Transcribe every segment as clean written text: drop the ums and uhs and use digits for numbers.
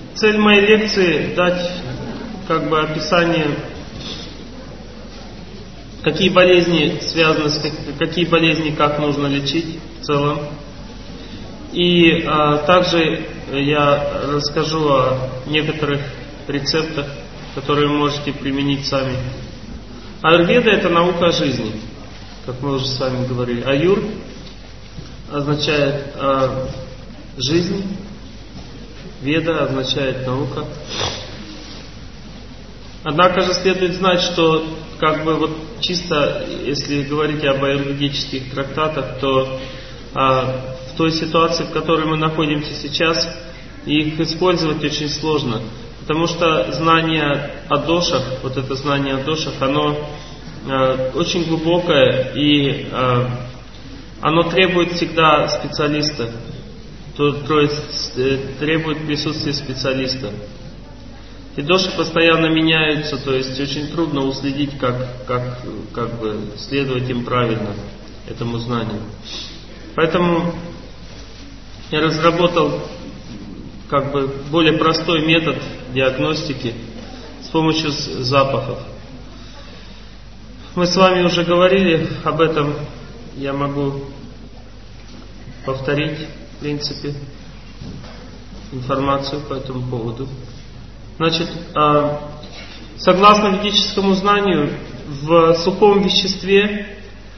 Цель моей лекции дать как бы описание, какие болезни связаны с какие болезни как нужно лечить в целом. И также я расскажу о некоторых рецептах, которые вы можете применить сами. Аюрведа — это наука о жизни, как мы уже с вами говорили. Аюр означает жизнь, веда означает наука. Однако же следует знать, что как бы вот чисто, если говорить об аюрведических трактатах, то в той ситуации, в которой мы находимся сейчас, их использовать очень сложно. Потому что знание о дошах, вот это знание о дошах, оно очень глубокое, и оно требует всегда специалиста, то есть требует присутствия специалиста. И доши постоянно меняются, то есть очень трудно уследить, как бы следовать им правильно, этому знанию. Поэтому я разработал как бы более простой метод диагностики с помощью запахов. Мы с вами уже говорили об этом, я могу повторить, в принципе, информацию по этому поводу. Значит, согласно ведическому знанию, в сухом веществе,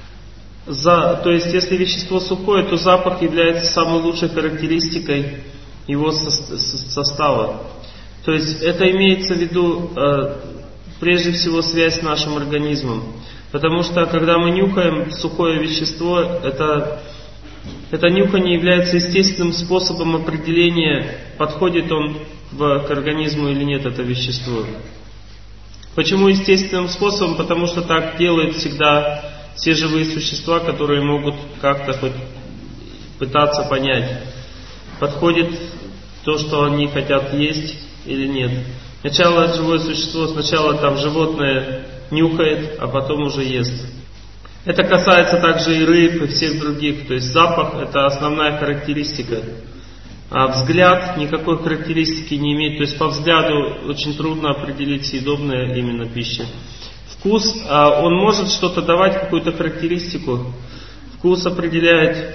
то есть если вещество сухое, то запах является самой лучшей характеристикой его состава. То есть это имеется в виду прежде всего связь с нашим организмом. Потому что когда мы нюхаем сухое вещество, это нюхание является естественным способом определения, подходит он к организму или нет это вещество. Почему естественным способом? Потому что так делают всегда все живые существа, которые могут как-то хоть пытаться понять, подходит то, что они хотят есть или нет. Сначала живое существо, сначала там животное нюхает, а потом уже ест. Это касается также и рыб, и всех других. То есть запах — это основная характеристика. А взгляд никакой характеристики не имеет. То есть по взгляду очень трудно определить, съедобная именно пища. Вкус, он может что-то давать, какую-то характеристику. Вкус определяет,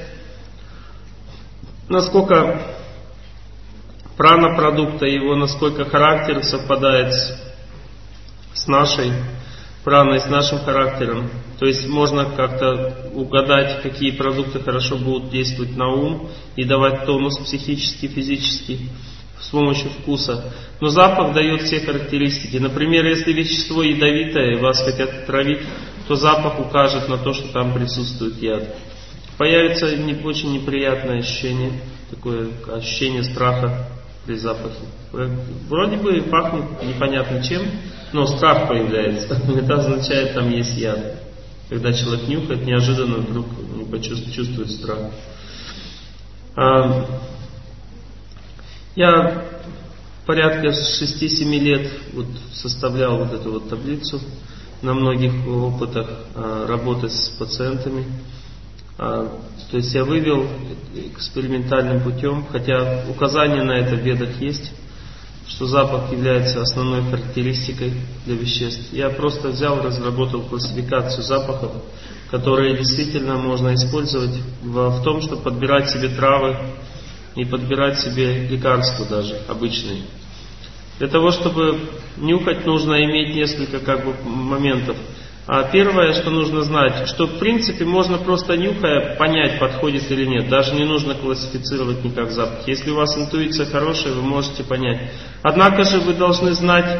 насколько прана-продукта его, насколько характер совпадает с нашей праной, с нашим характером. То есть можно как-то угадать, какие продукты хорошо будут действовать на ум и давать тонус психический, физический с помощью вкуса. Но запах дает все характеристики. Например, если вещество ядовитое и вас хотят травить, то запах укажет на то, что там присутствует яд. Появится очень неприятное ощущение, такое ощущение страха при запахе. Вроде бы пахнет непонятно чем, но страх появляется. Это означает, там есть яд. Когда человек нюхает, неожиданно вдруг чувствует страх. Я порядка 6-7 лет составлял вот эту вот таблицу на многих опытах работы с пациентами. То есть я вывел экспериментальным путем, хотя указания на это в ведах есть, что запах является основной характеристикой для веществ. Я просто взял, разработал классификацию запахов, которые действительно можно использовать в том, чтобы подбирать себе травы и подбирать себе лекарства даже обычные. Для того, чтобы нюхать, нужно иметь несколько моментов. Первое, что нужно знать, что в принципе можно просто нюхая понять, подходит или нет. Даже не нужно классифицировать никак запах. Если у вас интуиция хорошая, вы можете понять. Однако же вы должны знать,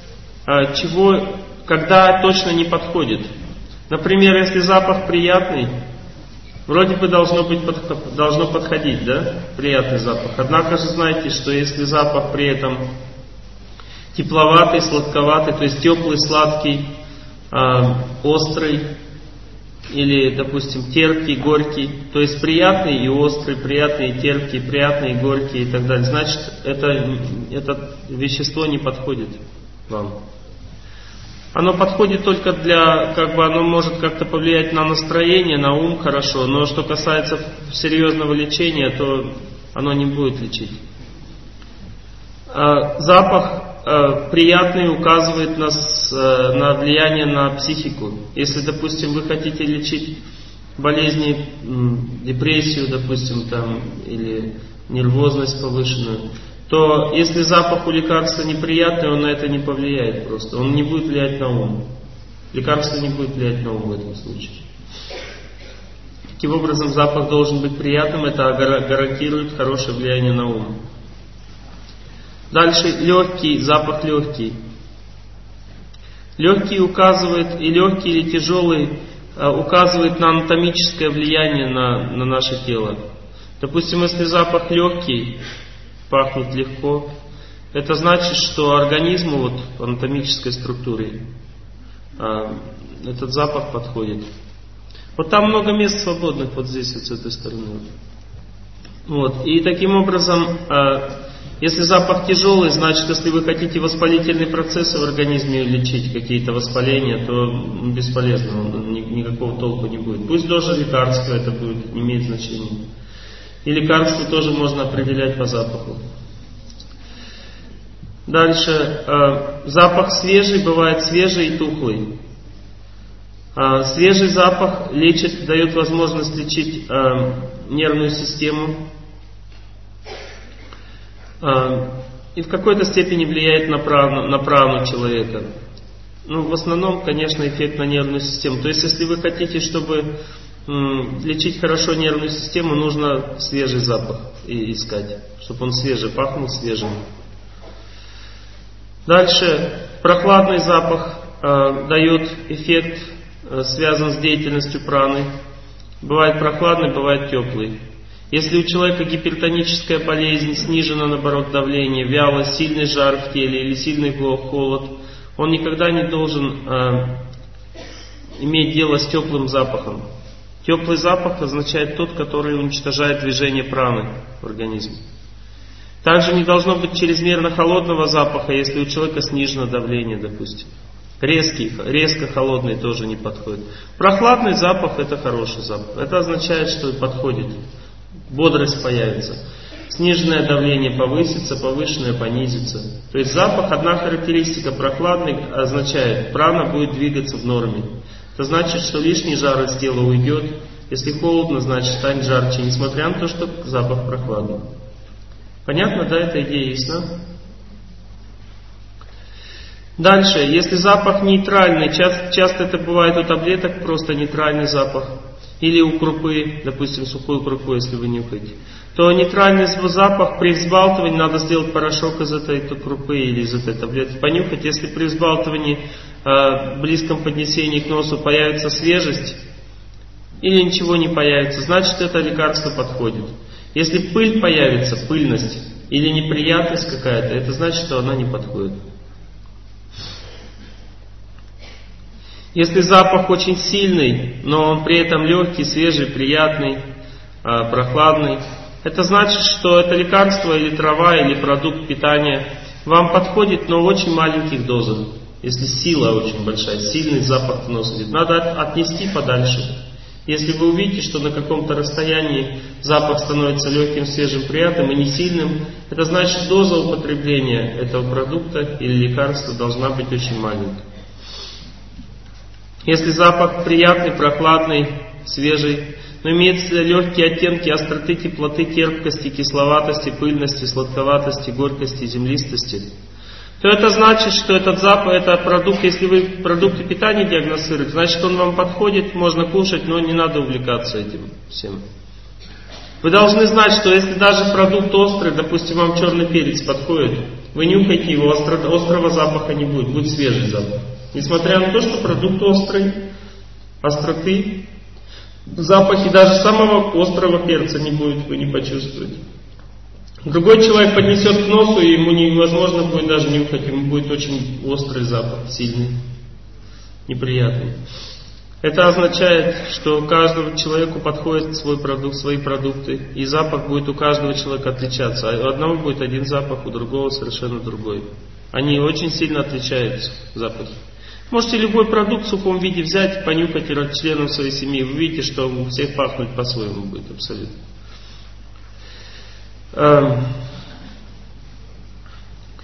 когда точно не подходит. Например, если запах приятный, вроде бы должно подходить, да? Приятный запах. Однако же знайте, что если запах при этом тепловатый, сладковатый, то есть теплый, сладкий, острый или, допустим, терпкий, горький, то есть приятный и острый, приятный и терпкий, приятный и горький и так далее, значит, это вещество не подходит вам. Оно подходит только оно может как-то повлиять на настроение, на ум хорошо, но что касается серьезного лечения, то оно не будет лечить. запах приятный указывает нас на влияние на психику. Если, допустим, вы хотите лечить болезни, депрессию, допустим, там, или нервозность повышенную, то если запах у лекарства неприятный, он на это не повлияет просто. Он не будет влиять на ум. Лекарство не будет влиять на ум в этом случае. Таким образом, запах должен быть приятным, это гарантирует хорошее влияние на ум. Дальше легкий, запах легкий. Легкий указывает, и легкий или тяжелый указывает на анатомическое влияние на наше тело. Допустим, если запах легкий, пахнет легко, это значит, что организму, вот, по анатомической структуре, этот запах подходит. Вот там много мест свободных, вот здесь, вот с этой стороны. Вот. И таким образом, если запах тяжелый, значит, если вы хотите воспалительные процессы в организме лечить, какие-то воспаления, то бесполезно, никакого толку не будет. Пусть даже лекарство это будет, не имеет значения. И лекарства тоже можно определять по запаху. Дальше, запах свежий, бывает свежий и тухлый. Свежий запах лечит, дает возможность лечить нервную систему. И в какой-то степени влияет на прану человека. Ну, в основном, конечно, эффект на нервную систему. То есть, если вы хотите, чтобы лечить хорошо нервную систему, нужно свежий запах искать, чтобы он свежий, пахнул свежим. Дальше, прохладный запах дает эффект, связан с деятельностью праны. Бывает прохладный, бывает теплый. Если у человека гипертоническая болезнь, снижено, наоборот, давление, вялость, сильный жар в теле или сильный холод, он никогда не должен иметь дело с теплым запахом. Теплый запах означает тот, который уничтожает движение праны в организме. Также не должно быть чрезмерно холодного запаха, если у человека снижено давление, допустим. Резко холодный тоже не подходит. Прохладный запах — это хороший запах. Это означает, что подходит. Бодрость появится. Сниженное давление повысится, повышенное понизится. То есть запах, одна характеристика, прохладный означает, прана будет двигаться в норме. Это значит, что лишний жар из тела уйдет. Если холодно, значит станет жарче, несмотря на то, что запах прохладный. Понятно, да, эта идея ясна? Дальше, если запах нейтральный, часто это бывает у таблеток, просто нейтральный запах, или у крупы, допустим, сухую крупу, если вы нюхаете, то нейтральный запах при взбалтывании надо сделать порошок из этой крупы или из этой таблетки, понюхать. Если при взбалтывании, близком поднесении к носу появится свежесть, или ничего не появится, значит это лекарство подходит. Если пыль появится, пыльность, или неприятность какая-то, это значит, что она не подходит. Если запах очень сильный, но он при этом легкий, свежий, приятный, прохладный, это значит, что это лекарство или трава, или продукт питания вам подходит, но в очень маленьких дозах. Если сила очень большая, сильный запах в нос идет, надо отнести подальше. Если вы увидите, что на каком-то расстоянии запах становится легким, свежим, приятным и не сильным, это значит, доза употребления этого продукта или лекарства должна быть очень маленькой. Если запах приятный, прохладный, свежий, но имеет легкие оттенки остроты, теплоты, терпкости, кисловатости, пыльности, сладковатости, горькости, землистости, то это значит, что этот запах, это продукт, если вы продукты питания диагностируете, значит он вам подходит, можно кушать, но не надо увлекаться этим всем. Вы должны знать, что если даже продукт острый, допустим, вам черный перец подходит, вы нюхаете его, острого запаха не будет, будет свежий запах. Несмотря на то, что продукт острый, остроты, запахи даже самого острого перца не будет, вы не почувствуете. Другой человек поднесет к носу, и ему невозможно будет даже нюхать, ему будет очень острый запах, сильный, неприятный. Это означает, что каждому человеку подходит свой продукт, свои продукты, и запах будет у каждого человека отличаться. У одного будет один запах, у другого совершенно другой. Они очень сильно отличаются, запахи. Можете любой продукт в сухом виде взять, понюхать членам своей семьи, вы видите, что у всех пахнуть по-своему будет абсолютно.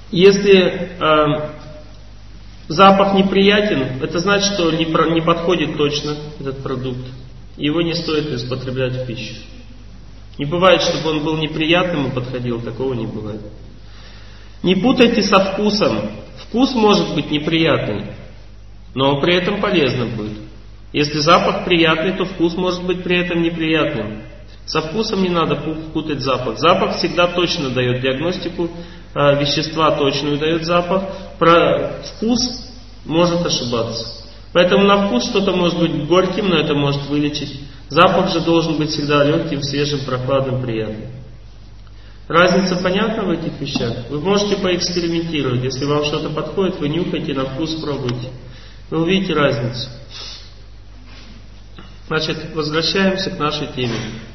Если запах неприятен, это значит, что не подходит точно этот продукт. Его не стоит употреблять в пищу. Не бывает, чтобы он был неприятным и подходил, такого не бывает. Не путайте со вкусом. Вкус может быть неприятный, но при этом полезно будет. Если запах приятный, то вкус может быть при этом неприятным. Со вкусом не надо путать запах. Запах всегда точно дает диагностику, вещества точную дает запах. Про вкус может ошибаться. Поэтому на вкус что-то может быть горьким, но это может вылечить. Запах же должен быть всегда легким, свежим, прохладным, приятным. Разница понятна в этих вещах? Вы можете поэкспериментировать. Если вам что-то подходит, вы нюхайте, на вкус пробуйте. Вы увидите разницу. Значит, возвращаемся к нашей теме.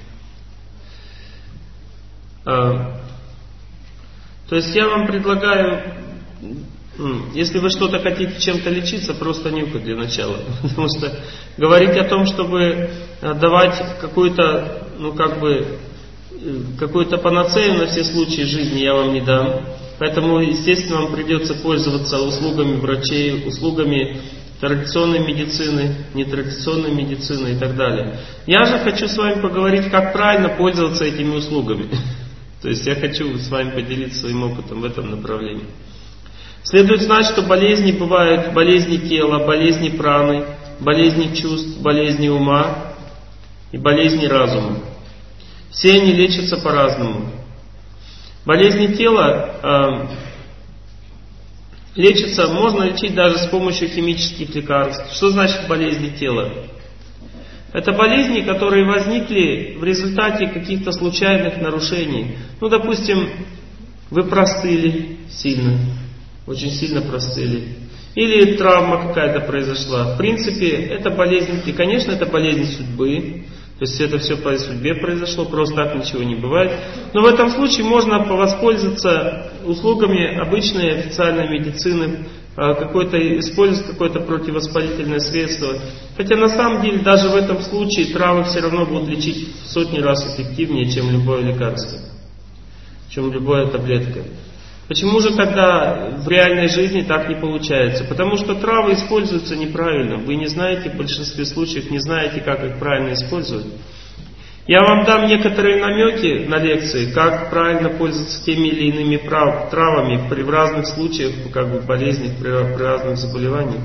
То есть я вам предлагаю, если вы что-то хотите чем-то лечиться, просто нюхать для начала. Потому что говорить о том, чтобы давать какую-то, какую-то панацею на все случаи жизни я вам не дам. Поэтому, естественно, вам придется пользоваться услугами врачей, услугами традиционной медицины, нетрадиционной медицины и так далее. Я же хочу с вами поговорить, как правильно пользоваться этими услугами. То есть я хочу с вами поделиться своим опытом в этом направлении. Следует знать, что болезни бывают: болезни тела, болезни праны, болезни чувств, болезни ума и болезни разума. Все они лечатся по-разному. Болезни тела лечатся, можно лечить даже с помощью химических лекарств. Что значит болезни тела? Это болезни, которые возникли в результате каких-то случайных нарушений. Допустим, вы простыли сильно, очень сильно простыли. Или травма какая-то произошла. В принципе, это болезнь, и, конечно, это болезнь судьбы. То есть это все по судьбе произошло, просто так ничего не бывает. Но в этом случае можно воспользоваться услугами обычной официальной медицины, использовать какое-то противовоспалительное средство. Хотя на самом деле даже в этом случае травы все равно будут лечить в сотни раз эффективнее, чем любое лекарство, чем любая таблетка. Почему же тогда в реальной жизни так не получается? Потому что травы используются неправильно. Вы не знаете, в большинстве случаев не знаете, как их правильно использовать. Я вам дам некоторые намеки на лекции, как правильно пользоваться теми или иными травами в разных случаях, болезнях, при разных заболеваниях.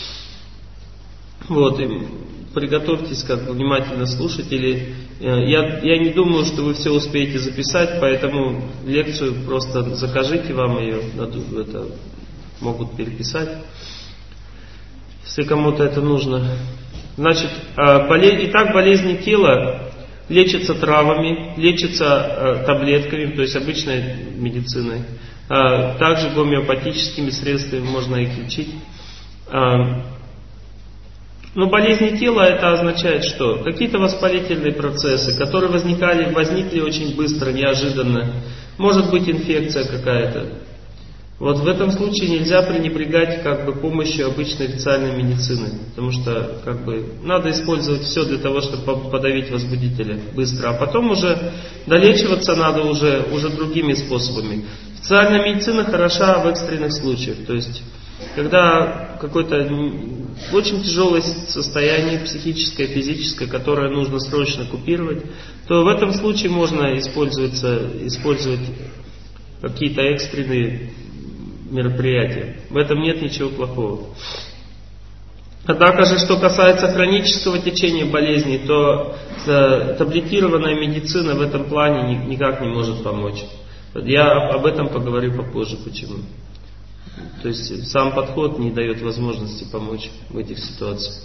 И приготовьтесь внимательно слушать. Я не думаю, что вы все успеете записать, поэтому лекцию просто закажите, вам ее могут переписать, если кому-то это нужно. Значит, итак, болезни тела лечатся травами, лечатся таблетками, то есть обычной медициной. Также гомеопатическими средствами можно их лечить. Но болезни тела, это означает что? Какие-то воспалительные процессы, которые возникли очень быстро, неожиданно. Может быть инфекция какая-то. В этом случае нельзя пренебрегать помощью обычной официальной медицины. Потому что надо использовать все для того, чтобы подавить возбудителя быстро. А потом уже долечиваться надо уже другими способами. Официальная медицина хороша в экстренных случаях. То есть когда какое-то очень тяжелое состояние психическое, физическое, которое нужно срочно купировать, то в этом случае можно использовать какие-то экстренные мероприятия. В этом нет ничего плохого. Однако же, что касается хронического течения болезней, то таблетированная медицина в этом плане никак не может помочь. Я об этом поговорю попозже, почему. То есть сам подход не дает возможности помочь в этих ситуациях.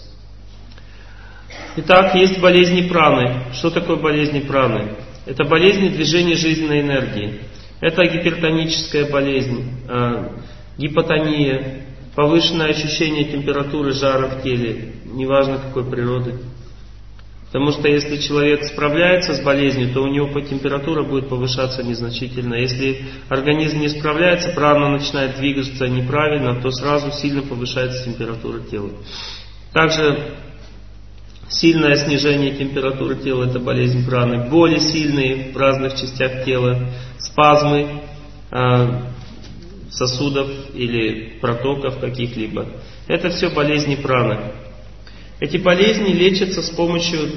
Итак, есть болезни праны. Что такое болезни праны? Это болезни движения жизненной энергии. Это гипертоническая болезнь, гипотония, повышенное ощущение температуры, жара в теле, неважно какой природы. Потому что если человек справляется с болезнью, то у него температура будет повышаться незначительно. Если организм не справляется, прана начинает двигаться неправильно, то сразу сильно повышается температура тела. Также сильное снижение температуры тела – это болезнь праны. Боли сильные в разных частях тела, спазмы, сосудов или протоков каких-либо. Это все болезни праны. Эти болезни лечатся с помощью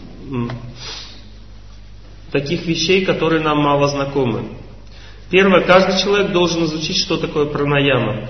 таких вещей, которые нам мало знакомы. Первое, каждый человек должен изучить, что такое пранаяма.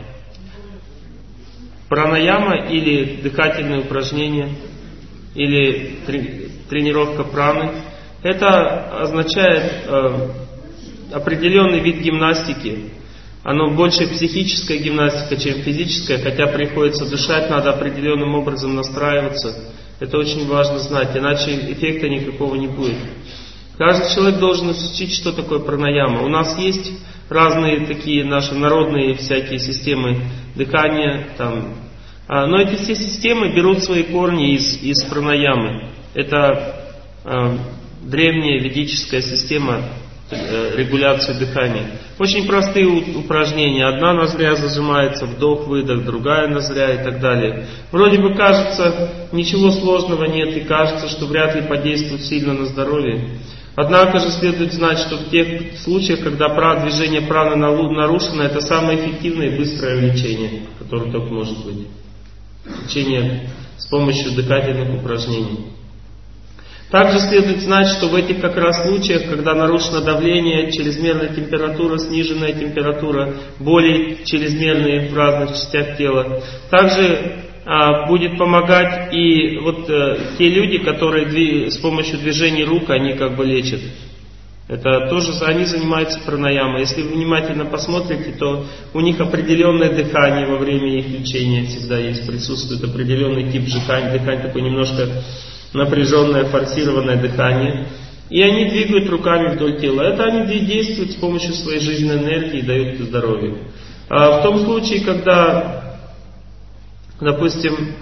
Пранаяма или дыхательные упражнения, или тренировка праны, это означает определенный вид гимнастики. Оно больше психическая гимнастика, чем физическая, хотя приходится дышать, надо определенным образом настраиваться. Это очень важно знать, иначе эффекта никакого не будет. Каждый человек должен изучить, что такое пранаяма. У нас есть разные такие наши народные всякие системы дыхания, но эти все системы берут свои корни из пранаямы. Это древняя ведическая система регуляции дыхания. Очень простые упражнения. Одна ноздря зажимается, вдох-выдох, другая ноздря и так далее. Вроде бы кажется, ничего сложного нет, и кажется, что вряд ли подействует сильно на здоровье. Однако же следует знать, что в тех случаях, когда движение праны нарушено, это самое эффективное и быстрое лечение, которое только может быть. Лечение с помощью дыхательных упражнений. Также следует знать, что в этих как раз случаях, когда нарушено давление, чрезмерная температура, сниженная температура, боли чрезмерные в разных частях тела, также будет помогать и те люди, которые с помощью движений рук, они как бы лечат. Это тоже они занимаются пранаямой. Если вы внимательно посмотрите, то у них определенное дыхание во время их лечения всегда есть, присутствует определенный тип дыхания, такое немножко напряженное, форсированное дыхание. И они двигают руками вдоль тела. Это они действуют с помощью своей жизненной энергии и дают здоровье. А в том случае, когда, допустим,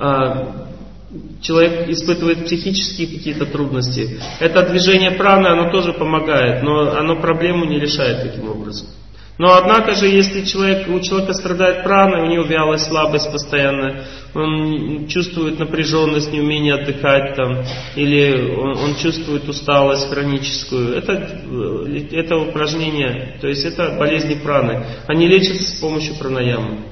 человек испытывает психические какие-то трудности, это движение праны, оно тоже помогает, но оно проблему не решает таким образом. Но однако же, если у человека страдает прана, у него вялость, слабость постоянно, он чувствует напряженность, неумение отдыхать или он чувствует усталость хроническую, это упражнение, то есть это болезни праны. Они лечатся с помощью пранаямы.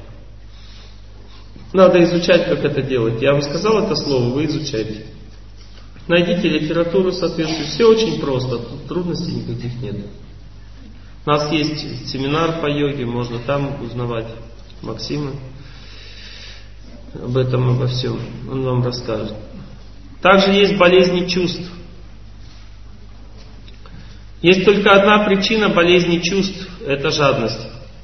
Надо изучать, как это делать. Я вам сказал это слово, вы изучайте. Найдите литературу соответствующую. Все очень просто, тут трудностей никаких нет. У нас есть семинар по йоге, можно там узнавать Максима об этом, обо всем. Он вам расскажет. Также есть болезни чувств. Есть только одна причина болезни чувств – это жадность.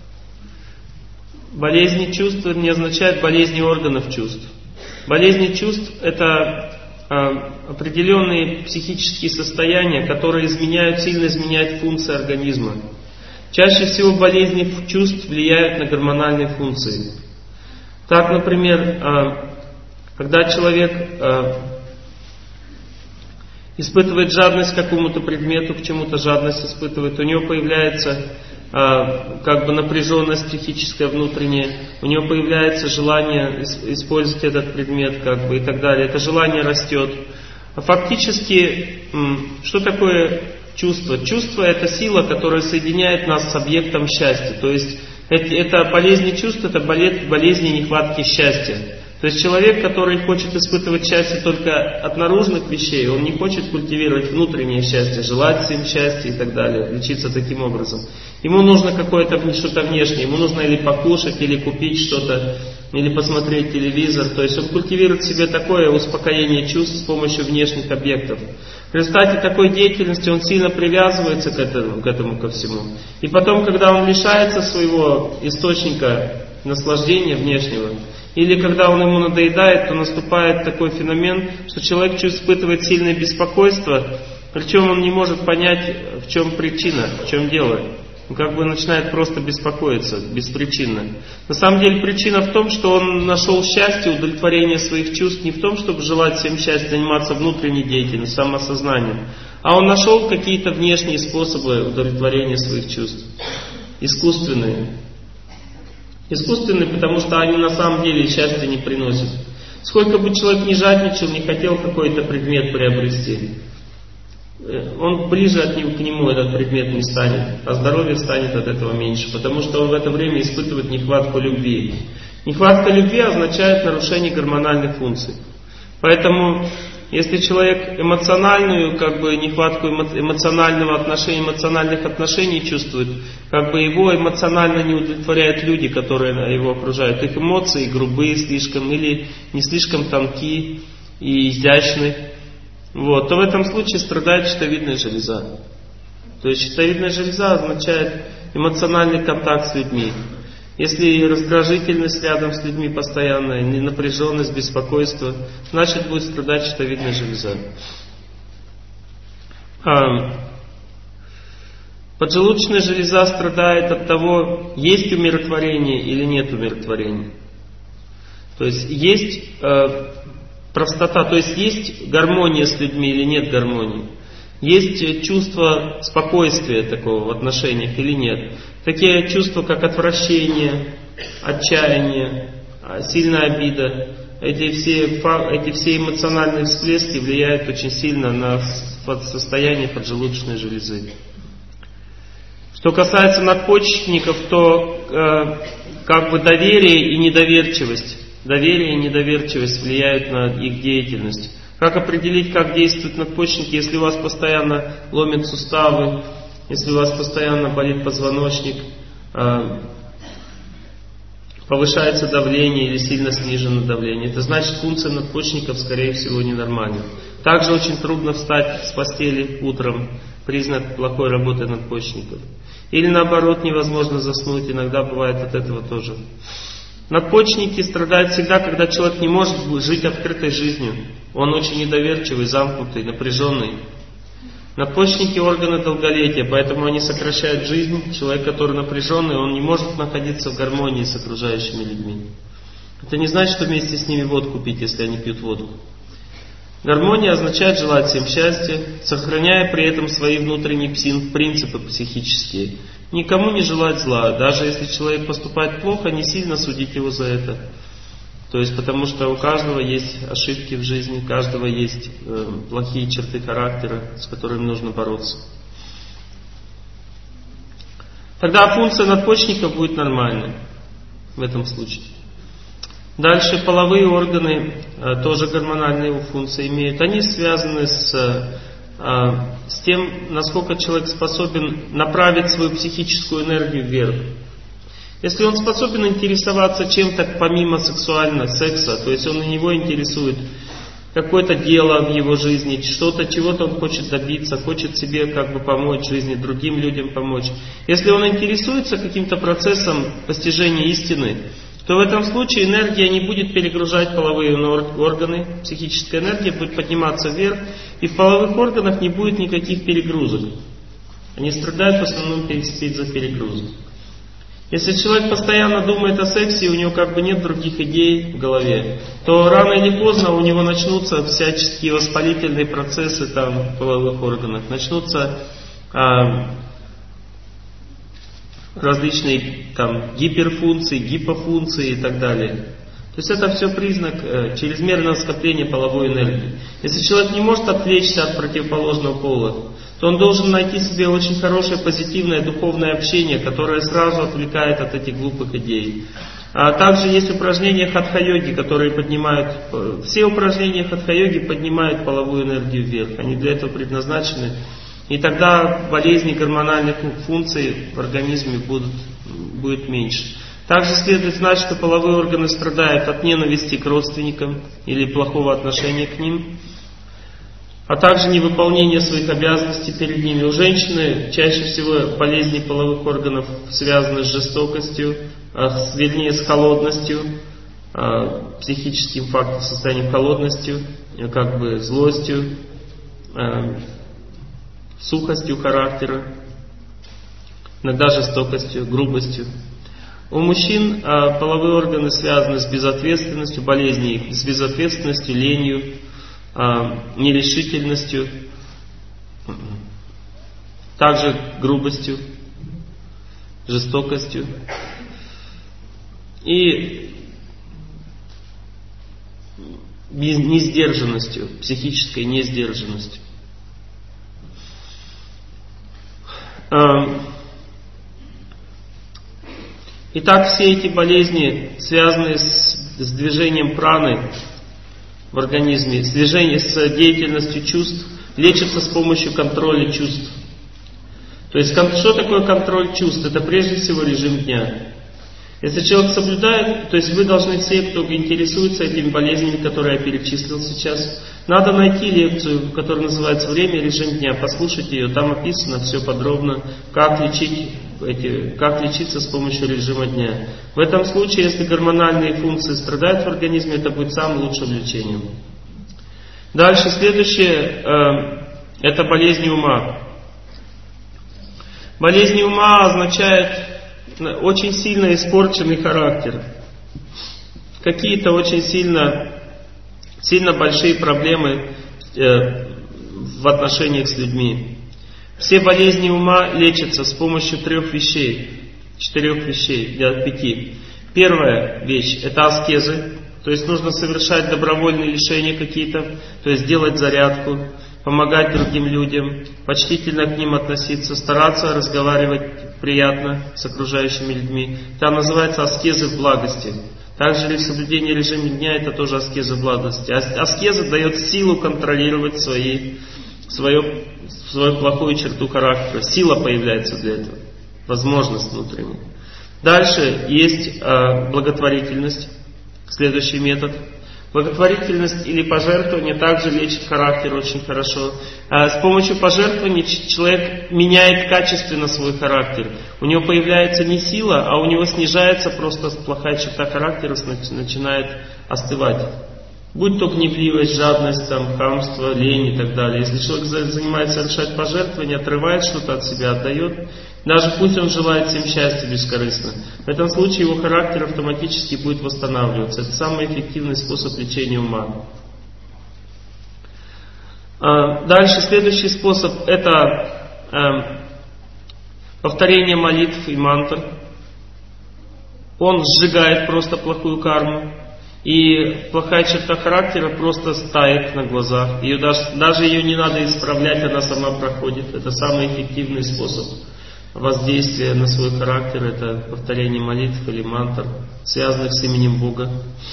Болезни чувств не означает болезни органов чувств. Болезни чувств – это определенные психические состояния, которые сильно изменяют функции организма. Чаще всего болезни чувств влияют на гормональные функции. Так, например, когда человек испытывает жадность к какому-то предмету, к чему-то жадность испытывает, у него появляется напряженность психическая внутренняя, у него появляется желание использовать этот предмет и так далее. Это желание растет. Фактически, что такое чувство? Чувство – это сила, которая соединяет нас с объектом счастья. То есть это болезни чувств, это болезни нехватки счастья. То есть человек, который хочет испытывать счастье только от наружных вещей, он не хочет культивировать внутреннее счастье, желать всем счастья и так далее, лечиться таким образом. Ему нужно что-то внешнее, ему нужно или покушать, или купить что-то, или посмотреть телевизор. То есть он культивирует в себе такое успокоение чувств с помощью внешних объектов. В результате такой деятельности он сильно привязывается к этому ко всему. И потом, когда он лишается своего источника наслаждения внешнего, или когда он ему надоедает, то наступает такой феномен, что человек испытывает сильное беспокойство, причем он не может понять, в чем причина, в чем дело. Он начинает просто беспокоиться беспричинно. На самом деле причина в том, что он нашел счастье, удовлетворение своих чувств не в том, чтобы желать всем счастья, заниматься внутренней деятельностью, самосознанием, а он нашел какие-то внешние способы удовлетворения своих чувств, искусственные. Искусственные, потому что они на самом деле счастья не приносят. Сколько бы человек ни жадничал, не хотел какой-то предмет приобрести, он ближе к нему этот предмет не станет, а здоровье станет от этого меньше, потому что он в это время испытывает нехватку любви. Нехватка любви означает нарушение гормональных функций. Поэтому, если человек эмоциональную, нехватку эмоциональных отношений чувствует, его эмоционально не удовлетворяют люди, которые его окружают. Их эмоции грубые слишком или не слишком тонкие и изящны. То в этом случае страдает щитовидная железа. То есть щитовидная железа означает эмоциональный контакт с людьми. Если раздражительность рядом с людьми постоянная, напряженность, беспокойство, значит будет страдать щитовидная железа. Поджелудочная железа страдает от того, есть умиротворение или нет умиротворения. То есть есть простота, то есть есть гармония с людьми или нет гармонии. Есть чувство спокойствия такого в отношениях или нет. Такие чувства, как отвращение, отчаяние, сильная обида, эти все эмоциональные всплески влияют очень сильно на состояние поджелудочной железы. Что касается надпочечников, то доверие и недоверчивость. Доверие и недоверчивость влияют на их деятельность. Как определить, как действуют надпочечники, если у вас постоянно ломят суставы, если у вас постоянно болит позвоночник, повышается давление или сильно снижено давление? Это значит, функция надпочечников, скорее всего, ненормальна. Также очень трудно встать с постели утром, признак плохой работы надпочечников. Или наоборот, невозможно заснуть, иногда бывает от этого тоже. Надпочечники страдают всегда, когда человек не может жить открытой жизнью. Он очень недоверчивый, замкнутый, напряженный. Надпочечники — органы долголетия, поэтому они сокращают жизнь. Человек, который напряженный, он не может находиться в гармонии с окружающими людьми. Это не значит, что вместе с ними водку пить, если они пьют водку. Гармония означает желать всем счастья, сохраняя при этом свои внутренние принципы психические. Никому не желать зла, даже если человек поступает плохо, не сильно судить его за это. То есть, потому что у каждого есть ошибки в жизни, у каждого есть плохие черты характера, с которыми нужно бороться. Тогда функция надпочечников будет нормальной в этом случае. Дальше половые органы тоже гормональные функции имеют. Они связаны с тем, насколько человек способен направить свою психическую энергию вверх. Если он способен интересоваться чем-то помимо сексуального секса, то есть него интересует какое-то дело в его жизни, чего-то он хочет добиться, хочет себе помочь в жизни, другим людям помочь. Если он интересуется каким-то процессом постижения истины, то в этом случае энергия не будет перегружать половые органы, психическая энергия будет подниматься вверх, и в половых органах не будет никаких перегрузок. Они страдают в основном из-за перегрузок. Если человек постоянно думает о сексе, и у него нет других идей в голове, то рано или поздно у него начнутся всяческие воспалительные процессы в половых органах, начнутся различные гиперфункции, гипофункции и так далее. То есть это все признак чрезмерного скопления половой энергии. Если человек не может отвлечься от противоположного пола, то он должен найти себе очень хорошее позитивное духовное общение, которое сразу отвлекает от этих глупых идей. А также есть упражнения хатха-йоги, которые поднимают... Все упражнения хатха-йоги поднимают половую энергию вверх. Они для этого предназначены. И тогда болезни гормональных функций в организме будет меньше. Также следует знать, что половые органы страдают от ненависти к родственникам или плохого отношения к ним, а также невыполнения своих обязанностей перед ними. У женщины чаще всего болезни половых органов связаны с жестокостью, с холодностью, психическим фактором, состоянием холодностью, злостью, сухостью характера, иногда жестокостью, грубостью. У мужчин половые органы связаны с безответственностью, болезни с безответственностью, ленью, нерешительностью, также грубостью, жестокостью и несдержанностью, психической несдержанностью. Итак, все эти болезни, связанные с движением праны в организме, с деятельностью чувств, лечатся с помощью контроля чувств. То есть, что такое контроль чувств? Это прежде всего режим дня. Если человек соблюдает, то есть вы должны все, кто интересуется этими болезнями, которые я перечислил сейчас, надо найти лекцию, которая называется «Время и режим дня», послушать ее, там описано все подробно, как лечиться с помощью режима дня. В этом случае, если гормональные функции страдают в организме, это будет самым лучшим лечением. Дальше, следующее, это болезни ума. Болезнь ума означает очень сильно испорченный характер. Какие-то очень сильно большие проблемы в отношениях с людьми. Все болезни ума лечатся с помощью 4 вещей, 5. Первая вещь – это аскезы. То есть нужно совершать добровольные лишения какие-то, то есть делать зарядку, помогать другим людям, почтительно к ним относиться, стараться разговаривать приятно с окружающими людьми. Это называется аскезы в благости. Также соблюдение режима дня – это тоже аскеза в благости. Аскеза дает силу контролировать свою плохую черту характера. Сила появляется для этого, возможность внутренняя. Дальше есть благотворительность, следующий метод. Благотворительность или пожертвование также лечит характер очень хорошо. С помощью пожертвований человек меняет качественно свой характер. У него появляется не сила, а у него снижается просто плохая черта характера, начинает остывать. Будь то гневливость, жадность, хамство, лень и так далее. Если человек занимается совершать пожертвования, отрывает что-то от себя, отдает, даже пусть он желает всем счастья бескорыстно, в этом случае его характер автоматически будет восстанавливаться. Это самый эффективный способ лечения ума. Дальше, следующий способ – это повторение молитв и мантр. Он сжигает просто плохую карму. И плохая черта характера просто стает на глазах. Даже ее не надо исправлять, она сама проходит. Это самый эффективный способ воздействия на свой характер. Это повторение молитв или мантр, связанных с именем Бога.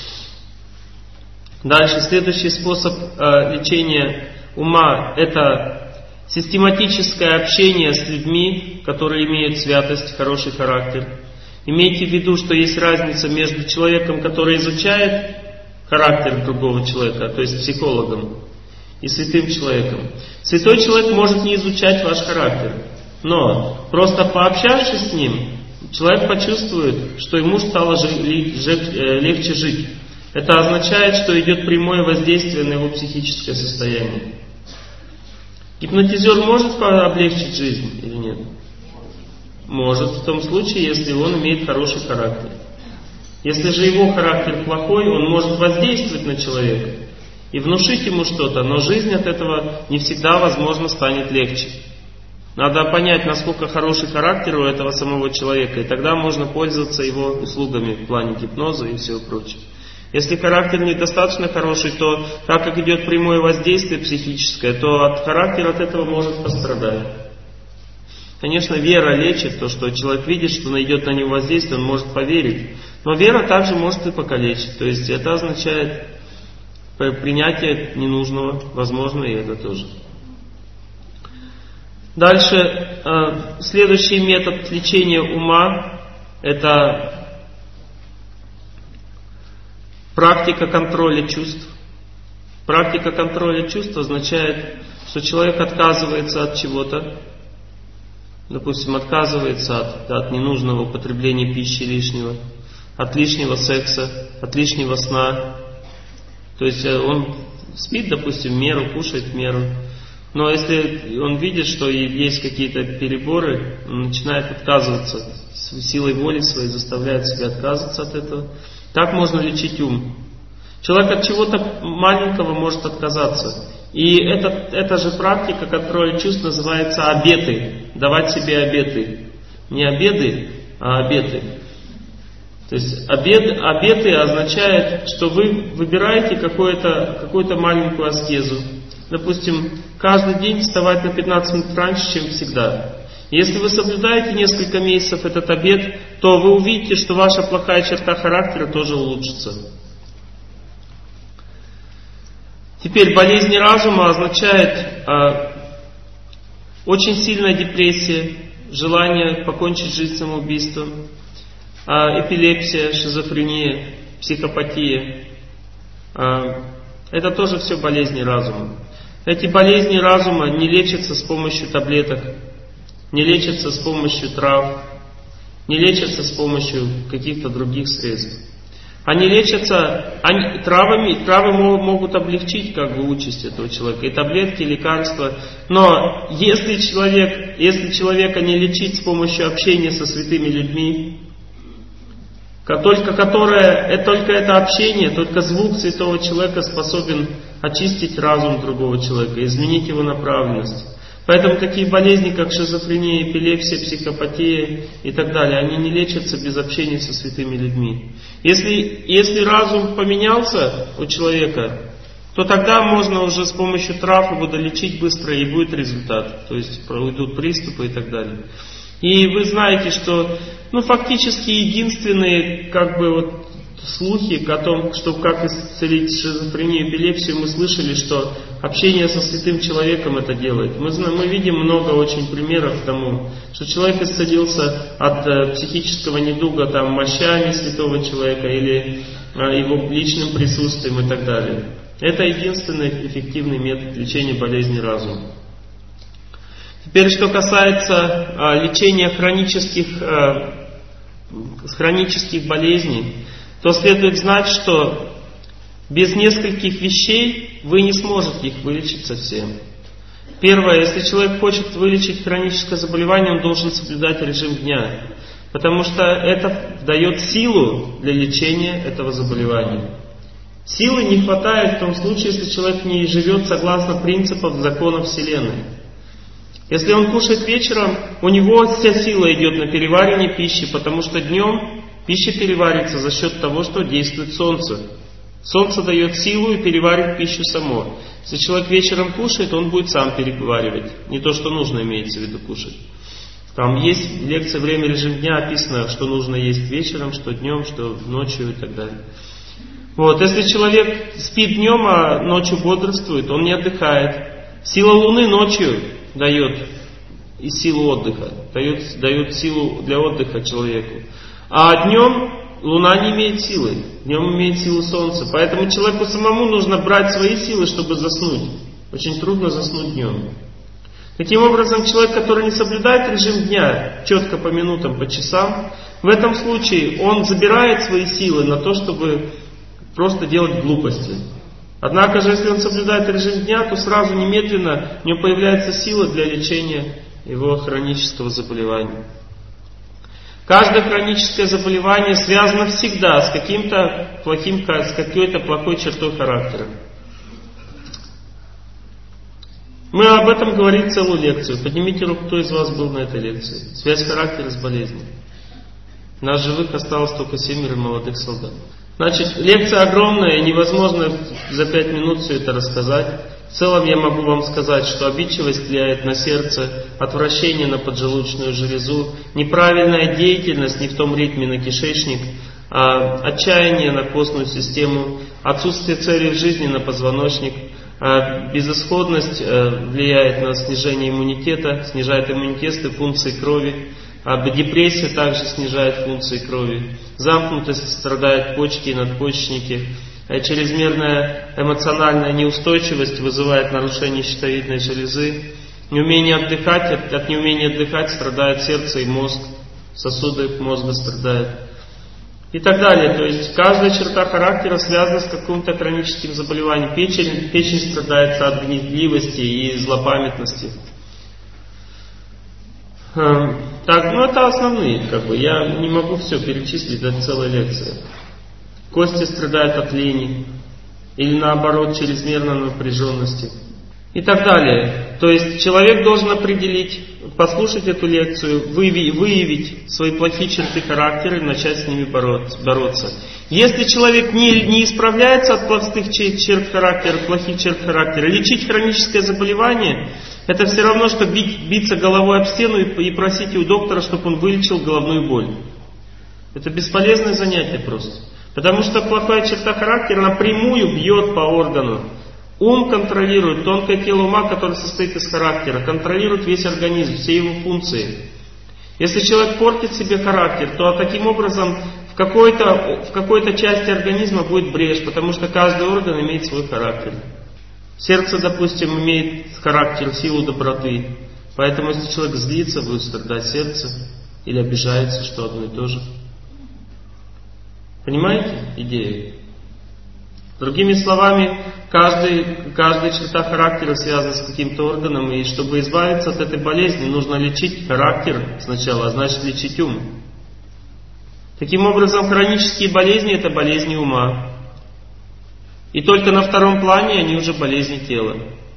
Дальше, следующий способ лечения ума – это систематическое общение с людьми, которые имеют святость, хороший характер. Имейте в виду, что есть разница между человеком, который изучает характер другого человека, то есть психологом, и святым человеком. Святой человек может не изучать ваш характер, но просто пообщавшись с ним, человек почувствует, что ему стало легче жить. Это означает, что идет прямое воздействие на его психическое состояние. Гипнотизер может облегчить жизнь или нет? Может, в том случае, если он имеет хороший характер. Если же его характер плохой, он может воздействовать на человека и внушить ему что-то, но жизнь от этого не всегда, возможно, станет легче. Надо понять, насколько хороший характер у этого самого человека, и тогда можно пользоваться его услугами в плане гипноза и всего прочего. Если характер недостаточно хороший, то так как идет прямое воздействие психическое, то характер от этого может пострадать. Конечно, вера лечит, то, что человек видит, что идет на него воздействие, он может поверить. Но вера также может и покалечить. То есть это означает принятие ненужного, возможно, и это тоже. Дальше, следующий метод лечения ума – это практика контроля чувств. Практика контроля чувств означает, что человек отказывается от чего-то, допустим, отказывается от ненужного употребления пищи лишнего, от лишнего секса, от лишнего сна. То есть он спит, допустим, в меру, кушает в меру. Но если он видит, что есть какие-то переборы, он начинает отказываться. Силой воли своей заставляет себя отказываться от этого. Так можно лечить ум. Человек от чего-то маленького может отказаться. И эта же практика контроля чувств называется обеты. Давать себе обеты. Не обеды, а обеты. То есть обеты означает, что вы выбираете какую-то маленькую аскезу. Допустим, каждый день вставать на 15 минут раньше, чем всегда. Если вы соблюдаете несколько месяцев этот обет, то вы увидите, что ваша плохая черта характера тоже улучшится. Теперь болезнь разума означает очень сильная депрессия, желание покончить жизнь самоубийством, эпилепсия, шизофрения, психопатия. Это тоже все болезни разума. Эти болезни разума не лечатся с помощью таблеток, не лечатся с помощью трав, не лечатся с помощью каких-то других средств. Они лечатся травами, травы могут облегчить как бы участь этого человека, и таблетки, и лекарства. Но если человека не лечить с помощью общения со святыми людьми, только это общение, только звук святого человека способен очистить разум другого человека, изменить его направленность. Поэтому такие болезни, как шизофрения, эпилепсия, психопатия и так далее, они не лечатся без общения со святыми людьми. Если разум поменялся у человека, то тогда можно уже с помощью трав его долечить быстро, и будет результат. То есть уйдут приступы и так далее. И вы знаете, что фактически единственные слухи о том, что как исцелить шизофрению, эпилепсию, мы слышали, что общение со святым человеком это делает. Мы видим много очень примеров тому, что человек исцелился от психического недуга мощами святого человека или его личным присутствием и так далее. Это единственный эффективный метод лечения болезни разума. Теперь, что касается лечения хронических болезней, то следует знать, что без нескольких вещей вы не сможете их вылечить совсем. Первое, если человек хочет вылечить хроническое заболевание, он должен соблюдать режим дня, потому что это дает силу для лечения этого заболевания. Силы не хватает в том случае, если человек не живет согласно принципам законов Вселенной. Если он кушает вечером, у него вся сила идет на переваривание пищи, потому что днем пища переварится за счет того, что действует солнце. Солнце дает силу и переваривает пищу само. Если человек вечером кушает, он будет сам переваривать. Не то, что нужно, имеется в виду кушать. Там есть в лекции «Время, режим дня» описано, что нужно есть вечером, что днем, что ночью и так далее. Если человек спит днем, а ночью бодрствует, он не отдыхает. Сила Луны ночью дает и силу отдыха, дает силу для отдыха человеку. А днем Луна не имеет силы, днем имеет силу Солнца. Поэтому человеку самому нужно брать свои силы, чтобы заснуть. Очень трудно заснуть днем. Таким образом, человек, который не соблюдает режим дня, четко по минутам, по часам, в этом случае он забирает свои силы на то, чтобы просто делать глупости. Однако же, если он соблюдает режим дня, то сразу немедленно у него появляется сила для лечения его хронического заболевания. Каждое хроническое заболевание связано всегда с какой-то плохой чертой характера. Мы об этом говорим целую лекцию. Поднимите руку, кто из вас был на этой лекции. Связь характера с болезнью. Нас живых осталось только 7 молодых солдат. Значит, лекция огромная, невозможно за 5 минут все это рассказать. В целом я могу вам сказать, что обидчивость влияет на сердце, отвращение на поджелудочную железу, неправильная деятельность не в том ритме на кишечник, отчаяние на костную систему, отсутствие цели в жизни на позвоночник, безысходность влияет на снижение иммунитета, снижает иммунитет и функции крови. Депрессия также снижает функции крови. Замкнутость страдают почки и надпочечники. Чрезмерная эмоциональная неустойчивость вызывает нарушение щитовидной железы. Неумение отдыхать, от неумения отдыхать страдает сердце и мозг. Сосуды мозга страдают. И так далее. То есть каждая черта характера связана с каким-то хроническим заболеванием. Печень страдает от гневливости и злопамятности. Это основные, я не могу все перечислить, это целая лекция. Кости страдают от лени, или наоборот, чрезмерной напряженности. И так далее. То есть человек должен определить, послушать эту лекцию, выявить свои плохие черты характера и начать с ними бороться. Если человек не исправляется от плохих черт характера, лечить хроническое заболевание, Это все равно, что биться головой об стену и просить у доктора, чтобы он вылечил головную боль. Это бесполезное занятие просто. Потому что плохая черта характера напрямую бьет по органу. Ум контролирует, тонкое тело ума, которое состоит из характера, контролирует весь организм, все его функции. Если человек портит себе характер, то таким образом в какой-то части организма будет брешь, потому что каждый орган имеет свой характер. Сердце, допустим, имеет характер, силу доброты. Поэтому если человек злится, будет страдать сердце или обижается, что одно и то же. Понимаете идею? Другими словами, каждая черта характера связана с каким-то органом, и чтобы избавиться от этой болезни, нужно лечить характер сначала, а значит лечить ум. Таким образом, хронические болезни – это болезни ума. И только на втором плане они уже болезни тела.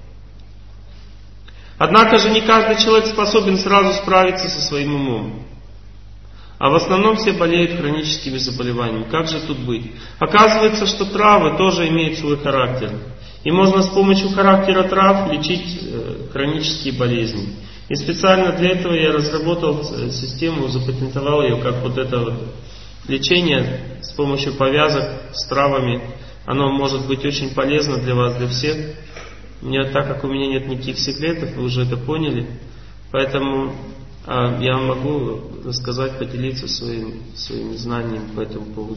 Однако же не каждый человек способен сразу справиться со своим умом. А в основном все болеют хроническими заболеваниями. Как же тут быть? Оказывается, что травы тоже имеют свой характер. И можно с помощью характера трав лечить хронические болезни. И специально для этого я разработал систему, запатентовал ее, как вот это вот лечение с помощью повязок с травами. Оно может быть очень полезно для вас, для всех. Так как у меня нет никаких секретов, вы уже это поняли. Поэтому я могу рассказать, поделиться своими знаниями по этому поводу.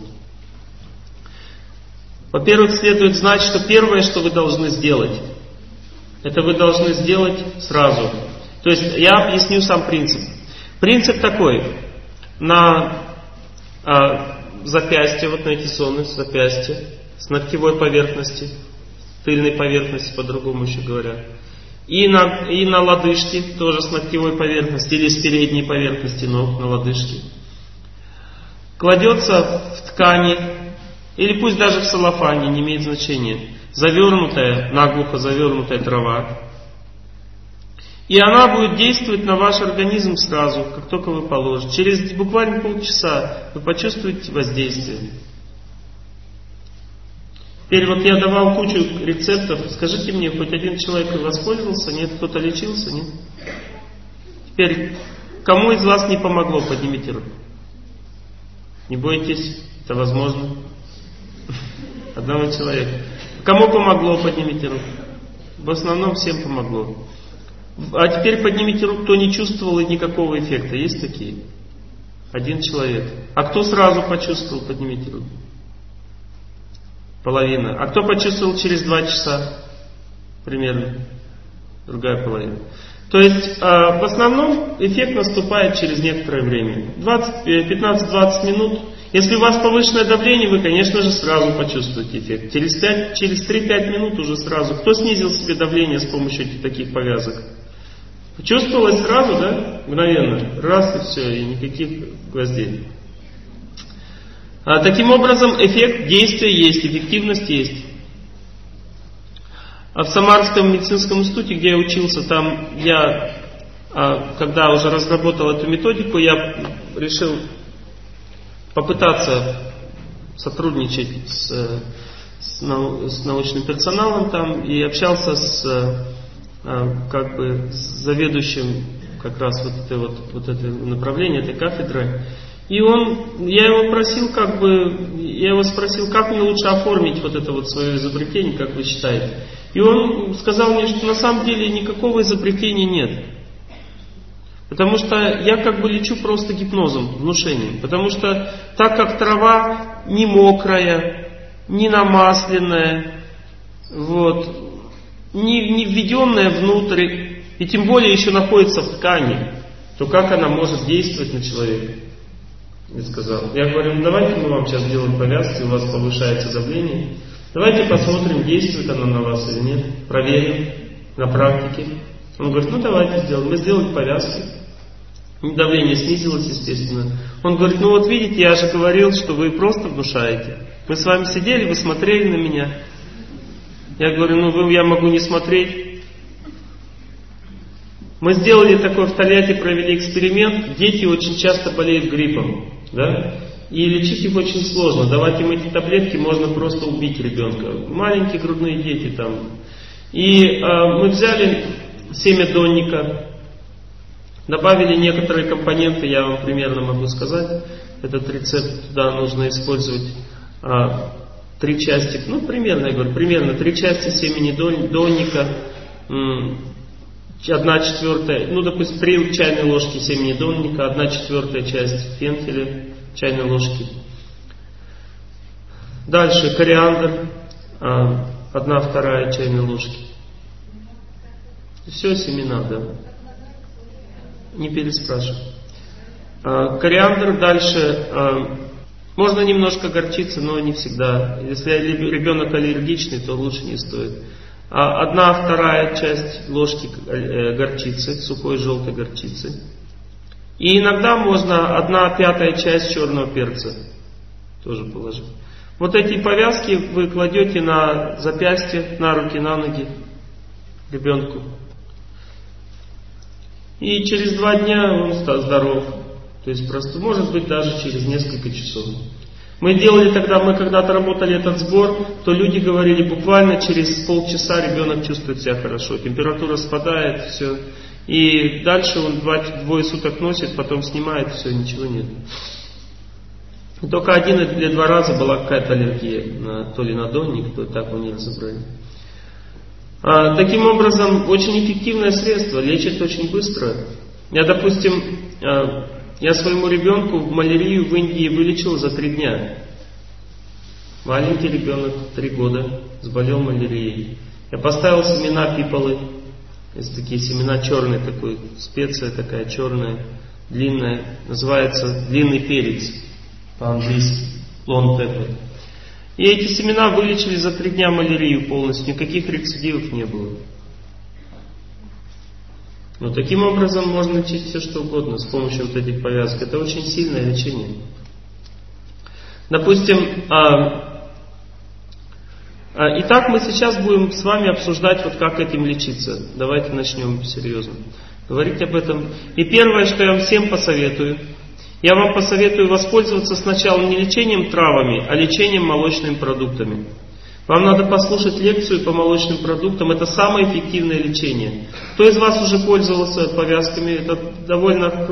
Во-первых, следует знать, что первое, что вы должны сделать, это вы должны сделать сразу. То есть я объясню сам принцип. Принцип такой. На запястье, вот на эти зоны запястья, с ногтевой поверхности, тыльной поверхности, по-другому еще говоря, и на лодыжке, тоже с ногтевой поверхности или с передней поверхности ног на лодыжке, кладется в ткани, или пусть даже в целлофане, не имеет значения, завернутая, наглухо завернутая трава. И она будет действовать на ваш организм сразу, как только вы положите. Через буквально полчаса вы почувствуете воздействие. Теперь вот я давал кучу рецептов. Скажите мне, хоть один человек воспользовался? Нет? Кто-то лечился? Нет? Теперь, кому из вас не помогло? Поднимите руку. Не бойтесь, это возможно. Одного человека. Кому помогло? Поднимите руку. В основном всем помогло. А теперь поднимите руку, кто не чувствовал и никакого эффекта. Есть такие? Один человек. А кто сразу почувствовал? Поднимите руку. Половина. А кто почувствовал через 2 часа? Примерно. Другая половина. То есть, в основном эффект наступает через некоторое время. 15-20 минут. Если у вас повышенное давление, вы, конечно же, сразу почувствуете эффект. Через 3-5 минут уже сразу. Кто снизил себе давление с помощью таких повязок? Почувствовалось сразу, да? Мгновенно. Раз и все, и никаких гвоздей. Таким образом, эффект действия есть, эффективность есть. А в Самарском медицинском институте, где я учился, там я, когда уже разработал эту методику, я решил попытаться сотрудничать с научным персоналом там и общался с заведующим как раз вот это направление, этой кафедры. И я его спросил, как мне лучше оформить вот это вот свое изобретение, как вы считаете. И он сказал мне, что на самом деле никакого изобретения нет. Потому что я лечу просто гипнозом, внушением. Потому что так как трава не мокрая, не намасленная, не введенная внутрь, и тем более еще находится в ткани, то как она может действовать на человека? Я сказал. Я говорю, давайте мы вам сейчас сделаем повязки, у вас повышается давление. Давайте посмотрим, действует она на вас или нет. Проверим на практике. Он говорит, давайте сделаем. Мы сделали повязки. Давление снизилось, естественно. Он говорит, видите, я же говорил, что вы просто внушаете. Мы с вами сидели, вы смотрели на меня. Я говорю, я могу не смотреть. Мы сделали такой в Тольятти, провели эксперимент. Дети очень часто болеют гриппом. Да? И лечить их очень сложно. Давать им эти таблетки, можно просто убить ребенка. Маленькие грудные дети там. И мы взяли семя донника. Добавили некоторые компоненты, я вам примерно могу сказать. Этот рецепт туда нужно использовать 3 части, ну примерно, я говорю, примерно 3 части семени донника, 1/4, ну допустим 3 чайные ложки семени донника, 1/4 часть фенхеля, чайной ложки. Дальше кориандр, 1/2 чайной ложки. Все семена, да. Не переспрашивай. Кориандр, дальше можно немножко горчицы, но не всегда. Если ребенок аллергичный, то лучше не стоит. 1/2 часть ложки горчицы, сухой желтой горчицы. И иногда можно 1/5 часть черного перца тоже положить. Вот эти повязки вы кладете на запястье, на руки, на ноги ребенку. И через 2 дня он здоров. То есть просто, может быть, даже через несколько часов. Мы делали тогда, мы когда-то работали этот сбор, то люди говорили, буквально через полчаса ребенок чувствует себя хорошо. Температура спадает, все. И дальше он 2 суток носит, потом снимает, все, ничего нет. Только 1 или 2 раза была какая-то аллергия, то ли на донник, то так мы не разобрали. Таким образом, очень эффективное средство, лечит очень быстро. Я, допустим, я своему ребенку малярию в Индии вылечил за 3 дня. Маленький ребенок, 3 года, заболел малярией. Я поставил семена пиполы, есть такие семена черные, такой специя такая черная, длинная, называется длинный перец по-английски, long pepper. И эти семена вылечили за 3 дня малярию полностью, никаких рецидивов не было. Но таким образом можно лечить все что угодно с помощью вот этих повязок. Это очень сильное лечение. Допустим, итак, мы сейчас будем с вами обсуждать, вот как этим лечиться. Давайте начнем серьезно говорить об этом. И первое, что я вам всем посоветую, я вам посоветую воспользоваться сначала не лечением травами, а лечением молочными продуктами. Вам надо послушать лекцию по молочным продуктам. Это самое эффективное лечение. Кто из вас уже пользовался повязками? Это довольно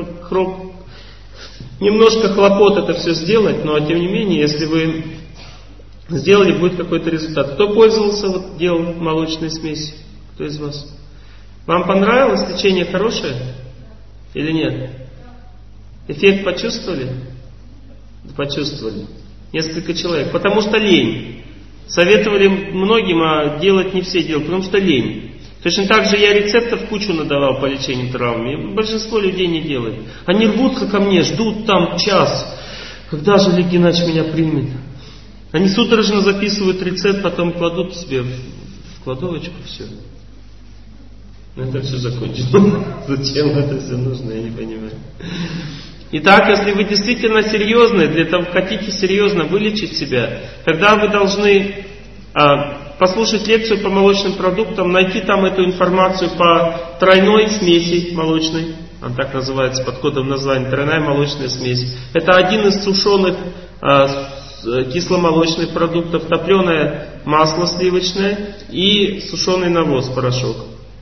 немножко хлопот это все сделать, но тем не менее, если вы сделали, будет какой-то результат. Кто пользовался, вот, делал молочные смеси? Кто из вас? Вам понравилось лечение хорошее или нет? Эффект почувствовали? Почувствовали. Несколько человек. Потому что лень. Советовали многим, а делать не все делают, потому что лень. Точно так же я рецептов кучу надавал по лечению травм. Большинство людей не делает. Они рвутся ко мне, ждут там час. Когда же Олег Геннадьевич меня примет? Они судорожно записывают рецепт, потом кладут себе в кладовочку, все. Это все закончено. Зачем это все нужно, я не понимаю. Итак, если вы действительно серьезны, для того, хотите серьезно вылечить себя, тогда вы должны послушать лекцию по молочным продуктам, найти там эту информацию по тройной смеси молочной, она так называется под кодовым названием, тройная молочная смесь. Это один из сушеных кисломолочных продуктов, топленое масло сливочное и сушеный навоз, порошок.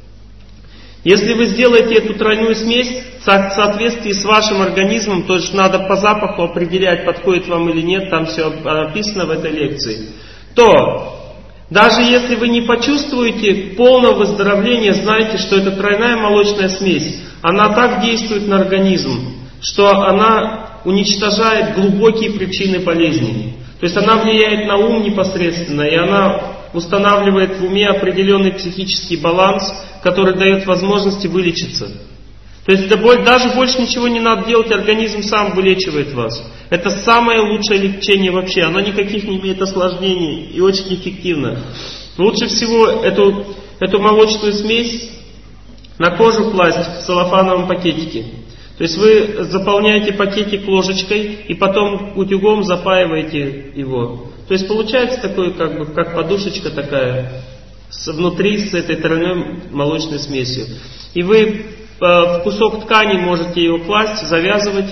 Если вы сделаете эту тройную смесь в соответствии с вашим организмом, то есть надо по запаху определять, подходит вам или нет, там все описано в этой лекции, то даже если вы не почувствуете полного выздоровления, знайте, что эта тройная молочная смесь, она так действует на организм, что она уничтожает глубокие причины болезней. То есть она влияет на ум непосредственно, и она устанавливает в уме определенный психический баланс, который дает возможности вылечиться. То есть даже больше ничего не надо делать, организм сам вылечивает вас. Это самое лучшее лечение вообще, оно никаких не имеет осложнений и очень эффективно. Лучше всего эту молочную смесь на кожу класть в целлофановом пакетике. То есть вы заполняете пакетик ложечкой и потом утюгом запаиваете его. То есть получается такое, как подушечка такая, внутри с этой тройной молочной смесью. И вы в кусок ткани можете ее класть, завязывать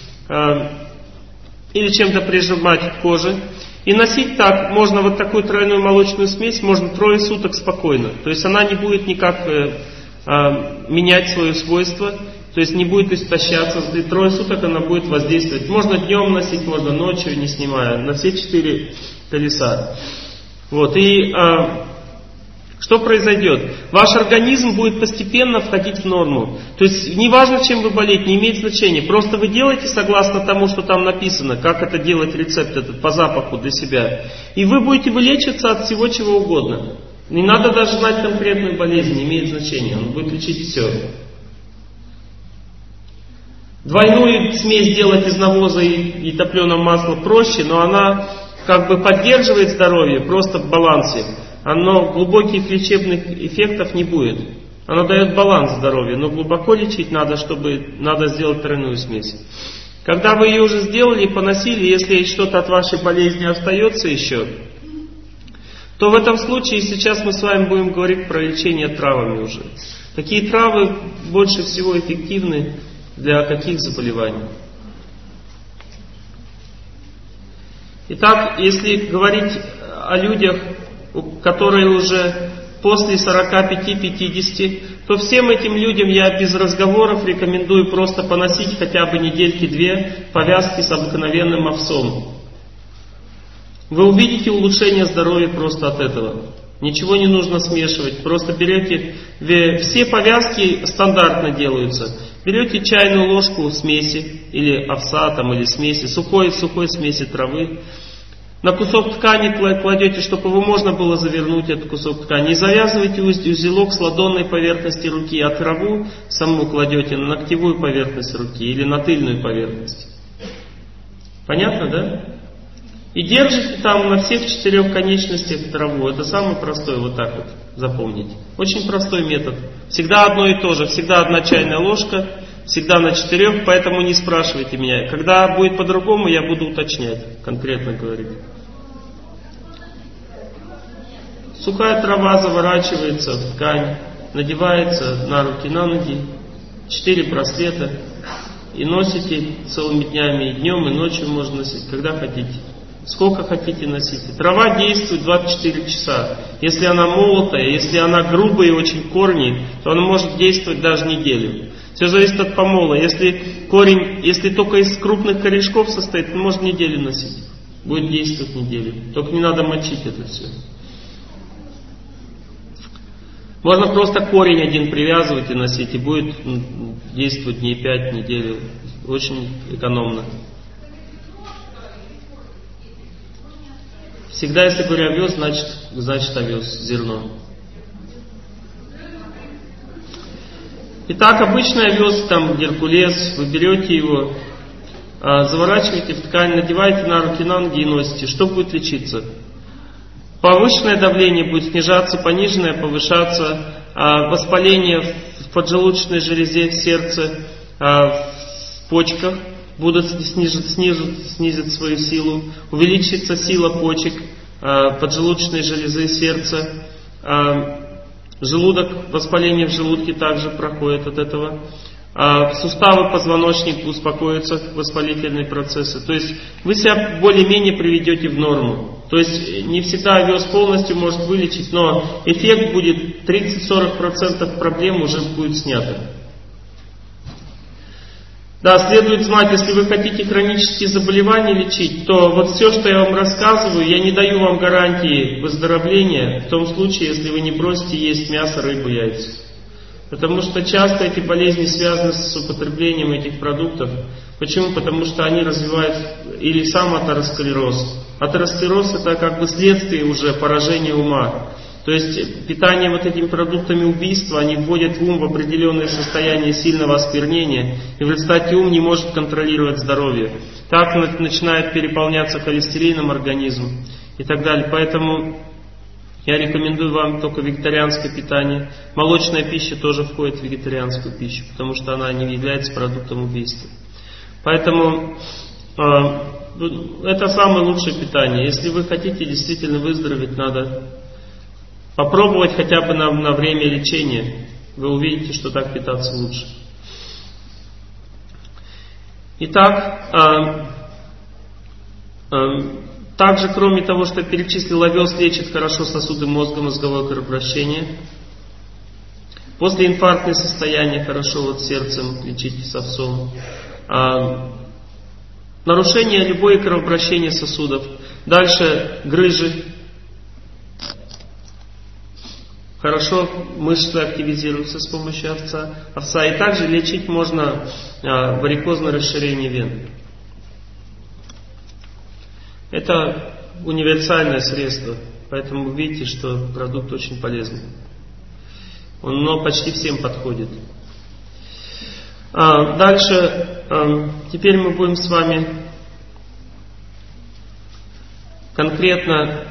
или чем-то прижимать к коже. И носить так, можно вот такую тройную молочную смесь, можно 3 суток спокойно. То есть она не будет никак менять свое свойство, то есть не будет истощаться, и 3 суток она будет воздействовать. Можно днем носить, можно ночью, не снимая, на все 4 колеса. Вот, и что произойдет? Ваш организм будет постепенно входить в норму. То есть неважно, чем вы болеете, не имеет значения. Просто вы делаете согласно тому, что там написано, как это делать, рецепт этот по запаху для себя. И вы будете вылечиваться от всего чего угодно. Не надо даже знать конкретную болезнь, не имеет значения. Он будет лечить все. Двойную смесь делать из навоза и топленого масла проще, но она как бы поддерживает здоровье, просто в балансе. Но глубоких лечебных эффектов не будет. Она дает баланс здоровья, но глубоко лечить надо сделать тройную смесь. Когда вы ее уже сделали, поносили, если что-то от вашей болезни остается еще, то в этом случае сейчас мы с вами будем говорить про лечение травами уже. Какие травы больше всего эффективны для каких заболеваний? Итак, если говорить о людях, которые уже после 45-50, то всем этим людям я без разговоров рекомендую просто поносить хотя бы недельки-2 повязки с обыкновенным овсом. Вы увидите улучшение здоровья просто от этого. Ничего не нужно смешивать, просто берете, все повязки стандартно делаются. Берете чайную ложку смеси, или овса, там, или смеси, сухой смеси травы. На кусок ткани кладете, чтобы его можно было завернуть, этот кусок ткани. И завязываете узелок с ладонной поверхности руки, а траву саму кладете на ногтевую поверхность руки или на тыльную поверхность. Понятно, да? И держите там на всех 4 конечностях траву. Это самый простой, вот так вот запомнить. Очень простой метод. Всегда одно и то же. Всегда 1 чайная ложка, всегда на 4, поэтому не спрашивайте меня. Когда будет по-другому, я буду уточнять, конкретно говорить. Сухая трава заворачивается в ткань, надевается на руки, на ноги, 4 браслета, и носите целыми днями, и днем, и ночью можно носить, когда хотите. Сколько хотите носите. Трава действует 24 часа. Если она молотая, если она грубая и очень корни, то она может действовать даже неделю. Все зависит от помола. Если только из крупных корешков состоит, то можно неделю носить. Будет действовать неделю. Только не надо мочить это все. Можно просто корень один привязывать и носить, и будет действовать дней 5, неделю. Очень экономно. Всегда, если говорю овес, значит овес, зерно. Итак, обычный овес, там геркулес, вы берете его, заворачиваете в ткань, надеваете на руки, на ноги и носите. Что будет лечиться? Повышенное давление будет снижаться, пониженное повышаться, воспаление в поджелудочной железе, в сердце, в почках будут снизить свою силу, увеличится сила почек, поджелудочной железы, сердца, желудок, воспаление в желудке также проходит от этого, суставы позвоночника успокоятся, воспалительные процессы. То есть вы себя более-менее приведете в норму. То есть не всегда овес полностью может вылечить, но эффект будет 30-40% проблем уже будет снято. Да, следует знать, если вы хотите хронические заболевания лечить, то вот все, что я вам рассказываю, я не даю вам гарантии выздоровления в том случае, если вы не бросите есть мясо, рыбу, яйца. Потому что часто эти болезни связаны с употреблением этих продуктов. Почему? Потому что они развивают или сам атеросклероз. Атеросклероз это как бы следствие уже поражения ума. То есть питание вот этими продуктами убийства, они вводят ум в определенное состояние сильного осквернения, и в результате ум не может контролировать здоровье. Так начинает переполняться холестерином организм и так далее. Поэтому я рекомендую вам только вегетарианское питание. Молочная пища тоже входит в вегетарианскую пищу, потому что она не является продуктом убийства. Поэтому это самое лучшее питание. Если вы хотите действительно выздороветь, надо попробовать хотя бы на время лечения. Вы увидите, что так питаться лучше. Итак, также, кроме того, что я перечислил, овес лечит хорошо сосуды мозга, мозговое кровообращение. После инфарктное состояние хорошо вот сердцем лечить с овсом. Нарушение любое кровообращение сосудов. Дальше грыжи. Хорошо мышцы активизируются с помощью овса. И также лечить можно варикозное расширение вен. Это универсальное средство. Поэтому вы видите, что продукт очень полезный. Он почти всем подходит. Дальше, теперь мы будем с вами конкретно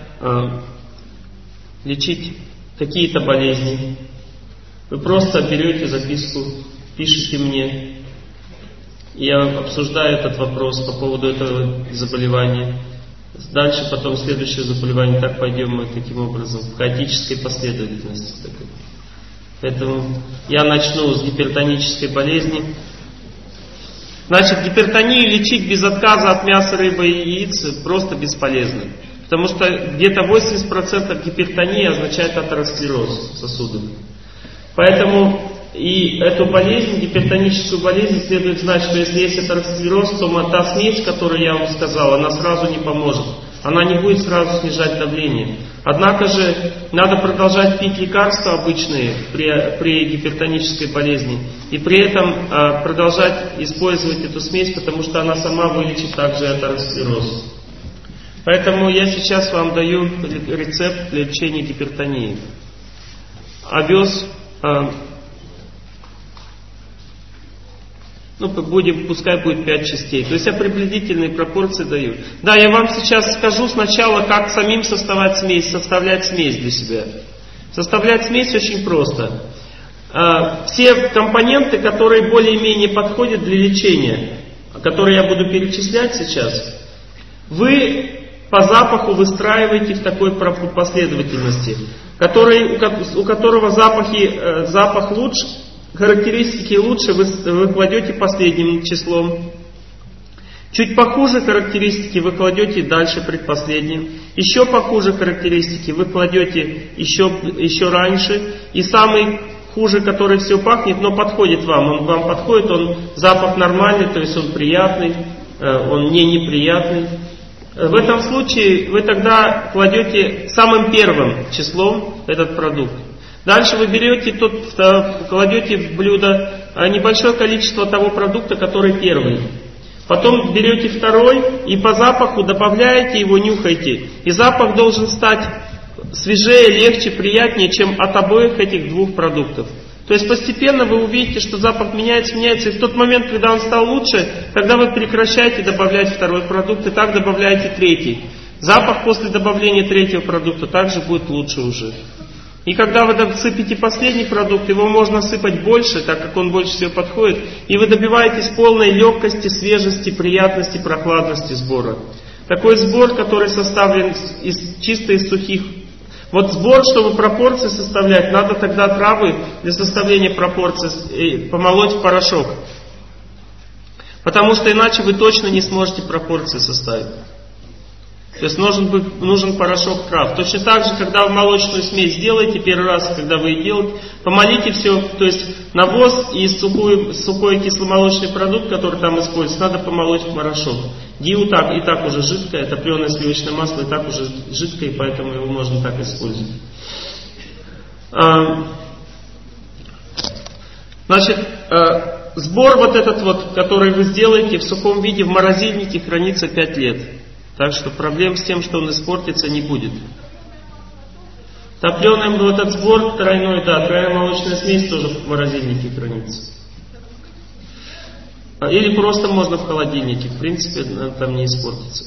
лечить какие-то болезни. Вы просто берете записку, пишите мне, я обсуждаю этот вопрос по поводу этого заболевания. Дальше потом следующее заболевание, так пойдем мы таким образом, в хаотической последовательности. Поэтому я начну с гипертонической болезни. Значит, гипертонию лечить без отказа от мяса, рыбы и яиц просто бесполезно. Потому что где-то 80% гипертонии означает атеросклероз сосудов. Поэтому и эту болезнь, гипертоническую болезнь, следует знать, что если есть атеросклероз, то та смесь, которую я вам сказал, она сразу не поможет. Она не будет сразу снижать давление. Однако же надо продолжать пить лекарства обычные при гипертонической болезни. И при этом продолжать использовать эту смесь, потому что она сама вылечит также атеросклероз. Поэтому я сейчас вам даю рецепт для лечения гипертонии. Овес, пускай будет 5 частей. То есть я приблизительные пропорции даю. Да, я вам сейчас скажу сначала, как самим составлять смесь для себя. Составлять смесь очень просто. Все компоненты, которые более-менее подходят для лечения, которые я буду перечислять сейчас, вы по запаху выстраиваете в такой последовательности, у которого запах лучше, характеристики лучше вы кладете последним числом. Чуть похуже характеристики вы кладете дальше предпоследним. Еще похуже характеристики вы кладете еще раньше. И самый хуже, который все пахнет, но подходит вам. Он вам подходит, запах нормальный, то есть он приятный, он не неприятный. В этом случае вы тогда кладете самым первым числом этот продукт. Дальше вы кладете в блюдо небольшое количество того продукта, который первый. Потом берете второй и по запаху добавляете его, нюхаете. И запах должен стать свежее, легче, приятнее, чем от обоих этих двух продуктов. То есть постепенно вы увидите, что запах меняется, и в тот момент, когда он стал лучше, тогда вы прекращаете добавлять второй продукт и так добавляете третий. Запах после добавления третьего продукта также будет лучше уже. И когда вы сыпете последний продукт, его можно сыпать больше, так как он больше всего подходит, и вы добиваетесь полной легкости, свежести, приятности, прохладности сбора. Такой сбор, который составлен чисто из сухих. Вот сбор, чтобы пропорции составлять, надо тогда травы для составления пропорций помолоть в порошок. Потому что иначе вы точно не сможете пропорции составить. То есть нужен порошок трав. Точно так же, когда вы молочную смесь делаете первый раз, когда вы ее делаете, помолите все, то есть навоз и сухой кисломолочный продукт, который там используется, надо помолоть в порошок. Диу и так уже жидкое, топленое сливочное масло и так уже жидкое, поэтому его можно так использовать. Значит, сбор вот этот, который вы сделаете в сухом виде в морозильнике, хранится 5 лет. Так что проблем с тем, что он испортится, не будет. Топленый этот сбор тройной, тройная молочная смесь тоже в морозильнике хранится. Или просто можно в холодильнике, в принципе, там не испортится.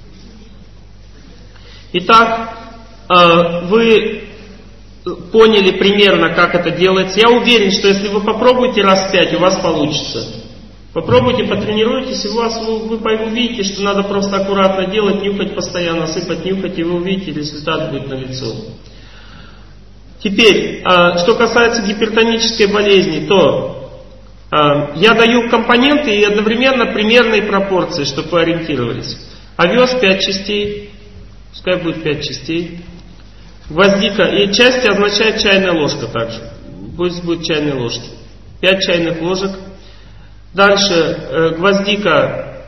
Итак, вы поняли примерно, как это делается. Я уверен, что если вы попробуете раз 5, у вас получится. Попробуйте, потренируйтесь, и вы увидите, что надо просто аккуратно делать, нюхать постоянно, сыпать, нюхать, и вы увидите, результат будет налицо. Теперь, что касается гипертонической болезни, то я даю компоненты и одновременно примерные пропорции, чтобы вы ориентировались. Овес 5 частей, пускай будет 5 частей. Гвоздика, и части означает чайная ложка также. пусть будет чайные ложки. 5 чайных ложек. Дальше гвоздика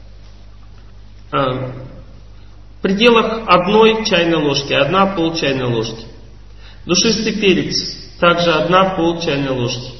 в пределах 1 чайной ложки, 1 пол чайной ложки. Душистый перец также 1 пол чайной ложки.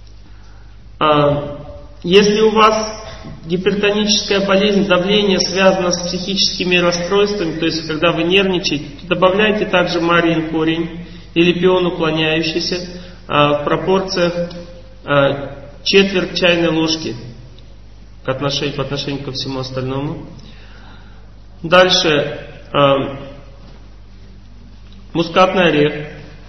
Если у вас гипертоническая болезнь, давление связано с психическими расстройствами, то есть когда вы нервничаете, то добавляйте также марьин корень или пион уклоняющийся в пропорциях четверть чайной ложки по отношению ко всему остальному. Дальше мускатный орех,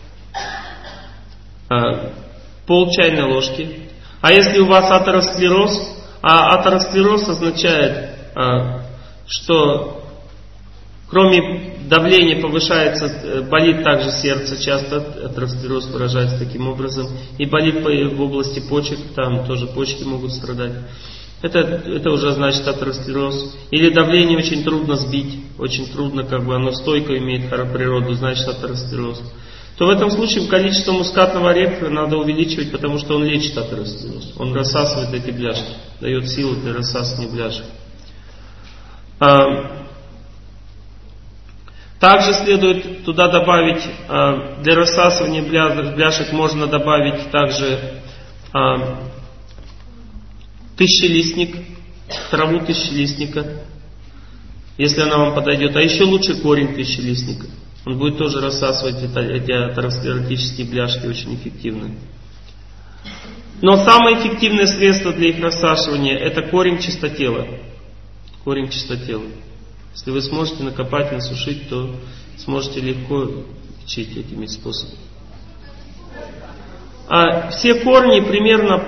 пол чайной ложки. А если у вас атеросклероз, а атеросклероз означает, что кроме давления повышается, болит также сердце, часто атеросклероз выражается таким образом, и болит в области почек, там тоже почки могут страдать. Это уже значит атеросклероз. Или давление очень трудно сбить, очень трудно, оно стойко имеет природу, значит атеросклероз. То в этом случае количество мускатного ореха надо увеличивать, потому что он лечит атеросклероз. Он рассасывает эти бляшки, дает силу для рассасывания бляшек. Также следует туда добавить, для рассасывания бляшек можно добавить также тысячелистник, траву тысячелистника, если она вам подойдет. А еще лучше корень тысячелистника. Он будет тоже рассасывать эти атеросклеротические бляшки очень эффективно. Но самое эффективное средство для их рассашивания — это корень чистотела. Корень чистотела. Если вы сможете накопать, насушить, то сможете легко лечить этими способами. Все корни примерно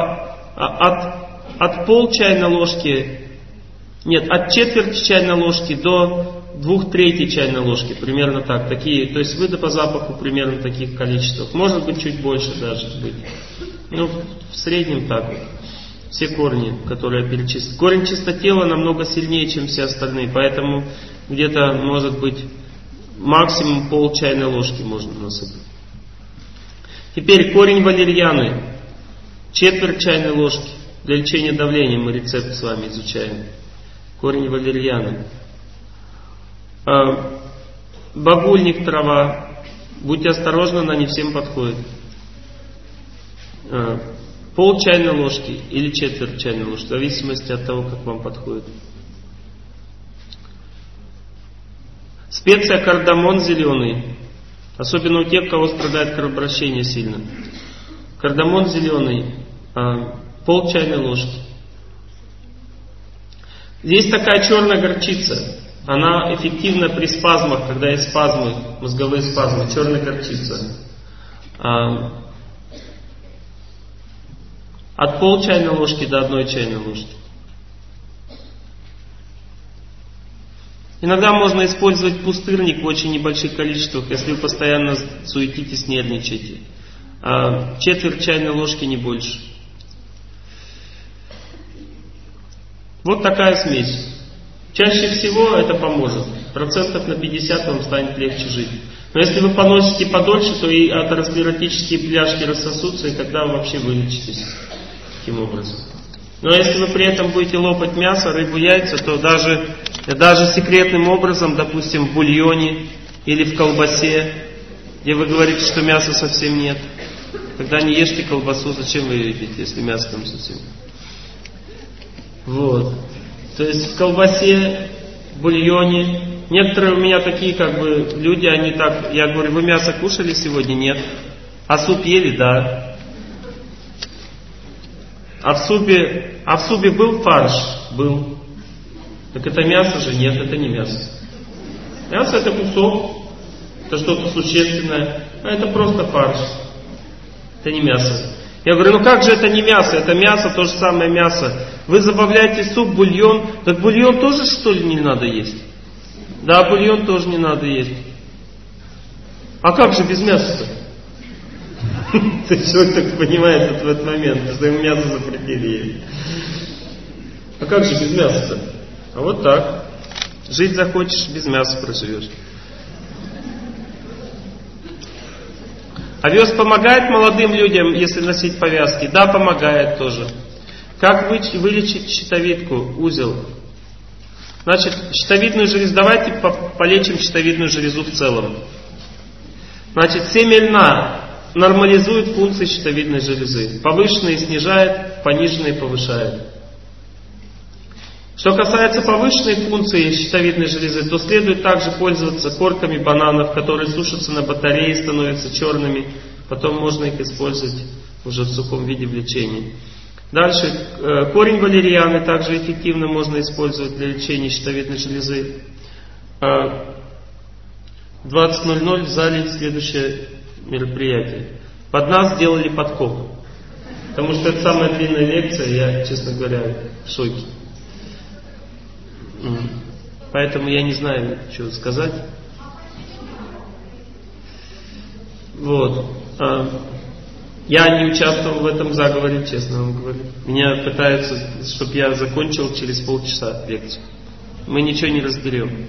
от пол чайной ложки, от четверти чайной ложки до 2/3 чайной ложки, примерно так. Такие, то есть вы по запаху примерно в таких количествах. Может быть чуть больше даже быть. В среднем так вот. Все корни, которые я перечислил. Корень чистотела намного сильнее, чем все остальные, поэтому где-то может быть максимум пол чайной ложки можно насыпать. Теперь корень валерьяны, четверть чайной ложки. Для лечения давления мы рецепт с вами изучаем. Корень валерьяны. Багульник, трава. Будьте осторожны, она не всем подходит. Пол чайной ложки или четверть чайной ложки, в зависимости от того, как вам подходит. Специя кардамон зеленый. Особенно у тех, у кого страдает кровообращение сильно. Кардамон зеленый. Пол чайной ложки. Есть такая черная горчица. Она эффективна при спазмах, когда есть спазмы, мозговые спазмы. Черная горчица. От пол чайной ложки до 1 чайной ложки. Иногда можно использовать пустырник в очень небольших количествах, если вы постоянно суетитесь, нервничаете. Четверть чайной ложки, не больше. Вот такая смесь. Чаще всего это поможет. 50% вам станет легче жить. Но если вы поносите подольше, то и атеросклеротические бляшки рассосутся, и тогда вы вообще вылечитесь таким образом. Но если вы при этом будете лопать мясо, рыбу, яйца, то даже секретным образом, допустим, в бульоне или в колбасе, где вы говорите, что мяса совсем нет, тогда не ешьте колбасу, зачем вы ее едите, если мяса там совсем нет. Вот. То есть в колбасе, в бульоне. Некоторые у меня такие люди, они так, я говорю, вы мясо кушали сегодня? Нет. А суп ели? Да. А в супе был фарш? Был. Так это мясо же? Нет, это не мясо. Мясо — это кусок, это что-то существенное, а это просто фарш. Это не мясо. Я говорю, как же это не мясо? Это мясо, то же самое мясо. Вы добавляете суп, бульон. Так бульон тоже, что ли, не надо есть? Да, бульон тоже не надо есть. А как же без мяса-то? То есть человек так понимает в этот момент, что ему мясо запретили есть. А как же без мяса-то? А вот так. Жить захочешь, без мяса проживешь. Овес помогает молодым людям, если носить повязки? Да, помогает тоже. Как вылечить щитовидку, узел? Значит, щитовидную железу, давайте полечим щитовидную железу в целом. Значит, семя льна нормализует функции щитовидной железы. Повышенные снижает, пониженные повышает. Что касается повышенной функции щитовидной железы, то следует также пользоваться корками бананов, которые сушатся на батарее, становятся черными. Потом можно их использовать уже в сухом виде в лечении. Дальше, корень валерианы также эффективно можно использовать для лечения щитовидной железы. В 20:00 в зале следующее мероприятие. Под нас сделали подкоп. Потому что это самая длинная лекция, я, честно говоря, в шоке. Поэтому я не знаю, что сказать. Вот. Я не участвовал в этом заговоре, честно вам говорю. Меня пытаются, чтобы я закончил через полчаса лекцию. Мы ничего не разберем.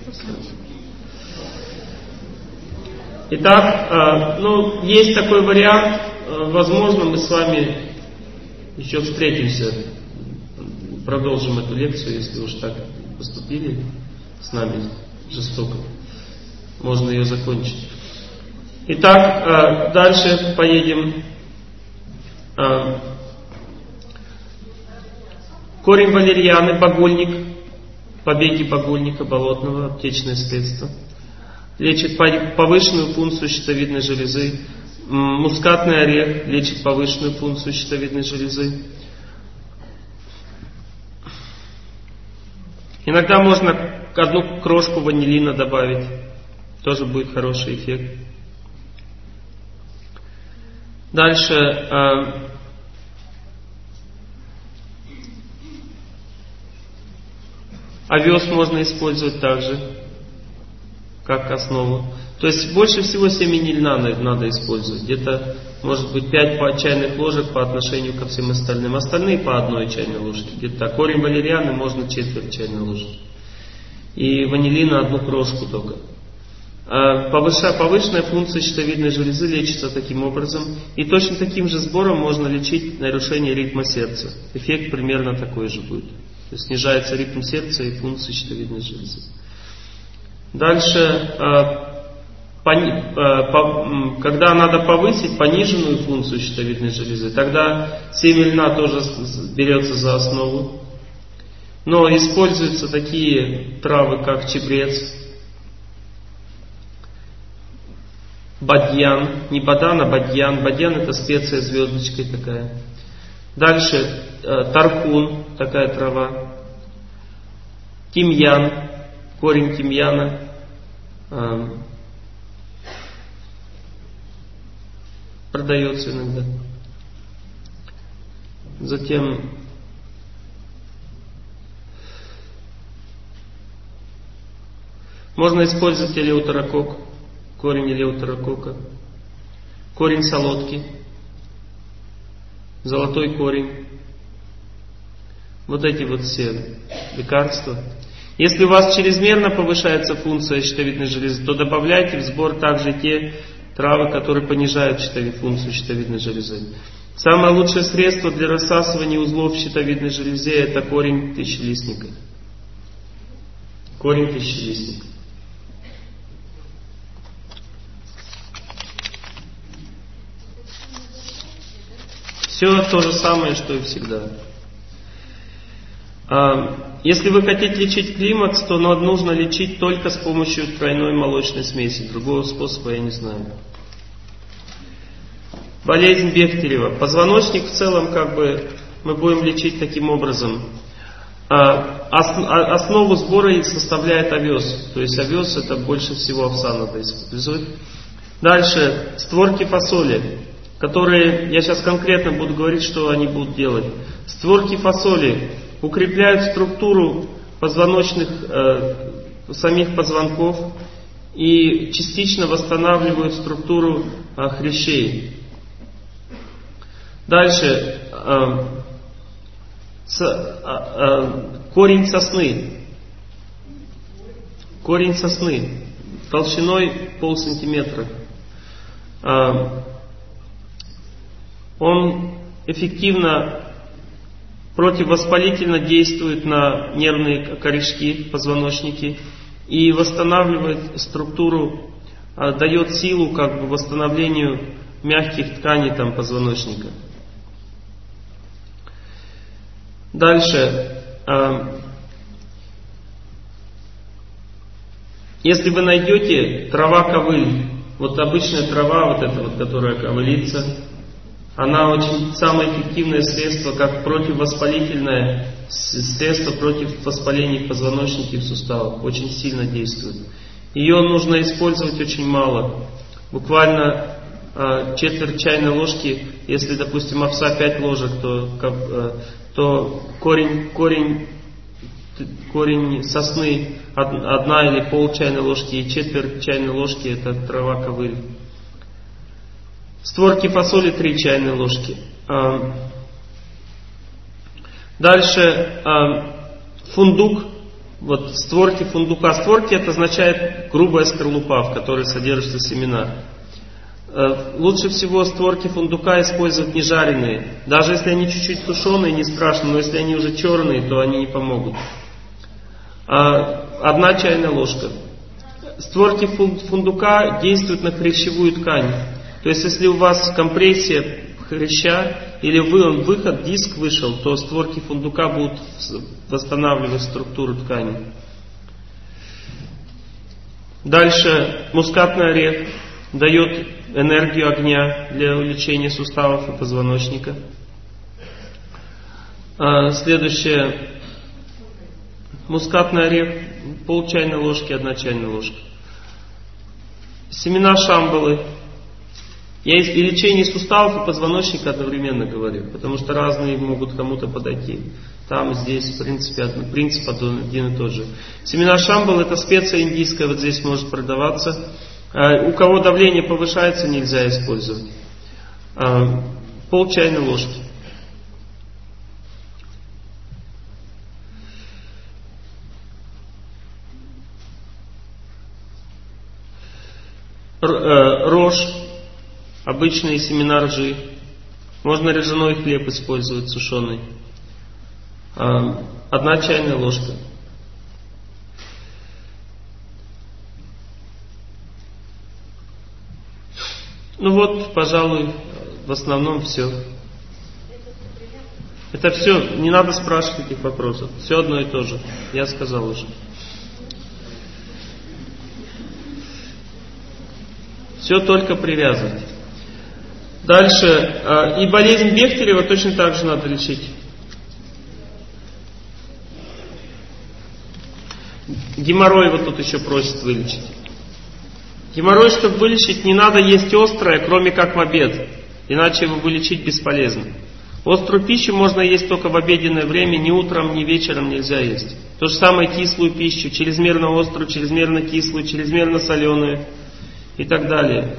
Итак, есть такой вариант. Возможно, мы с вами еще встретимся. Продолжим эту лекцию, если уж так поступили с нами жестоко. Можно ее закончить. Итак, дальше поедем. Корень валерианы, багульник, побеги багульника болотного, аптечное средство. Лечит повышенную функцию щитовидной железы. Мускатный орех лечит повышенную функцию щитовидной железы. Иногда можно одну крошку ванилина добавить. Тоже будет хороший эффект. Дальше. Овес можно использовать также, как основу. То есть больше всего семени льна надо использовать. Где-то, может быть, 5 чайных ложек по отношению ко всем остальным. Остальные по 1 чайной ложке. Где-то так. Корень валерианы можно 1/4 чайной ложки. И ванилина 1 крошку только. Повышенная функция щитовидной железы лечится таким образом. И точно таким же сбором можно лечить нарушение ритма сердца. Эффект примерно такой же будет. То есть снижается ритм сердца и функция щитовидной железы. Дальше, когда надо повысить пониженную функцию щитовидной железы, тогда семя льна тоже берется за основу. Но используются такие травы, как чебрец, бадьян, не бадан, а бадьян. Бадьян — это специя звездочкой такая. Дальше тархун, такая трава. Тимьян, корень тимьяна. Продается иногда. Затем можно использовать элеутерокок, корень элеутерокока, корень солодки, золотой корень. Вот эти вот все лекарства. Если у вас чрезмерно повышается функция щитовидной железы, то добавляйте в сбор также те травы, которые понижают функцию щитовидной железы. Самое лучшее средство для рассасывания узлов в щитовидной железе — это корень тысячелистника. Корень тысячелистника. Все то же самое, что и всегда. Если вы хотите лечить климакс, то нужно лечить только с помощью тройной молочной смеси. Другого способа я не знаю. Болезнь Бехтерева. Позвоночник в целом мы будем лечить таким образом. Основу сбора составляет овес. То есть овес — это больше всего овса надо использовать. Дальше створки фасоли, которые, я сейчас конкретно буду говорить, что они будут делать. Створки фасоли укрепляют структуру позвоночных, самих позвонков и частично восстанавливают структуру хрящей. Дальше корень сосны. Корень сосны толщиной 0,5 сантиметра. Он эффективно противовоспалительно действует на нервные корешки, позвоночники и восстанавливает структуру, дает силу как бы восстановлению мягких тканей там, позвоночника. Дальше. Если вы найдете трава ковыль, вот обычная трава, вот эта вот, которая ковылится, она очень самое эффективное средство, как противовоспалительное средство против воспалений в позвоночнике и в суставах. Очень сильно действует. Ее нужно использовать очень мало. Буквально четверть чайной ложки, если, допустим, овса 5 ложек, то корень сосны 1 или пол чайной ложки и четверть чайной ложки это трава ковыль. Створки фасоли 3 чайные ложки. Дальше фундук. Вот створки фундука. Створки это означает грубая скорлупа, в которой содержатся семена. Лучше всего створки фундука использовать не жареные. Даже если они чуть-чуть сушеные, не страшно, но если они уже черные, то они не помогут. 1 чайная ложка. Створки фундука действуют на хрящевую ткань. То есть, если у вас компрессия хряща или выход, диск вышел, то створки фундука будут восстанавливать структуру ткани. Дальше мускатный орех дает энергию огня для увеличения суставов и позвоночника. Следующее. Мускатный орех, пол чайной ложки, 1 чайная ложка. Семена шамбалы. Я и лечение суставов и позвоночника одновременно говорю, потому что разные могут кому-то подойти. Там, здесь, в принципе, принцип один и тот же. Семена шамбалы это специя индийская, вот здесь может продаваться. У кого давление повышается, нельзя использовать. Пол чайной ложки. Рожь, обычные семена ржи. Можно ржаной хлеб использовать, сушеный. 1 чайная ложка. Ну вот, пожалуй, в основном все. Это все, не надо спрашивать этих вопросов. Все одно и то же. Я сказал уже. Все только привязывать. Дальше. И болезнь Бехтерева точно так же надо лечить. Геморрой вот тут еще просит вылечить. Геморрой, чтобы вылечить, не надо есть острое, кроме как в обед. Иначе его вылечить бесполезно. Острую пищу можно есть только в обеденное время, ни утром, ни вечером нельзя есть. То же самое кислую пищу, чрезмерно острую, чрезмерно кислую, чрезмерно соленую и так далее.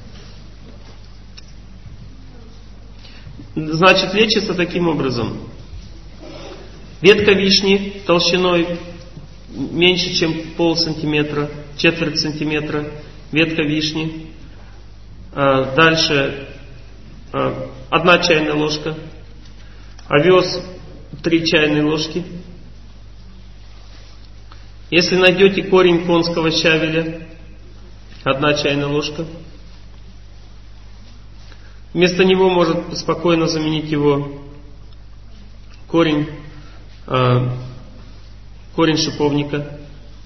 Значит, лечится таким образом. Ветка вишни толщиной меньше, чем полсантиметра, четверть сантиметра. Ветка вишни. Дальше 1 чайная ложка. Овес 3 чайные ложки. Если найдете корень конского щавеля, 1 чайная ложка. Вместо него может спокойно заменить его корень шиповника.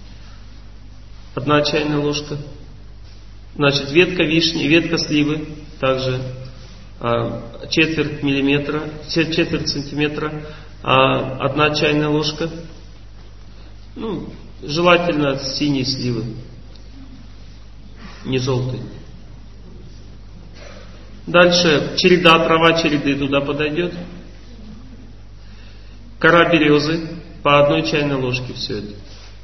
1 чайная ложка. Значит, ветка вишни, ветка сливы, также четверть сантиметра, 1 чайная ложка. Ну, желательно синей сливы, не желтой. Дальше трава череды туда подойдет. Кора березы, по 1 чайной ложке все это.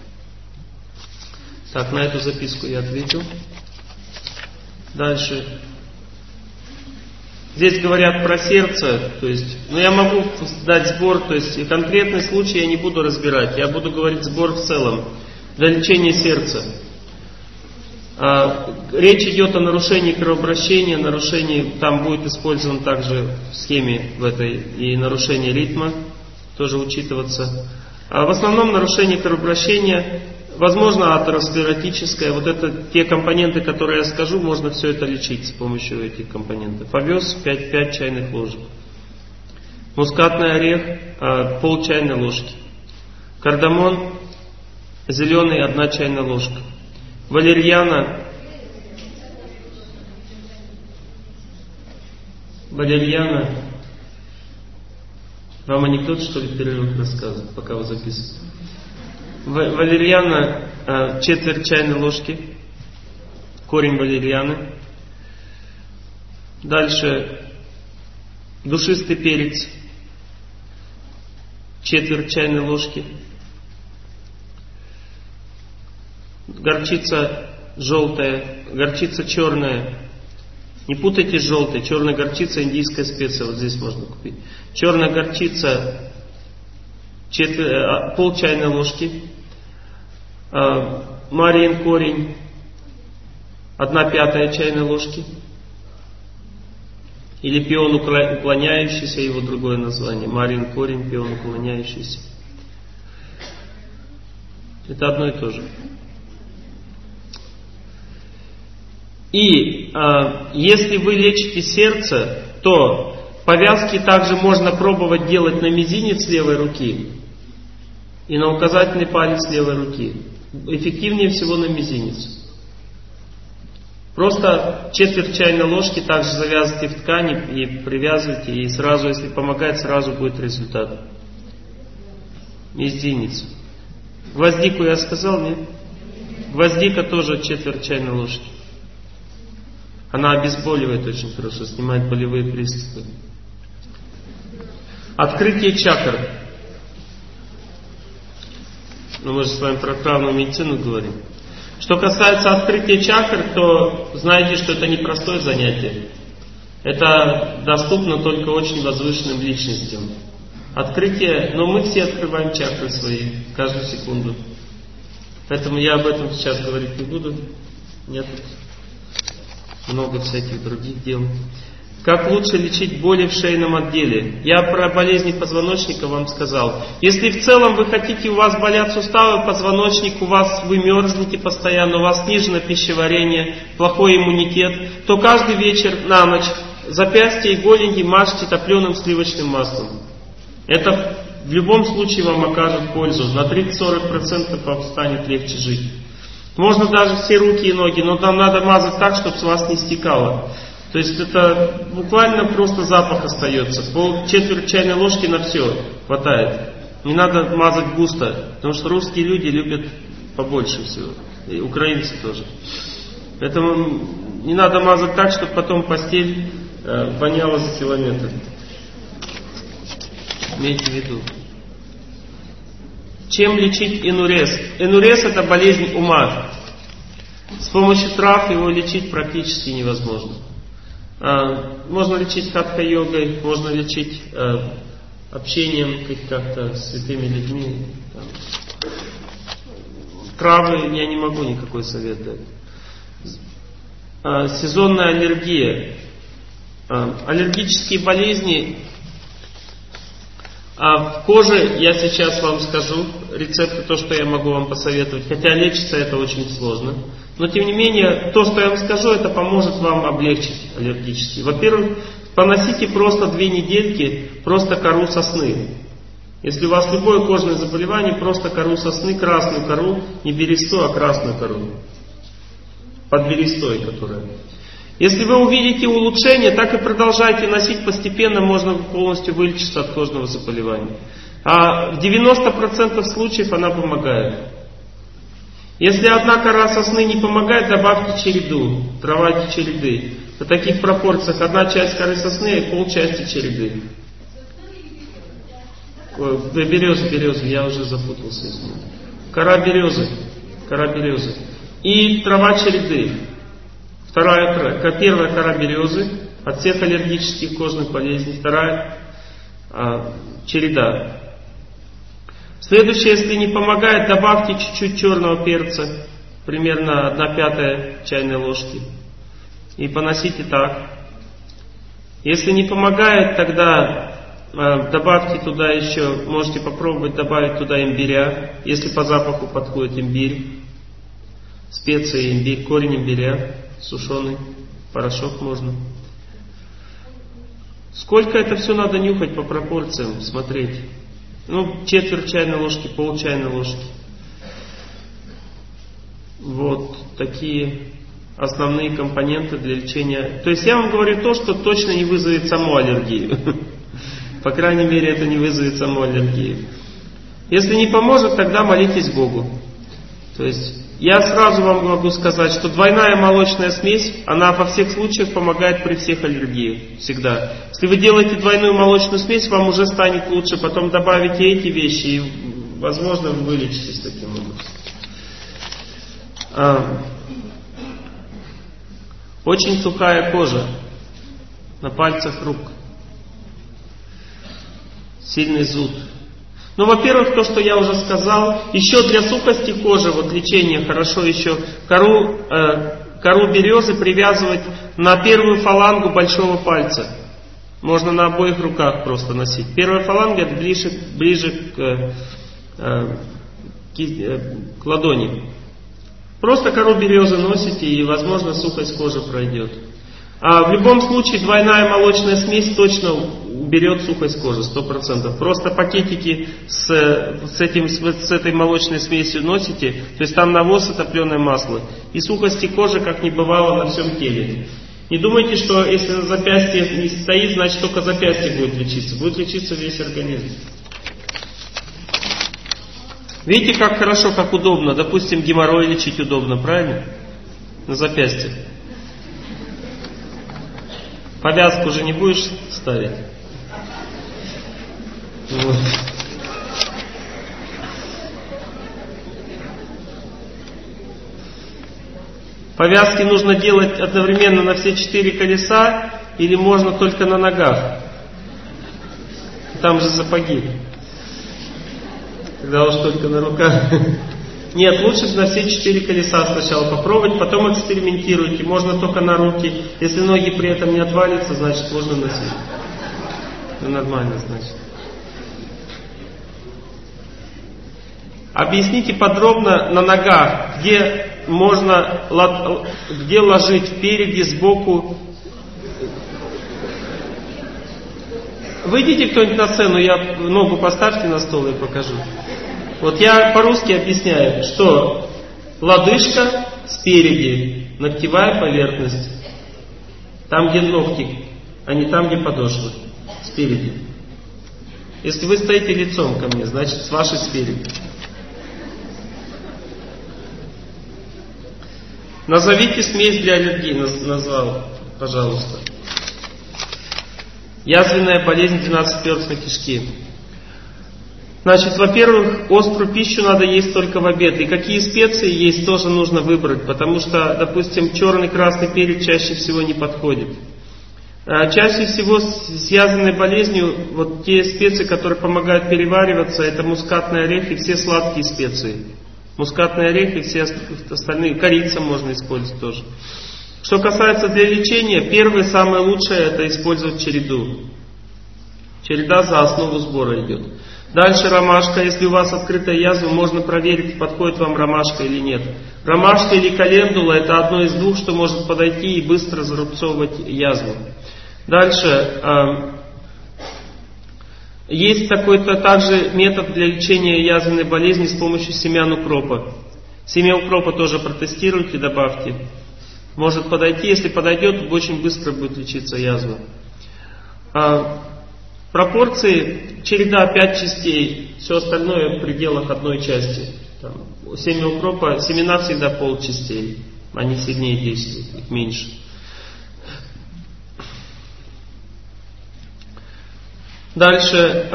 Так, на эту записку я ответил. Дальше. Здесь говорят про сердце, то есть, я могу дать сбор, то есть конкретный случай я не буду разбирать, я буду говорить сбор в целом для лечения сердца. Речь идет о нарушении кровообращения, там будет использован также в схеме в этой и нарушение ритма, тоже учитываться. В основном нарушение кровообращения, возможно, атеросклеротическое, вот это те компоненты, которые я скажу, можно все это лечить с помощью этих компонентов. Овес 5 чайных ложек. Мускатный орех пол чайной ложки. Кардамон зеленый 1 чайная ложка. Валерьяна вам анекдот, что ли, перерыв рассказывать, пока вы записываете? Валерьяна четверть чайной ложки, корень валерьяны. Дальше душистый перец, четверть чайной ложки. Горчица желтая, горчица черная. Не путайте с желтой. Черная горчица, индийская специя, вот здесь можно купить. Черная горчица, пол чайной ложки. Мариин корень, 1/5 чайной ложки. Или пион уклоняющийся, его другое название. Мариин корень, пион уклоняющийся. Это одно и то же. И если вы лечите сердце, то повязки также можно пробовать делать на мизинец левой руки и на указательный палец левой руки. Эффективнее всего на мизинец. Просто четверть чайной ложки также завязывайте в ткани и привязывайте, и сразу, если помогает, сразу будет результат. Мизинец. Гвоздику я сказал, нет? Гвоздика тоже четверть чайной ложки. Она обезболивает очень хорошо, снимает болевые приступы. Открытие чакр. Мы же с вами про травную медицину говорим. Что касается открытия чакр, то знаете, что это непростое занятие. Это доступно только очень возвышенным личностям. Открытие, но мы все открываем чакры свои каждую секунду. Поэтому я об этом сейчас говорить не буду. Нет. Много всяких других дел. Как лучше лечить боли в шейном отделе? Я про болезни позвоночника вам сказал. Если в целом вы хотите, у вас болят суставы, позвоночник, вы мерзнете постоянно, у вас снижено пищеварение, плохой иммунитет, то каждый вечер на ночь запястья и голени мажьте топленым сливочным маслом. Это в любом случае вам окажет пользу. На 30-40% вам станет легче жить. Можно даже все руки и ноги, но там надо мазать так, чтобы с вас не стекало. То есть это буквально просто запах остается. Четверть чайной ложки на все хватает. Не надо мазать густо, потому что русские люди любят побольше всего. И украинцы тоже. Поэтому не надо мазать так, чтобы потом постель воняла за километр. Имейте в виду. Чем лечить энурез? Энурез — это болезнь ума. С помощью трав его лечить практически невозможно. Можно лечить хатха-йогой, можно лечить общением как-то с святыми людьми. Травы я не могу никакой совет дать. Сезонная аллергия. Аллергические болезни. В коже я сейчас вам скажу рецепты, то, что я могу вам посоветовать. Хотя лечится это очень сложно. Но тем не менее, то, что я вам скажу, это поможет вам облегчить аллергические. Во-первых, поносите просто 2 недельки просто кору сосны. Если у вас любое кожное заболевание, просто кору сосны, красную кору, не бересту, а красную кору. Под берестой, которая. Если вы увидите улучшение, так и продолжайте носить постепенно, можно полностью вылечиться от кожного заболевания. А в 90% случаев она помогает. Если одна кора сосны не помогает, добавьте череду, травайте череды. В таких пропорциях 1 часть коры сосны и полчасти череды. Березы, я уже запутался. Кора березы. И трава череды. Первая кора березы от всех аллергических кожных болезней. Вторая череда. Следующее, если не помогает, добавьте чуть-чуть черного перца. примерно 1/5 чайной ложки. И поносите так. Если не помогает, тогда добавьте туда еще, можете попробовать добавить туда имбиря, если по запаху подходит имбирь, специи имбирь, корень имбиря, сушеный, порошок можно. Сколько это все надо нюхать по пропорциям, смотреть. Четверть чайной ложки, пол чайной ложки. Вот такие основные компоненты для лечения. То есть я вам говорю то, что точно не вызовет саму аллергию. По крайней мере, это не вызовет саму аллергию. Если не поможет, тогда молитесь Богу. То есть я сразу вам могу сказать, что двойная молочная смесь, она во всех случаях помогает при всех аллергиях. Всегда. Если вы делаете двойную молочную смесь, вам уже станет лучше. Потом добавите эти вещи, и, возможно, вы вылечитесь таким образом. Очень сухая кожа на пальцах рук. Сильный зуд. Во-первых, то, что я уже сказал, еще для сухости кожи, лечение хорошо еще кору березы привязывать на первую фалангу большого пальца. Можно на обоих руках просто носить. Первая фаланга это ближе к ладони. Просто кору березы носите, и, возможно, сухость кожи пройдет. В любом случае, двойная молочная смесь точно уберет сухость кожи, 100%. Просто пакетики с этой молочной смесью носите, то есть там навоз и топленое масло. И сухости кожи, как не бывало, на всем теле. Не думайте, что если на запястье не стоит, значит только запястье будет лечиться. Будет лечиться весь организм. Видите, как хорошо, как удобно. Допустим, геморрой лечить удобно, правильно? На запястье. Повязку же не будешь ставить? Вот. Повязки нужно делать одновременно на все 4 колеса или можно только на ногах? Там же сапоги. Когда уж только на руках. Нет, лучше на все 4 колеса сначала попробовать, потом экспериментируйте. Можно только на руки. Если ноги при этом не отвалятся, значит можно носить. Нормально, значит. Объясните подробно на ногах, где ложить впереди, сбоку. Выйдите кто-нибудь на сцену, я ногу поставьте на стол и покажу. Вот я по-русски объясняю, что лодыжка спереди, ногтевая поверхность. Там, где ногти, а не там, где подошва. Спереди. Если вы стоите лицом ко мне, значит с вашей спереди. Назовите смесь для аллергии, назвал, пожалуйста. Язвенная болезнь 12-перстной кишки. Значит, во-первых, острую пищу надо есть только в обед. И какие специи есть, тоже нужно выбрать. Потому что, допустим, черный, красный перец чаще всего не подходит. Чаще всего с язвенной болезнью, вот те специи, которые помогают перевариваться, это мускатный орех и все сладкие специи. Мускатный орех и все остальные. Корица можно использовать тоже. Что касается для лечения, первое, самое лучшее, это использовать череду. Череда за основу сбора идет. Дальше ромашка. Если у вас открытая язва, можно проверить, подходит вам ромашка или нет. Ромашка или календула — это одно из двух, что может подойти и быстро зарубцовывать язву. Дальше. Есть такой-то также метод для лечения язвенной болезни с помощью семян укропа. Семя укропа тоже протестируйте, добавьте. Может подойти, если подойдет, очень быстро будет лечиться язва. Пропорции: череда 5 частей, все остальное в пределах одной части. Семя укропа, семена всегда полчастей, они сильнее действуют, их меньше. Дальше.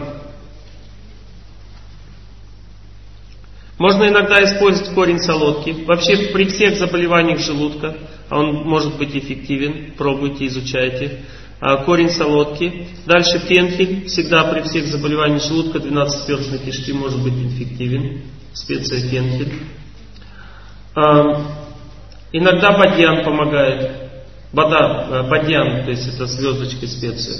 Можно иногда использовать корень солодки. Вообще при всех заболеваниях желудка он может быть эффективен. Пробуйте, изучайте. Корень солодки. Дальше фенхель. Всегда при всех заболеваниях желудка 12-перстной кишки может быть эффективен. Специя фенхель. Иногда бадьян помогает. Бадьян, то есть это звездочка специя.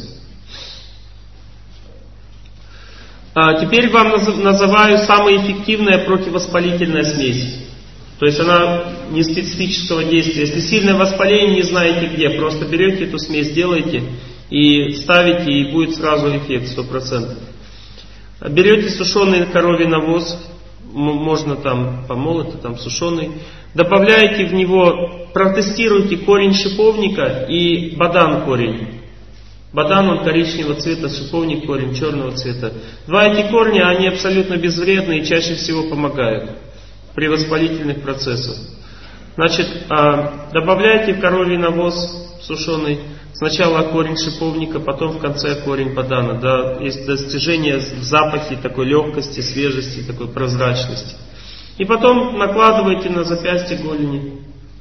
Теперь вам называю самая эффективная противовоспалительная смесь. То есть она не специфического действия. Если сильное воспаление, не знаете где, просто берете эту смесь, делаете и ставите, и будет сразу эффект 100%. Берете сушеный коровий навоз, можно там помолотый, там сушеный, добавляете в него, протестируйте корень шиповника и бадан корень. Бадан он коричневого цвета, шиповник корень черного цвета. Два эти корня, они абсолютно безвредны и чаще всего помогают при воспалительных процессах. Значит, добавляйте в коровий навоз сушеный, сначала корень шиповника, потом в конце корень бадана. Да, есть достижение в запахе такой легкости, свежести, такой прозрачности. И потом накладывайте на запястье голени.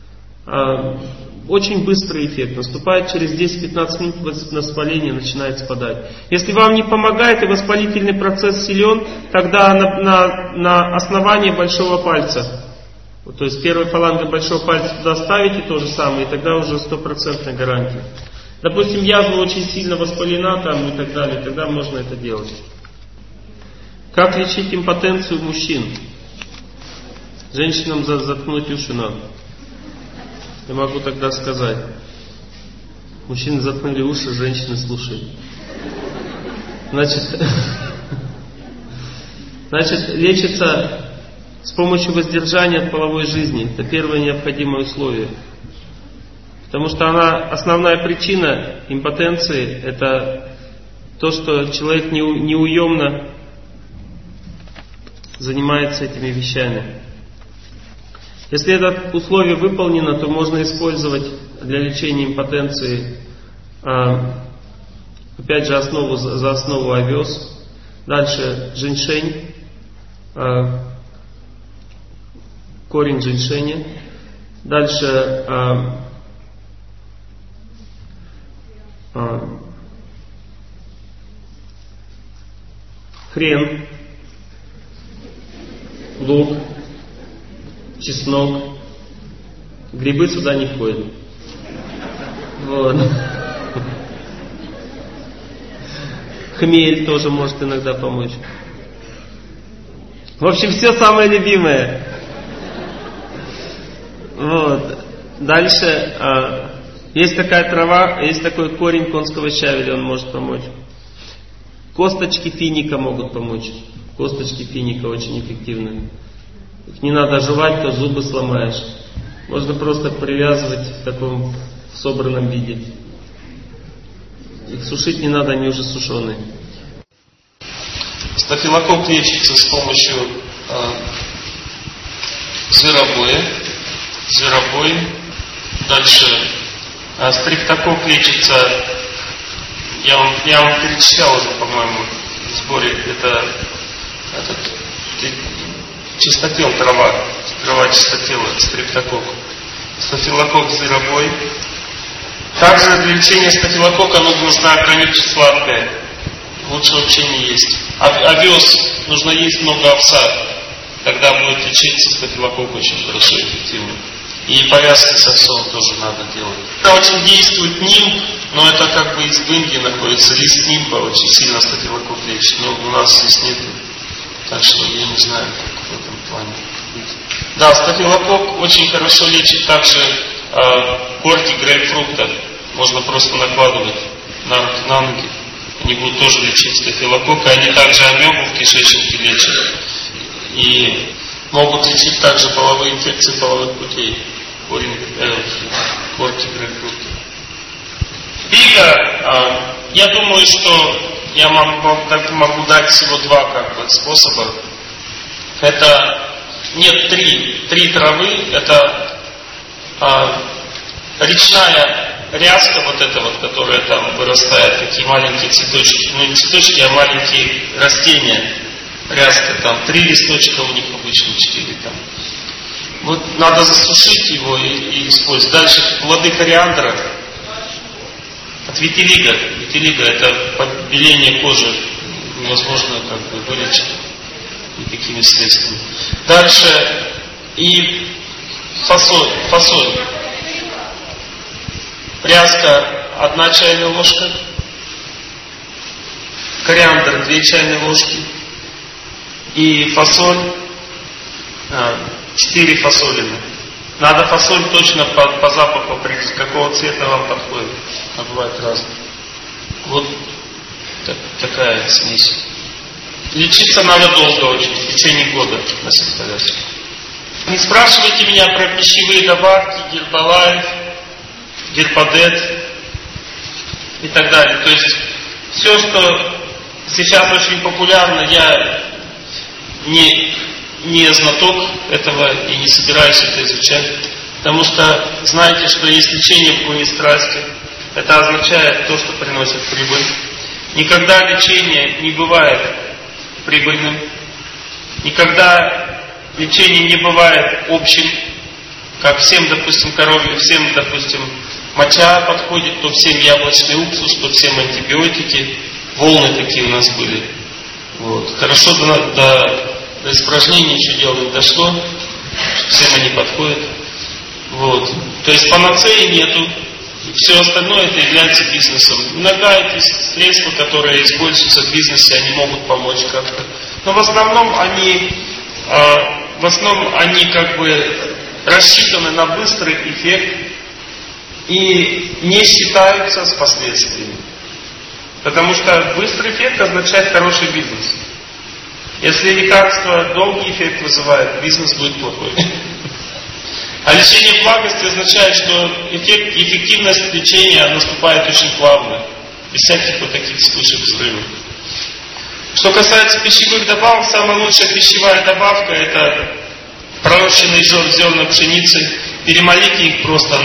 Очень быстрый эффект. Наступает через 10-15 минут, воспаление начинает спадать. Если вам не помогает и воспалительный процесс силен, тогда на основании большого пальца, то есть первой фалангой большого пальца туда ставите то же самое, и тогда уже 100% гарантия. Допустим, язва очень сильно воспалена там и так далее, тогда можно это делать. Как лечить импотенцию мужчин? Женщинам заткнуть уши надо. Я могу тогда сказать. Мужчины заткнули уши, женщины слушают. Значит, лечится с помощью воздержания от половой жизни. Это первое необходимое условие. Потому что основная причина импотенции — это то, что человек неуемно занимается этими вещами. Если это условие выполнено, то можно использовать для лечения импотенции, опять же, за основу овес. Дальше женьшень, корень женьшеня. Дальше хрен, лук, чеснок. Грибы сюда не входят. Вот. Хмель тоже может иногда помочь. В общем, все самое любимое. Вот. Дальше есть такая трава, есть такой корень конского щавеля, он может помочь. Косточки финика могут помочь. Косточки финика очень эффективны. Их не надо жевать, то зубы сломаешь. Можно просто привязывать в таком собранном виде. Их сушить не надо, они уже сушеные. Стафилококк лечится с помощью зверобоя. Дальше стриптококк лечится, я вам перечислял уже, по-моему, в сборе, это чистотел, трава чистотела, стриптококк. Стафилококк зверобой. Также для лечения стафилококка нужна граница сладкая. Лучше вообще не есть. Овес нужно есть много овса. Тогда будет лечиться стафилококк очень хорошо и эффективно. И повязки с овсом тоже надо делать. Это очень действует нимб, но это как бы в Индии находится. Лист нимба очень сильно стафилококк лечит. Но у нас здесь нет. Так что я не знаю, как в этом плане. Да, стафилококк очень хорошо лечит также корки грейпфрукта. Можно просто накладывать на ноги. Они будут тоже лечить стафилококк. Они также амебу в кишечнике лечат. И могут лечить также половые инфекции половых путей. Корки грейпфрукта. Фига, я думаю, что я могу дать всего два способа. Это нет три травы. Это речная ряска, вот эта вот, которая там вырастает, такие маленькие цветочки. Ну не цветочки, а маленькие растения. Ряска, там 3 листочка у них обычно, 4 там. Вот надо засушить его и использовать. Дальше плоды кориандра. От витилиго. Витилиго — это побеление кожи. Невозможно как бы вылечить никакими средствами. Дальше и Фасоль. Ряска 1 чайная ложка. Кориандр 2 чайные ложки. И фасоль 4 фасолины. Надо фасоль точно по запаху определить, какого цвета вам подходит. А бывает разное. Вот такая смесь. Лечиться надо долго очень, в течение года, на состояние. Не спрашивайте меня про пищевые добавки, Гербалайф, Гербадет и так далее. То есть все, что сейчас очень популярно, я не знаток этого и не собираюсь это изучать. Потому что знаете, что есть лечение в гуне страсти. Это означает то, что приносит прибыль. Никогда лечение не бывает прибыльным. Никогда лечение не бывает общим. Как всем, допустим, коровью, всем, допустим, моча подходит, то всем яблочный уксус, то всем антибиотики. Волны такие у нас были. Вот. Хорошо до испражнений еще дело не дошло. Всем они подходят. Вот. То есть панацеи нету. Все остальное это является бизнесом. Иногда эти средства, которые используются в бизнесе, они могут помочь как-то. Но в основном они как бы рассчитаны на быстрый эффект и не считаются с последствиями. Потому что быстрый эффект означает хороший бизнес. Если лекарство долгий эффект вызывает, бизнес будет плохой. А лечение благости означает, что эффективность лечения наступает очень плавно, без всяких вот таких вспышек взрывов. Что касается пищевых добавок, самая лучшая пищевая добавка это пророщенные зерна пшеницы. Перемолите их просто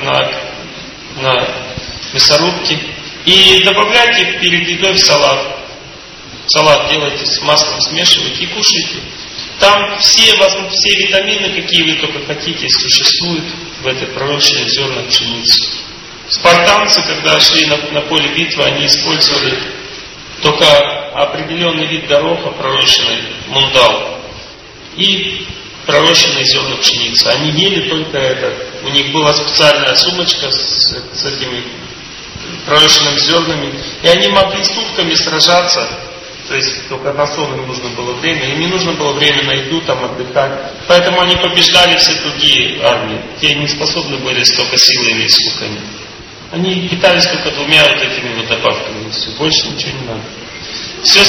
на мясорубке и добавляйте их перед едой в салат. Салат делайте с маслом, смешивайте и кушайте. Там все витамины, какие вы только хотите, существуют в этой пророщенной зерна пшеницы. Спартанцы, когда шли на поле битвы, они использовали только определенный вид гороха, пророщенный мундал, и пророщенные зерна пшеницы. Они ели только это. У них была специальная сумочка с этими пророщенными зернами, и они могли сутками сражаться. То есть только на сон им нужно было время, им не нужно было время на еду, там отдыхать. Поэтому они побеждали все другие армии. Те не способны были столько силы иметь, сколько они. Они питались только 2 вот этими вот добавками, и все, больше ничего не надо. Все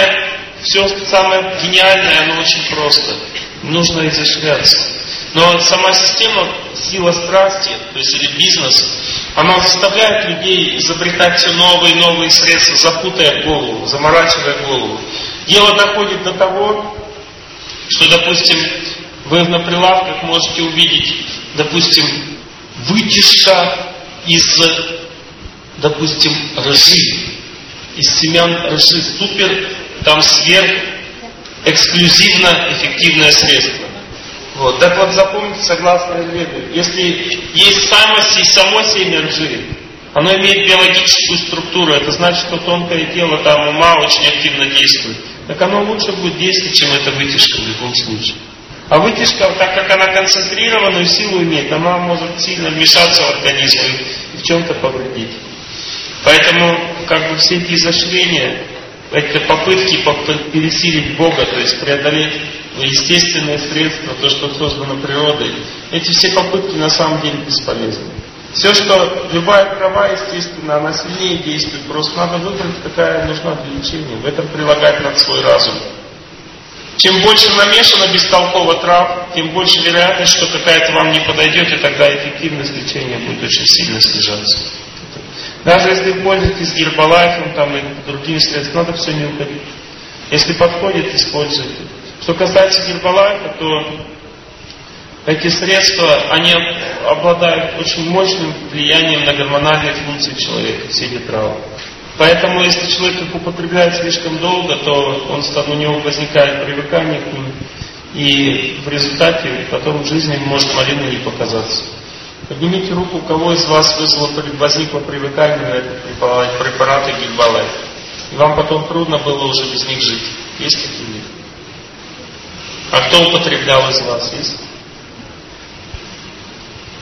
самое гениальное, оно очень просто. Нужно изощряться. Но сама система, сила страсти, то есть или бизнес, она заставляет людей изобретать все новые и новые средства, запутая голову, заморачивая голову. Дело доходит до того, что, допустим, вы на прилавках можете увидеть, допустим, вытяжка из, допустим, ржи, из семян ржи, супер, там сверх эксклюзивно эффективное средство. Вот. Так вот запомните, согласно Аюрведе, если есть само семя ржи, оно имеет биологическую структуру, это значит, что тонкое тело там ума очень активно действует. Так оно лучше будет действовать, чем эта вытяжка в любом случае. А вытяжка, так как она концентрированную силу имеет, она может сильно вмешаться в организм и в чем-то повредить. Поэтому как бы все эти изощрения, эти попытки пересилить Бога, то есть преодолеть естественные средства, то, что создано природой, эти все попытки на самом деле бесполезны. Все, что любая трава, естественно, она сильнее действует, просто надо выбрать, какая нужна для лечения. В этом прилагать надо свой разум. Чем больше намешано бестолково трав, тем больше вероятность, что какая-то вам не подойдет, и тогда эффективность лечения будет очень сильно снижаться. Даже если вы пользуетесь гербалайфом там, и другими средствами, надо все не уходить. Если подходит, используйте. Что касается гербалайфа, то эти средства, они обладают очень мощным влиянием на гормональные функции человека, все эти травы. Поэтому, если человек их употребляет слишком долго, то у него возникает привыкание к ним, и в результате потом в жизни может малина не показаться. Поднимите руку, у кого из вас возникло привыкание на этот препараты гербалайф. И вам потом трудно было уже без них жить. Есть такие люди? А кто употреблял из вас? Есть?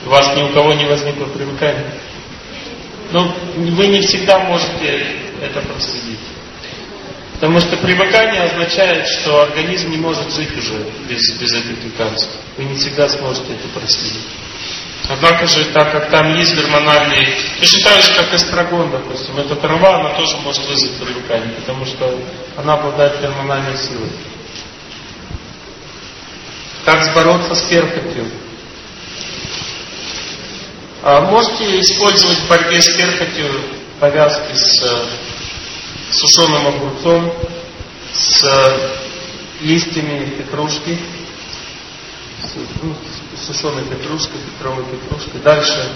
У вас ни у кого не возникло привыкания? Но вы не всегда можете это проследить. Потому что привыкание означает, что организм не может жить уже без этих лекарств. Вы не всегда сможете это проследить. Однако же, так как там есть гормональные, точно так же, как эстрагон, допустим, эта трава, она тоже может вызвать привыкание, потому что она обладает гормональной силой. Как бороться с перхотью? Можете использовать в борьбе с перхотью повязки с сушеным огурцом, с листьями петрушки, с сушеной петрушкой, петровой петрушкой. Дальше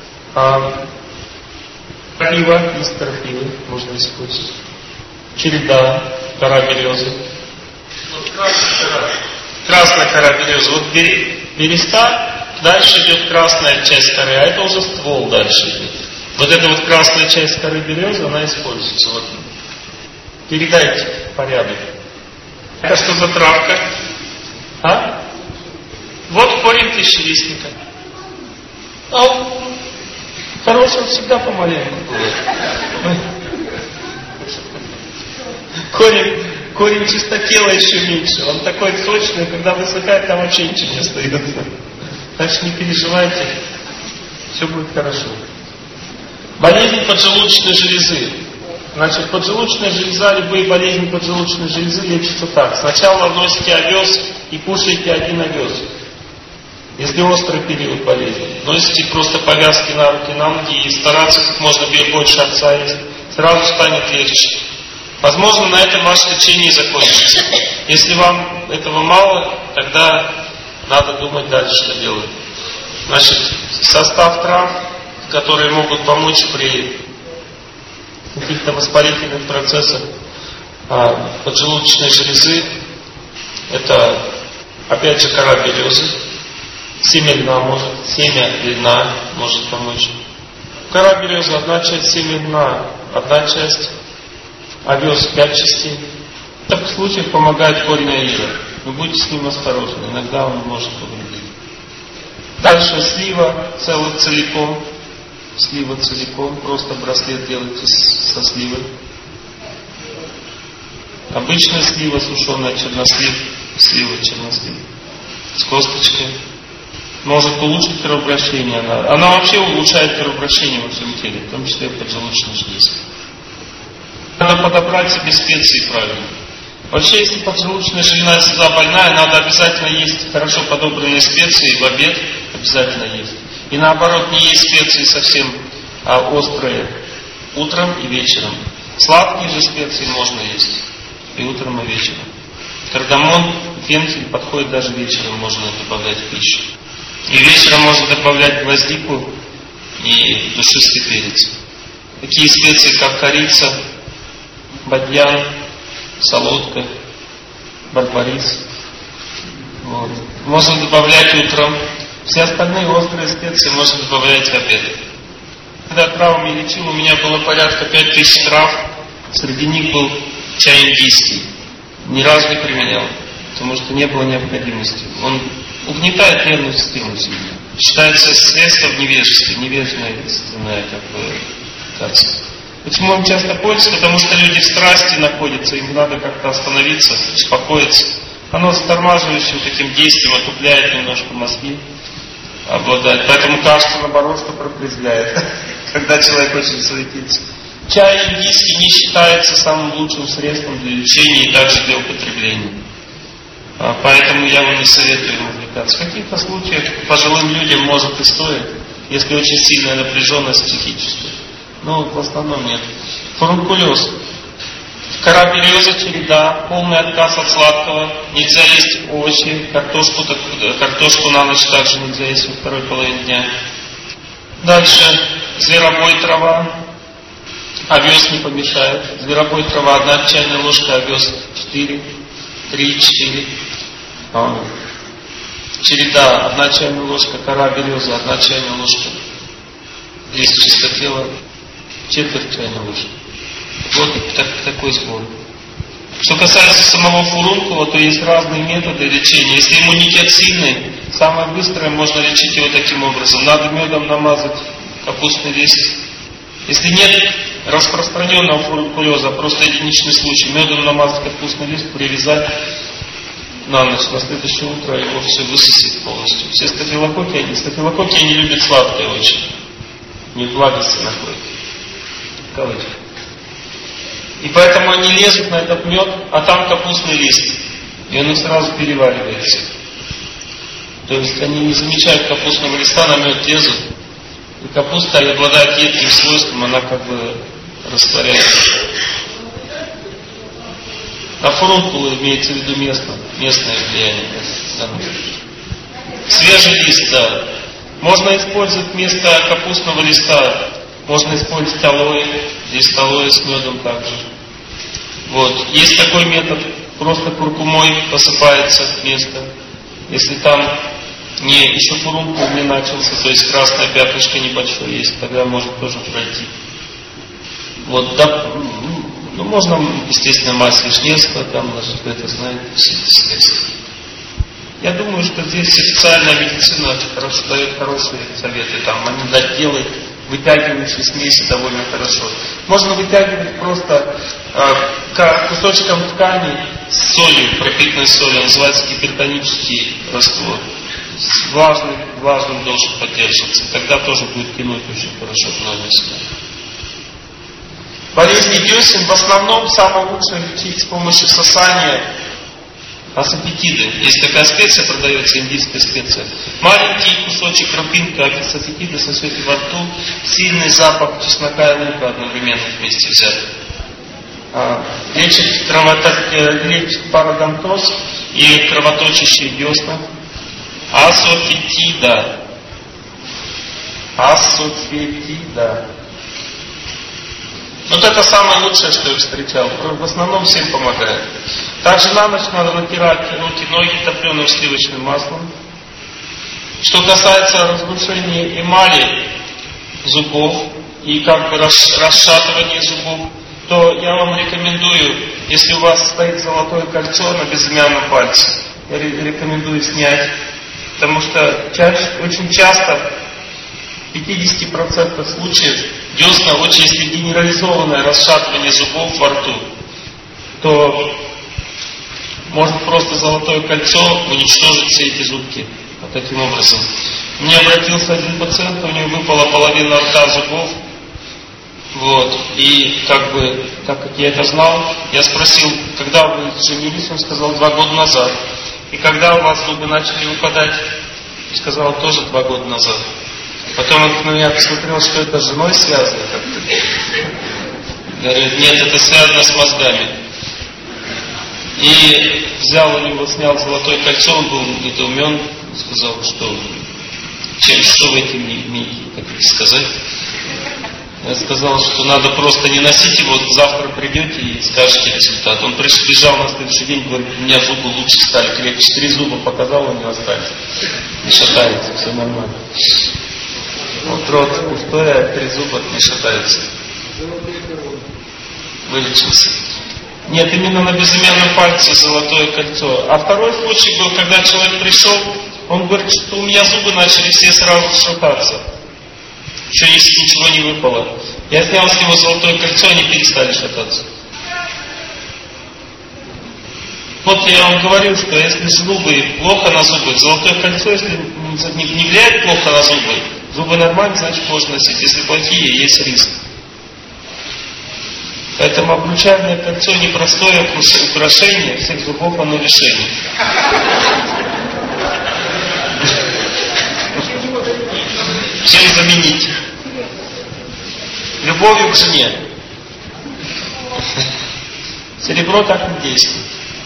крапива, лист крапивы можно использовать. Череда, кора березы. Вот красная кора березы. Вот береста, дальше идет красная часть коры, а это уже ствол дальше идет. Вот эта вот красная часть коры березы, она используется. Вот. Передайте порядок. Это что за травка? Вот корень тысячелистника. Хороший он всегда помаленьку бывает. Корень чистотела еще меньше. Он такой сочный, когда высыхает, там вообще ничего не остается. Так что не переживайте, все будет хорошо. Болезнь поджелудочной железы. Значит, поджелудочная железа, любые болезни поджелудочной железы лечатся так. Сначала носите овес и кушаете один овес. Если острый период болезни, носите просто повязки на руки, на ноги и стараться как можно больше овса есть. Сразу станет легче. Возможно, на этом ваше лечение закончится. Если вам этого мало, тогда надо думать дальше, что делать. Значит, состав трав, которые могут помочь при каких-то воспалительных процессах поджелудочной железы, это, опять же, кора березы, семя льна может помочь. Кора березы, одна часть, семя льна, одна часть, овес 5 частей. В таких случаях помогает корень аира. Вы будьте с ним осторожны, иногда он может повредить. Дальше слива целиком. Слива целиком, просто браслет делайте со сливой. Обычная слива, сушеная, чернослив, слива, чернослив. С косточкой. Может улучшить кровообращение. Она вообще улучшает кровообращение во всем теле, в том числе в поджелудочной железе. Надо подобрать себе специи правильно. Вообще, если поджелудочная железа больная, надо обязательно есть хорошо подобранные специи, в обед обязательно есть. И наоборот, не есть специи совсем острые утром и вечером. Сладкие же специи можно есть и утром, и вечером. Кардамон, фенхель подходит даже вечером, можно добавлять в пищу. И вечером можно добавлять гвоздику и душистый перец. Такие специи, как корица, бадьян, солодка, барбарис. Вот. Можно добавлять утром. Все остальные острые специи можно добавлять в обед. Когда травмами лечил, у меня было порядка 5000 трав. Среди них был чай индийский. Ни разу не применял, потому что не было необходимости. Он угнетает нервную систему сильно. Считается средство в невежестве, невежественное лекарство. Почему он часто пользуется? Потому что люди в страсти находятся, им надо как-то остановиться, успокоиться. Оно с тормаживающим таким действием отупляет немножко мозги. Обладает. Поэтому кажется, наоборот, что протрезвляет, когда человек очень суетится. Чай индийский не считается самым лучшим средством для лечения и также для употребления. Поэтому я вам не советую им увлекаться. В каких-то случаях пожилым людям может и стоит, если очень сильная напряженность психическая. Но в основном нет. Фурункулез. Кора березы, череда, полный отказ от сладкого, нельзя есть овощи, картошку на ночь также нельзя есть во второй половине дня. Дальше зверобой трава, овес не помешает. Зверобой трава, 1 чайная ложка, овес 4, 3-4. Череда, 1 чайная ложка, кора березы, 1 чайная ложка. Лист чистотела, 1/4 чайной ложки. Вот такой сбор. Что касается самого фурункула, то есть разные методы лечения. Если иммунитет сильный, самое быстрое можно лечить его таким образом. Надо медом намазать капустный лист. Если нет распространенного фурункулеза, просто единичный случай, медом намазать капустный лист, привязать на ночь, на следующее утро его все высосет полностью. Все стафилококки они любят сладкое очень. Не в влагости находят. Кавычка. И поэтому они лезут на этот мед, а там капустный лист. И он их сразу переваривается. То есть они не замечают капустного листа, на мед лезут. И капуста обладает едким свойством, она как бы растворяется. На фурункулы имеется в виду местное влияние. Свежий лист, да. Можно использовать вместо капустного листа, можно использовать алоэ, лист алоэ с медом также. Вот. Есть такой метод, просто куркумой посыпается место. Если там еще фурункул не начался, то есть красное пятнышко небольшое есть, тогда может тоже пройти. Вот, да, ну, можно, естественно, мазь вишневского, там, вы это знаете, все эти средства. Я думаю, что здесь официальная медицина дает хорошие советы. Там они делают вытягивающие смеси довольно хорошо. Можно вытягивать просто кусочком ткани с солью, пропитанной солью, называется гипертонический раствор. Влажным должен поддерживаться. Тогда тоже будет тянуть очень хорошо гнойное себя. Болезни десен в основном самое лучшее лечить с помощью сосания асафетиды. Есть такая специя, продается, индийская специя. Маленький кусочек, крупинка асафетиды сосете во рту, сильный запах чеснока и лука одновременно вместе взятый. Лечит пародонтоз и кровоточащие десна. Асафетида. Вот это самое лучшее, что я встречал. В основном всем помогает. Также на ночь надо натирать руки, ноги топленым сливочным маслом. Что касается разрушения эмали зубов и как бы расшатывания зубов, то я вам рекомендую, если у вас стоит золотое кольцо на безымянном пальце, я рекомендую снять, потому что очень часто, в 50% случаев, десна, очень если генерализованное расшатывание зубов во рту, то может просто золотое кольцо уничтожить все эти зубки. Вот таким образом. Мне обратился один пациент, у него выпала половина рта зубов. Вот. И так как я это знал, я спросил, когда вы женились, он сказал 2 года назад. И когда у вас зубы начали выпадать, сказал тоже 2 года назад. Потом он на меня посмотрел, что это с женой связано как-то. Говорит, нет, это связано с мозгами. И взял у него, снял золотое кольцо, он был недоумен, сказал, что вы этим не имеете, как сказать. Я сказал, что надо просто не носить его, завтра придете и скажете результат. Он прибежал на следующий день, говорит, у меня зубы лучше стали, крепче. 3 зуба показал, у него остались. Не шатается, все нормально. Вот рот пустой, а 3 зуба не шатаются. Вылечился. Нет, именно на безымянном пальце золотое кольцо. А второй случай был, когда человек пришел, он говорит, что у меня зубы начали все сразу шататься. Еще если ничего не выпало. Я снял с него золотое кольцо, они перестали шататься. Вот я вам говорю, что если зубы плохо на зубы, золотое кольцо, если не влияет плохо на зубы нормальные, значит можно носить. Если плохие, есть риск. Поэтому обручальное кольцо непростое украшение, всех зубов оно решение. Чем заменить? Любовью к жене. Серебро так не действует.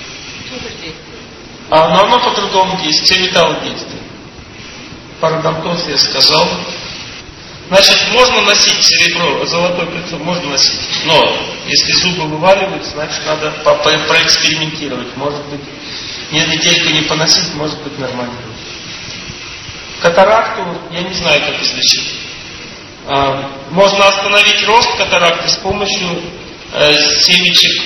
Но оно по-другому действует, все металлы действуют. Пародонтоз я сказал. Значит, можно носить серебро, золотое кольцо, можно носить. Но если зубы вываливаются, значит надо проэкспериментировать. Может быть, недельку не поносить, может быть нормально. Катаракту я не знаю, как излечить. Можно остановить рост катаракты с помощью семечек,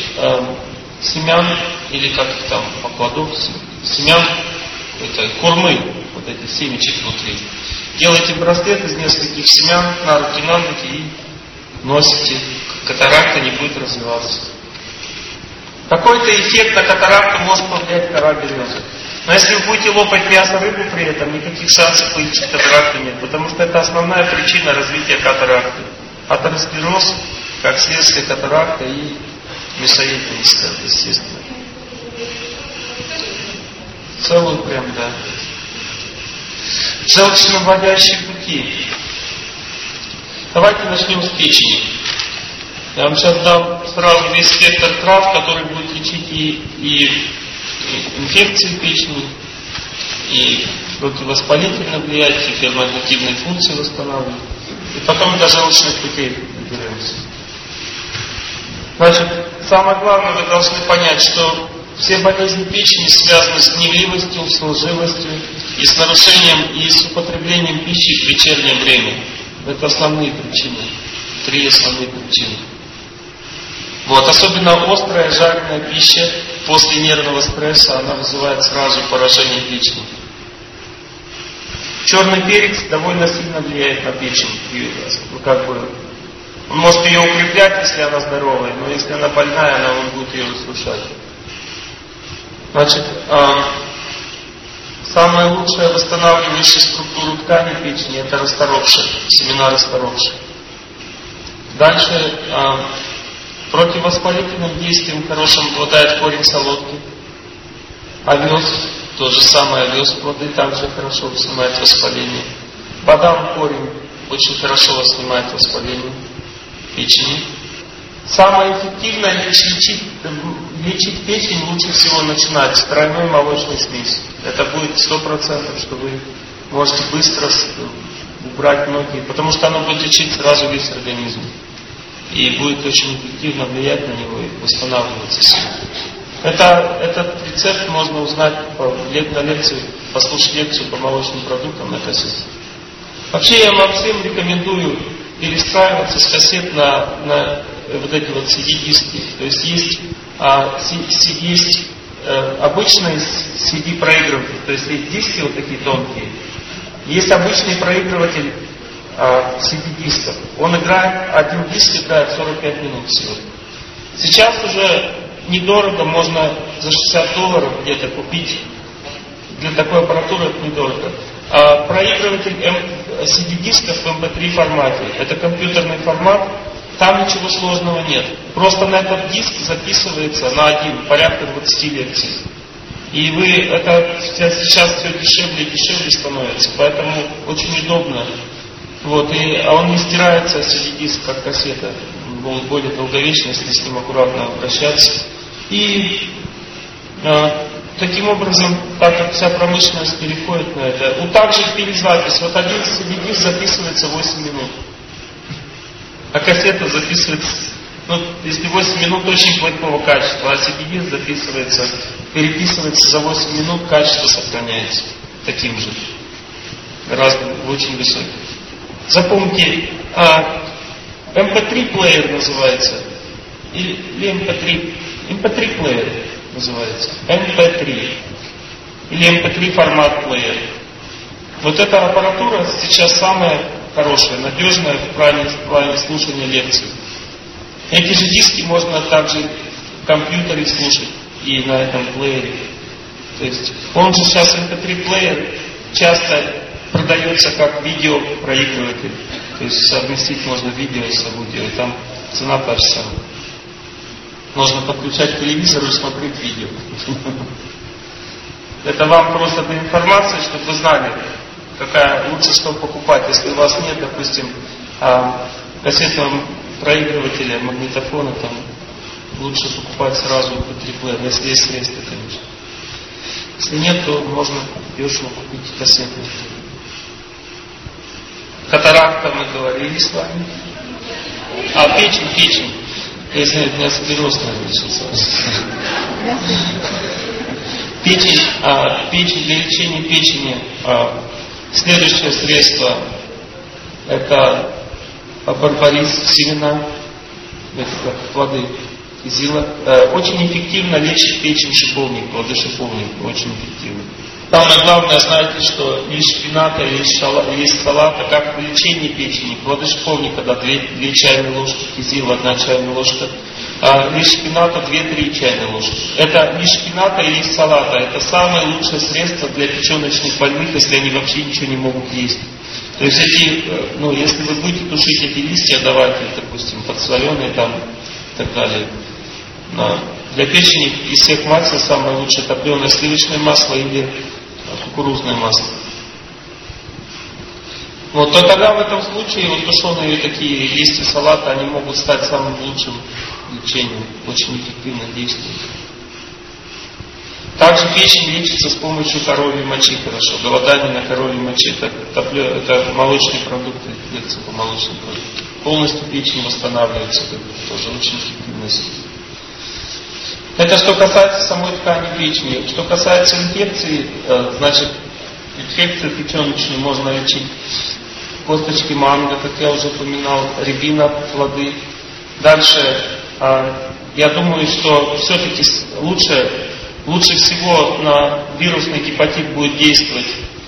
семян, или как их там, покладов, семян, курмы. Вот вот этих семечек внутри. Делаете браслет из нескольких семян на руки и носите. Катаракта не будет развиваться. Какой-то эффект на катаракту может повлиять кора березы. Но если вы будете лопать мясо, рыбу при этом, никаких шансов вылечить катаракту нет. Потому что это основная причина развития катаракты. Атеросклероз, как следствие катаракта и мясоеденность, естественно. Целую прям, да. Желчновыводящие пути. Давайте начнем с печени. Я вам сейчас дам сразу весь спектр трав, который будет лечить и инфекции печени, и противовоспалительно влиять, и ферментативные функции восстанавливать. И потом до желчных путей доберемся. Значит, самое главное, вы должны понять, что все болезни печени связаны с гневливостью, с лживостью и с нарушением и с употреблением пищи в вечернее время. Это основные причины. 3 основные причины. Вот, особенно острая жареная пища после нервного стресса, она вызывает сразу поражение печени. Черный перец довольно сильно влияет на печень. Он может ее укреплять, если она здоровая, но если она больная, он будет ее разрушать. Значит, самая лучшая восстанавливающая структура ткани печени — это расторопши, семена расторопши. Дальше противовоспалительным действием хорошим обладает корень солодки. Овес, то же самое, овес, плоды также хорошо снимает воспаление. Бадам корень очень хорошо снимает воспаление печени. Самое эффективное лечить печень лучше всего начинать с тройной молочной смеси. Это будет 100%, что вы можете быстро убрать многие, потому что оно будет лечить сразу весь организм. И будет очень эффективно влиять на него и восстанавливаться с ним. Этот рецепт можно узнать на лекции, послушать лекцию по молочным продуктам на кассете. Вообще я вам всем рекомендую перестраиваться с кассет на вот эти вот CD-диски. То есть есть обычные CD-проигрыватели, то есть диски вот такие тонкие. Есть обычный проигрыватель CD-дисков. Он играет, один диск играет 45 минут всего. Сейчас уже недорого, можно за $60 где-то купить. Для такой аппаратуры это недорого. Проигрыватель CD-дисков в MP3 формате. Это компьютерный формат. Там ничего сложного нет. Просто на этот диск записывается на один порядка 20 лекций. И это сейчас все дешевле и дешевле становится. Поэтому очень удобно. Вот, он не стирается, CD-диск, как кассета. Будет более долговечно, если с ним аккуратно обращаться. И таким образом, так как вся промышленность переходит на это, также перезапись. Вот один CD-диск записывается 8 минут. А кассета записывается, если 8 минут очень плохого качества, а CD-диск переписывается за 8 минут, качество сохраняется таким же, гораздо очень высоким. Запомните, MP3 плеер называется, или MP3 плеер называется, MP3, или MP3 формат плеер. Вот эта аппаратура сейчас самая хорошая, надежная в плане слушания лекций. Эти же диски можно также в компьютере слушать и на этом плеере. То есть он же сейчас MP3 плеер часто продается как видеопроигрыватель. То есть совместить можно видео с аудио, и там цена та же самая. Можно подключать к телевизору и смотреть видео. Это вам просто для информации, чтобы вы знали, какая лучше что покупать. Если у вас нет, допустим, кассетного проигрывателя, магнитофона, там лучше покупать сразу MP3-плеер, если есть средства, конечно. Если нет, то можно дешево купить кассетный. Катаракта мы говорили с вами. Печень. Если у меня склероз начался. Печень, для лечения печени следующее средство — это барбарис, семена, это как плоды кизила. Очень эффективно лечит печень шиповник, плоды шиповника, очень эффективно. Самое главное, знаете, что лист шпината, лист салата, как в лечении печени, плоды шиповника, да, 2 чайные ложки, кизила 1 чайная ложка, лист шпината 2-3 чайные ложки. Это лист шпината и лист салата. Это самое лучшее средство для печеночных больных, если они вообще ничего не могут есть. То есть если вы будете тушить эти листья, давайте, допустим, подсоленые там и так далее. Для печени из всех масел самое лучшее топленое сливочное масло или кукурузное масло. Вот, то тогда в этом случае вот тушеные такие листья салата, они могут стать самым лучшим лечением, очень эффективно действуют. Также печень лечится с помощью коровьей мочи хорошо. Голодание на коровьей моче, это молочные продукты, лекция по молочным продуктам. Полностью печень восстанавливается, это тоже очень эффективно. Это что касается самой ткани печени. Что касается инфекции, значит, инфекцию печеночную можно лечить. Косточки манго, как я уже упоминал, рябина, плоды. Дальше, я думаю, что все-таки лучше всего на вирусный гепатит будет действовать.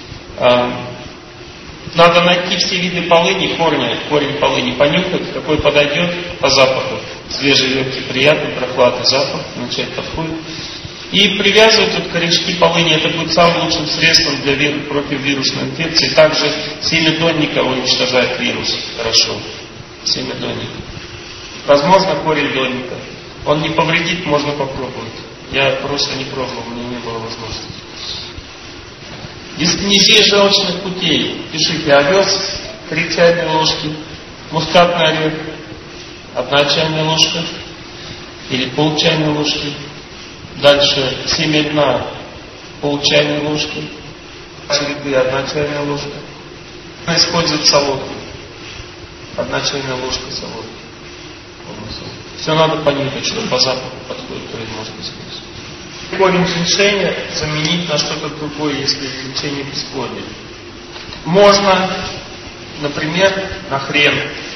Надо найти все виды полыни, корень полыни, понюхать, какой подойдет по запаху. Свежий, легкий, приятный, прохладный запах, начать подходит. И привязывать вот корешки полыни, это будет самым лучшим средством против вирусной инфекции. Также семя донника уничтожает вирус хорошо. Семя донника. Возможно, корень донника. Он не повредит, можно попробовать. Я просто не пробовал, у меня не было возможности. Дискинезия желчных путей. Пишите: овес 3 чайные ложки, мускатный орех 1 чайная ложка или пол чайной ложки. Дальше семя льна пол чайной ложки, череды 1 чайная ложка. Использовать солодку 1 чайная ложка солодки. Все надо понюхать, что по запаху подходит, то и можно использовать. Корень женьшеня заменить на что-то другое, если лечение бесплодия. Можно, например, на хрен.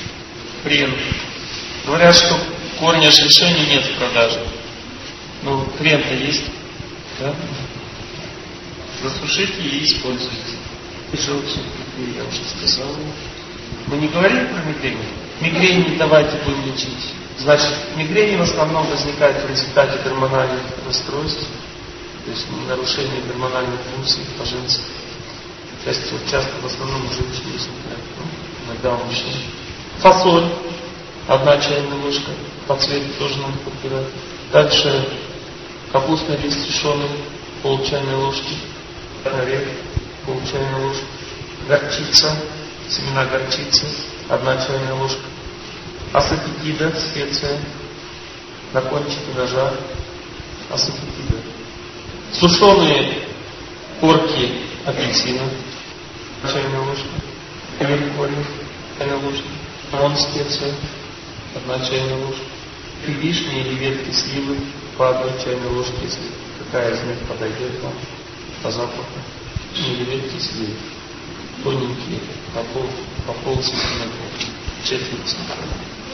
Говорят, что корня женьшеня нет в продаже. Ну, хрен-то есть. Да? Засушите и используйте. Желчные путей, я уже сказал. Мы не говорим про мигрень. Мигрень давайте будем лечить. Значит, мигрень в основном возникает в результате гормональных расстройств, то есть нарушение гормональных функций по женским. Часто в основном у женщин возникает, иногда у мужчин. Фасоль 1 чайная ложка, по цвету тоже надо подбирать. Дальше капустный лист сушеный, пол чайной ложки, орех, пол чайной ложки, горчица, семена горчицы, 1 чайная ложка. Асафетида, специя, на кончике ножа, асафетида. Сушеные корки апельсина, чайная ложка, корень, чайная ложка, лимон, специя, 1 чайная ложка. Вишни или ветки сливы по 1 чайной ложке, если какая из них подойдет вам по запаху. Или ветки сливы, тоненькие, по пол сантиметра, четверть сантиметра.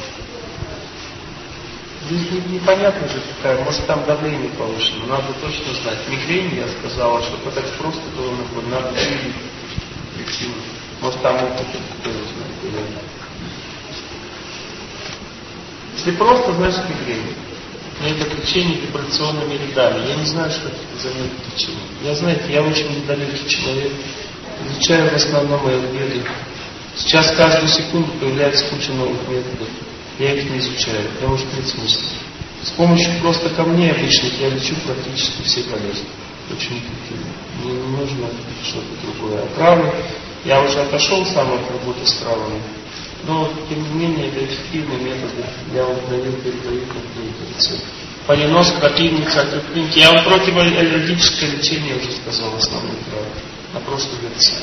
Здесь непонятно же какая, может там давление повышено, надо точно знать. Мигрень, я сказала, чтобы так просто было, надо видеть причину. Может там опыт какой-то знать. Если просто, значит мигрень. Но это лечение вибрационными рядами. Я не знаю, что это за метод лечения. Я очень недалекий человек. Изучаю в основном аюрведу. Сейчас каждую секунду появляется куча новых методов. Я их не изучаю, потому что нет смысла. С помощью просто камней обычных я лечу практически все болезни. Очень эффективно. Мне не нужно что-то другое. А травы, я уже отошел сам от работы с травами, но тем не менее это эффективные методы. Я вот передаю как-то полинос, крапивница, отруплинки. Я вам противоаллергическое лечение уже сказал, основные травы. А просто лекция.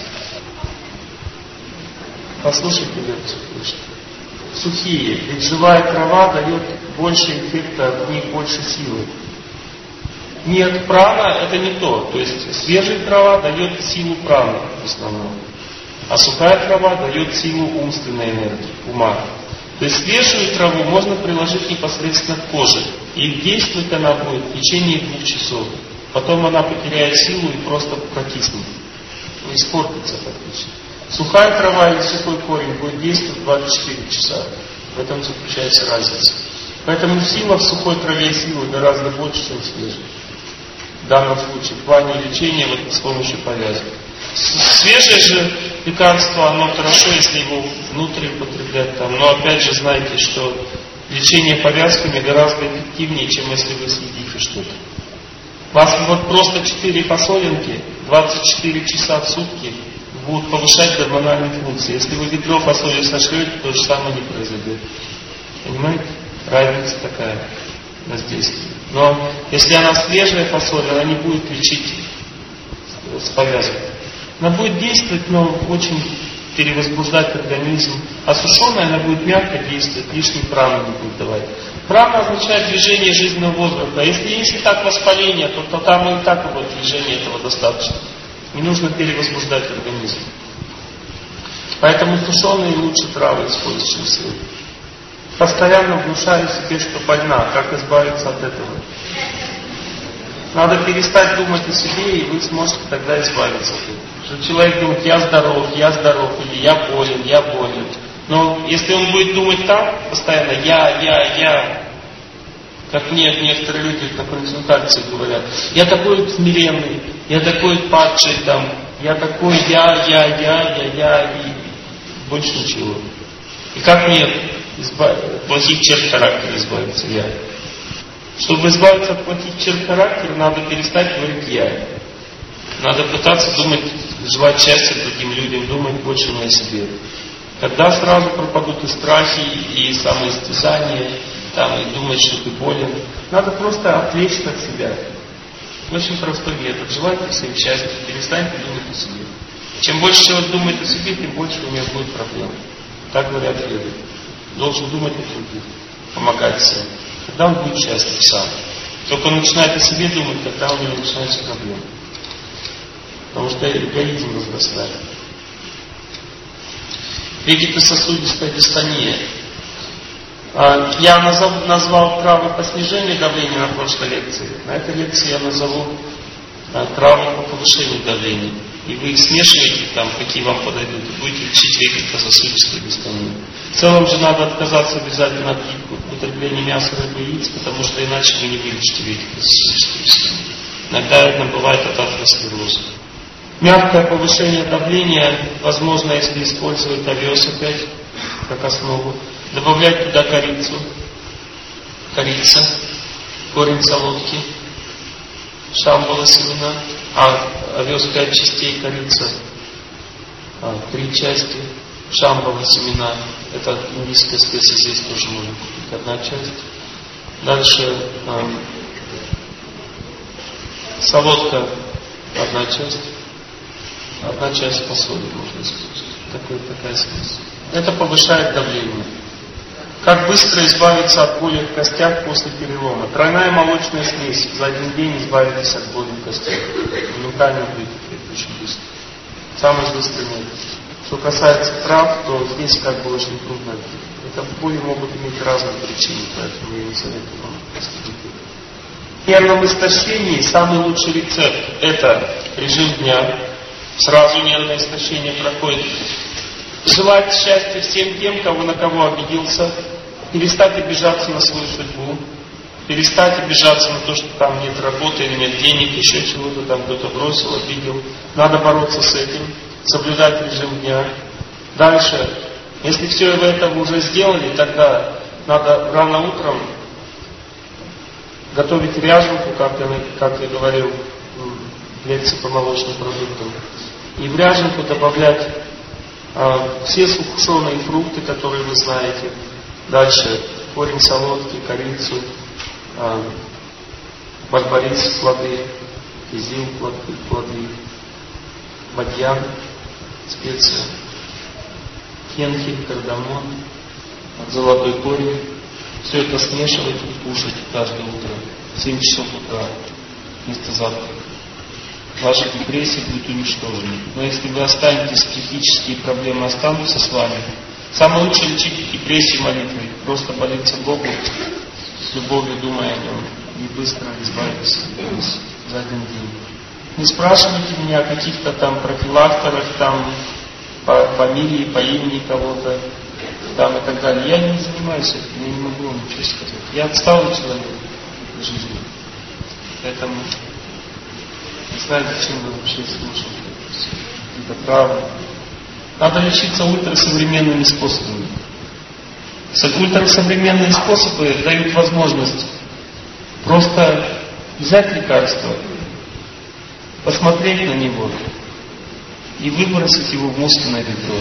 Послушайте лекцию, слышите. Сухие, ведь живая трава дает больше эффекта, в ней больше силы. Нет, прана это не то. То есть свежая трава дает силу праны в основном. А сухая трава дает силу умственной энергии, ума. То есть свежую траву можно приложить непосредственно к коже. И действовать она будет в течение 2 часов. Потом она потеряет силу и просто прокиснет. Испортится фактически. Сухая трава или сухой корень будет действовать 24 часа. В этом заключается разница. Поэтому сила в сухой траве силы гораздо больше, чем в свежей. В данном случае в плане лечения с помощью повязок. Свежее же лекарство, оно хорошо, если его внутрь употреблять там. Но опять же знаете, что лечение повязками гораздо эффективнее, чем если вы съедите что-то. Вас вот просто 4 фасолинки 24 часа в сутки будут повышать гормональные функции. Если вы ведро фасоли сошлете, то же самое не произойдет. Понимаете? Разница такая воздействие. Но если она свежая фасоль, она не будет лечить с повязкой. Она будет действовать, но очень перевозбуждать организм. А сушеная она будет мягко действовать, лишний прану не будет давать. Прана означает движение жизненного воздуха. Если есть и так воспаление, то там и так его движения этого достаточно. Не нужно перевозбуждать организм. Поэтому сушеные лучше травы использовать, чем сырые. Постоянно внушаю себе, что больна. Как избавиться от этого? Надо перестать думать о себе, и вы сможете тогда избавиться от этого. Что человек думает, я здоров, или я болен. Но если он будет думать так, постоянно я, как мне некоторые люди на консультации говорят, я такой смиренный, я такой падший там, я такой я, и больше ничего. И как мне плохих черт характера избавиться? Я. Чтобы избавиться от плохих черт характера, надо перестать говорить я. Надо пытаться думать, желать счастья другим людям, думать больше не о себе. Тогда сразу пропадут и страхи, и самоистязания, там, и думать, что ты болен. Надо просто отвлечься от себя. Очень простой метод. Желайте всем счастья, перестаньте думать о себе. Чем больше человек думает о себе, тем больше у него будет проблем. Так говорят веды. Должен думать о других, помогать всем. Тогда он будет счастлив сам. Только он начинает о себе думать, тогда у него начинаются проблемы. Потому что эгоизм возрастает. Вегетососудистая дистония. Я назвал травы по снижению давления на прошлой лекции. На этой лекции я назову травы по повышению давления. И вы их смешиваете, там, какие вам подойдут, и будете лечить вегетососудистую дистонию. В целом же надо отказаться обязательно от употребления мяса, рыбы и яиц, потому что иначе вы не вылечите вегетососудистую дистонию. Иногда это бывает от атеросклероза. Мягкое повышение давления возможно, если использовать овес опять как основу. Добавлять туда корицу, корень солодки, шамбала семена, овес 5 частей, корица 3 части, шамбала семена, это индийская специя, здесь тоже можно купить 1 часть. Дальше солодка 1 часть. 1 часть фасоли можно использовать. Такая смесь. Это повышает давление. Как быстро избавиться от боли в костях после перелома? Тройная молочная смесь. За 1 день избавитесь от боли в костях. Моментально будет очень быстро. Самый быстрый метод. Что касается трав, то здесь как бы очень трудно. Это боли могут иметь разные причины, поэтому я не советую вам поступить. В нервном истощении самый лучший рецепт – это режим дня. Сразу нервное истощение проходит. Желать счастья всем тем, на кого обиделся. Перестать обижаться на свою судьбу. Перестать обижаться на то, что там нет работы или нет денег, еще чего-то там кто-то бросил, обидел. Надо бороться с этим. Соблюдать режим дня. Дальше. Если все это вы уже сделали, тогда надо рано утром готовить ряженку, как я говорил в лекции по молочным продуктам. И в ряженку добавлять все сушеные фрукты, которые вы знаете. Дальше корень солодки, корицу, барбарис, плоды, кизил, плоды, бадьян, специя, фенхель, кардамон, золотой корень. Все это смешивать и кушать каждое утро в 7 часов утра вместо завтрака. Ваша депрессия будет уничтожена. Но если вы останетесь, психические проблемы останутся с вами, самое лучшее лечить депрессию молитвой. Просто молиться Богу с любовью, думая о Нем, и быстро избавиться. за один день. Не спрашивайте меня о каких-то там профилакторах, там по фамилии, по имени кого-то, там и так далее. Я не занимаюсь этим, я не могу вам ничего сказать. Я отсталый человек в жизни. Поэтому не знаю, зачем вы вообще слушаете это право. Надо лечиться ультрасовременными способами. Ультрасовременные способы дают возможность просто взять лекарство, посмотреть на него и выбросить его в мускульное ведро.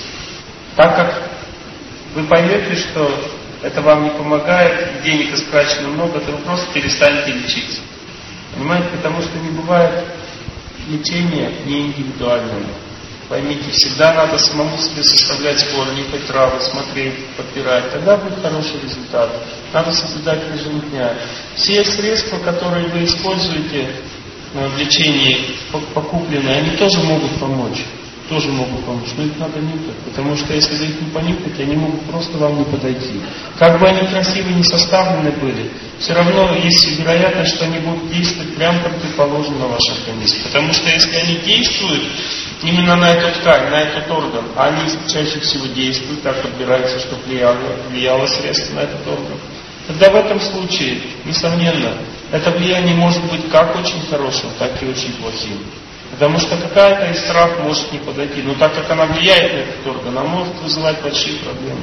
Так как вы поймете, что это вам не помогает, и денег истрачено много, то вы просто перестанете лечиться. Понимаете? Потому что не бывает лечения не индивидуального. Поймите, всегда надо самому себе составлять сбор, нюхать травы, смотреть, подбирать. Тогда будет хороший результат. Надо соблюдать режим дня. Все средства, которые вы используете в лечении, покупленные, они тоже могут помочь. Но их надо нюхать. Потому что если вы их не понюхаете, они могут просто вам не подойти. Как бы они красиво не составлены были, все равно есть вероятность, что они будут действовать прямо противоположно на ваш организм. Потому что если они действуют именно на эту ткань, на этот орган, а они чаще всего действуют, так подбирается, чтобы влияло средство на этот орган, тогда в этом случае, несомненно, это влияние может быть как очень хорошим, так и очень плохим. Потому что какая-то из трав может не подойти, но так как она влияет на этот орган, она может вызывать большие проблемы.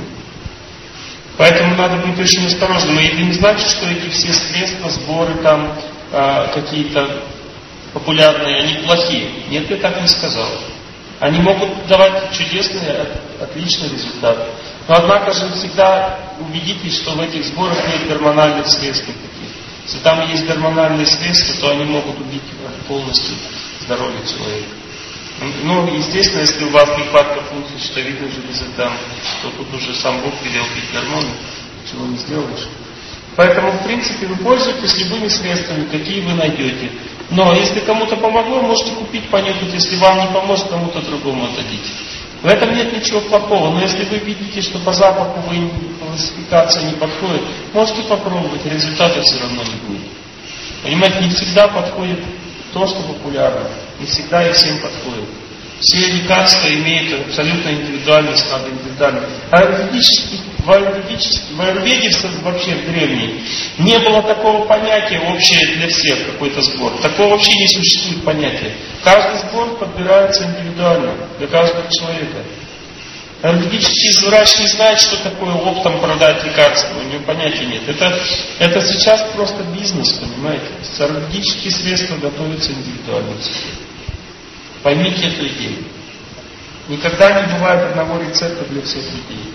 Поэтому надо быть очень осторожным. И это не значит, что эти все средства, сборы там какие-то популярные, они плохие. Нет, я так не сказал. Они могут давать чудесные, отличные результаты. Но однако же всегда убедитесь, что в этих сборах нет гормональных средств никаких. Если там есть гормональные средства, то они могут убить полностью здоровье человека. Ну, естественно, если у вас нехватка функций щитовидной железы там, то тут уже сам Бог велел пить гормоны, чего не сделаешь. Поэтому, в принципе, вы пользуетесь любыми средствами, какие вы найдете. Но если кому-то помогло, можете купить, понюхать. Если вам не поможет, кому-то другому отдадите. В этом нет ничего плохого. Но если вы видите, что по запаху классификация не подходит, можете попробовать, результата все равно не будет. Понимаете, не всегда подходит то, что популярно. Не всегда и всем подходит. Все лекарства имеют абсолютно индивидуальность, надо индивидуально. В аюрведе вообще в древней не было такого понятия общее для всех, какой-то сбор. Такого вообще не существует понятия. Каждый сбор подбирается индивидуально для каждого человека. Аюрведический врач не знает, что такое оптом продать лекарства, у него понятия нет. Это сейчас просто бизнес, понимаете? Аюрведические средства готовятся индивидуально. Поймите эту идею. Никогда не бывает одного рецепта для всех людей.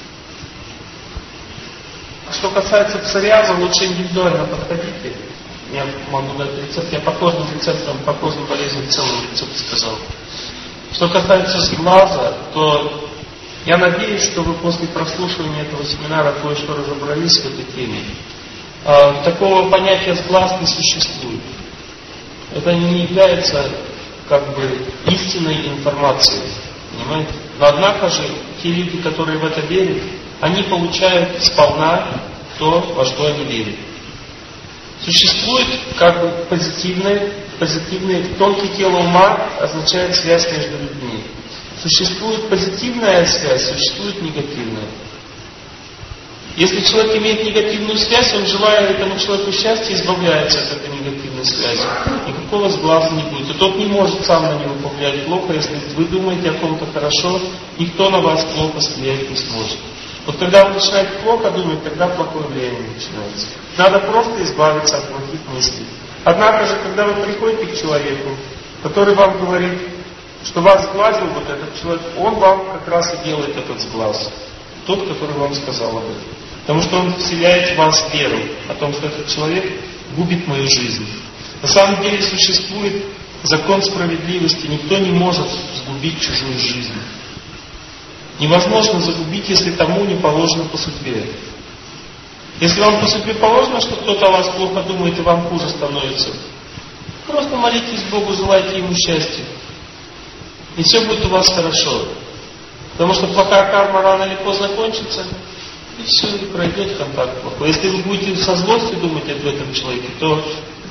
Что касается псориаза, лучше индивидуально подходите. Я могу дать рецепт, я по кожным рецептам, по кожным болезням целый рецепт сказал. Что касается глаза, то я надеюсь, что вы после прослушивания этого семинара кое-что разобрались в этой теме. Такого понятия «сглаз» не существует. Это не является как бы истинной информацией. Понимаете? Но однако же, те люди, которые в это верят, они получают сполна то, во что они верят. Существует как бы позитивное, тонкое тело ума означает связь между людьми. Существует позитивная связь, существует негативная. Если человек имеет негативную связь, он, желая этому человеку счастья, избавляется от этой негативной связи. Никакого сглаза не будет. И тот не может сам на него повлиять плохо. Если вы думаете о ком-то хорошо, никто на вас плохо влиять не сможет. Вот когда вы начинаете плохо думать, тогда плохое влияние начинается. Надо просто избавиться от плохих мыслей. Однако же, когда вы приходите к человеку, который вам говорит, что вас сглазил вот этот человек, он вам как раз и делает этот сглаз. Тот, который вам сказал об этом. Потому что он вселяет в вас веру о том, что этот человек губит мою жизнь. На самом деле существует закон справедливости. Никто не может сгубить чужую жизнь. Невозможно загубить, если тому не положено по судьбе. Если вам по судьбе положено, что кто-то о вас плохо думает и вам хуже становится, просто молитесь Богу, желайте ему счастья. И все будет у вас хорошо. Потому что плохая карма рано или поздно кончится, и все, и пройдет контакт плохой. Если вы будете со злостью думать об этом человеке, то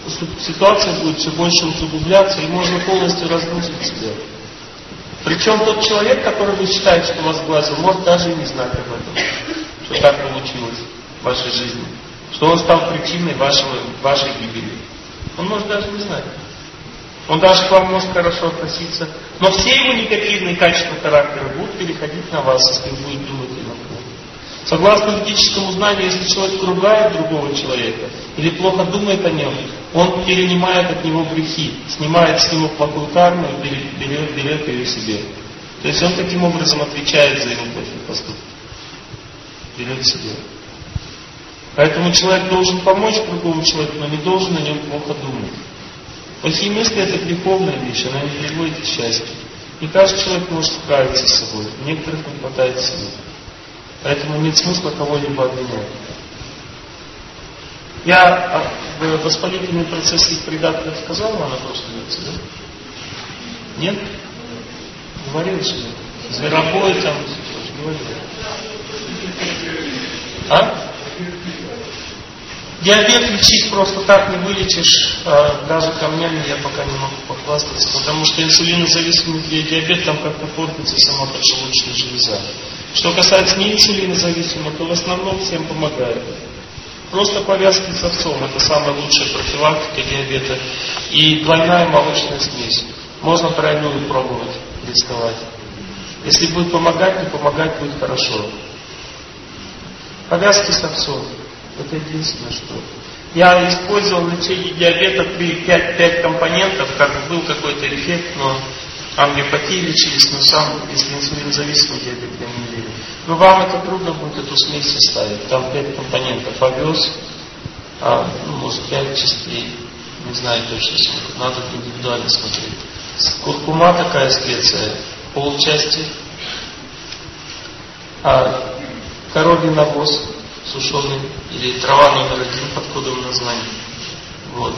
ситуация будет все больше усугубляться, и можно полностью разрушить себя. Причем тот человек, который вы считаете, что вас сглазил, может даже и не знать об этом, что так получилось в вашей жизни, что он стал причиной вашей гибели. Он может даже не знать. Он даже к вам может хорошо относиться. Но все его негативные качества характера будут переходить на вас, если вы будете думать иногда. Согласно ведическому знанию, если человек ругает другого человека или плохо думает о нем, он перенимает от него грехи, снимает с него плохую карму и берет ее себе. То есть он таким образом отвечает за его плохие поступки. Берет себе. Поэтому человек должен помочь другому человеку, но не должен о нем плохо думать. Плохие мысли — это греховная вещь, она не приводит к счастью. Не каждый человек может справиться с собой, некоторых не хватает сил. Поэтому нет смысла кого-либо обвинять. Я в воспалительном процессе предателя сказал вам на прошлой лекции, да? Нет? Говорил же. Зверобой там, говорил. А? Диабет лечить просто так не вылечишь, даже камнями я пока не могу похвастаться, потому что инсулинозависимый диабет там как-то портится сама поджелудочная железа. Что касается неинсулинозависимых, то в основном всем помогает. Просто повязки с овцом — это самая лучшая профилактика диабета. И двойная молочная смесь. Можно тройную пробовать, рисковать. Если будет помогать, то помогать будет хорошо. Повязки с овцом. Это единственное, что... Я использовал в лечении диабета 5 компонентов, как был какой-то эффект, но ангиопатии лечились, но сам, если инсулинозависимый диабет, я не верю. Но вам это трудно будет эту смесь составить. Там 5 компонентов. Овес, может 5 частей, не знаю точно сколько. Надо индивидуально смотреть. Куркума такая специя, полчасти. Коровий навоз сушеный, или трава номер 1 под кодовым названием. Вот.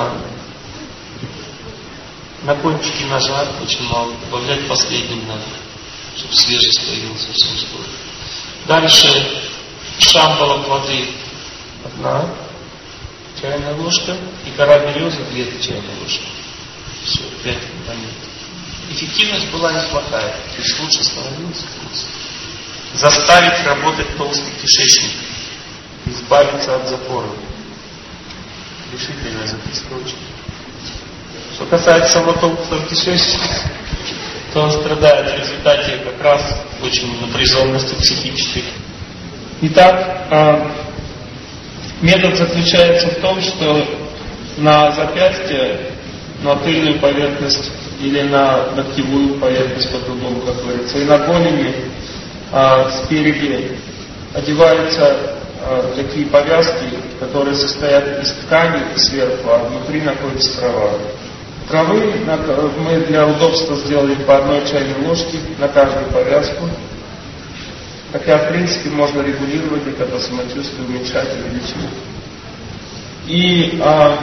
На кончике ножа очень мало, добавлять последним надо, чтобы свежесть появилась совсем скоро. Дальше шамбала воды 1 чайная ложка и кора березы 2 чайные ложки. Все, 5 компонентов. Эффективность была неплохая, то есть лучше становилось вкус. Заставить работать толстый кишечник, избавиться от запора. Решительная записка очень. Что касается самого толстого кишечника, то он страдает в результате как раз очень напряженности психической. Итак, метод заключается в том, что на запястье, на тыльную поверхность или на ногтевую поверхность, по-другому, как говорится, и на голени спереди одеваются такие повязки, которые состоят из ткани сверху, а внутри находится трава. Травы мы для удобства сделали по 1 чайной ложке на каждую повязку. Хотя, в принципе, можно регулировать это самочувствие, уменьшать или увеличивать. И,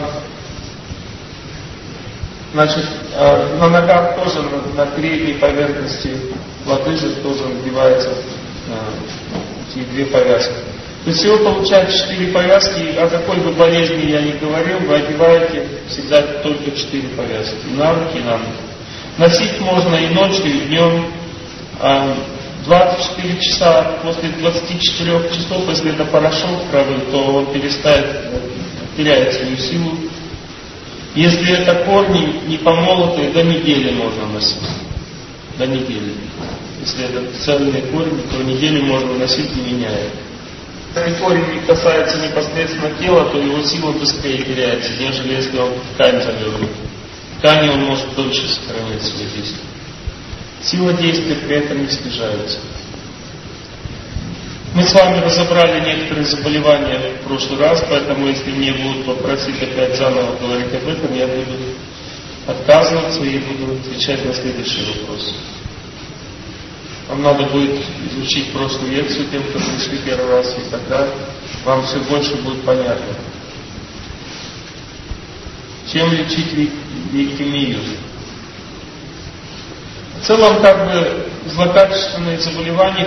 на ногах тоже, на передней поверхности лодыжек тоже надеваются эти 2 повязки. То есть всего получается 4 повязки, о какой бы болезни я ни говорил, вы одеваете всегда только 4 повязки. На руки и на ноги. Носить можно и ночью, и днем. 24 часа, после 24 часов, если это порошок травы, то он теряет свою силу. Если это корни не помолотые, до недели можно носить. До недели. Если это цельные корни, то неделю можно носить, не меняя. Если корень касается непосредственно тела, то его сила быстрее теряется, нежели если он в ткань завернут. В ткани он может дольше сохранять свое действие. Сила действия при этом не снижается. Мы с вами разобрали некоторые заболевания в прошлый раз, поэтому если мне будут попросить опять заново говорить об этом, я буду отказываться и буду отвечать на следующий вопрос. Вам надо будет изучить прошлую лекцию тем, кто пришли первый раз, и тогда вам все больше будет понятно. Чем лечить лейкемию? В целом, злокачественные заболевания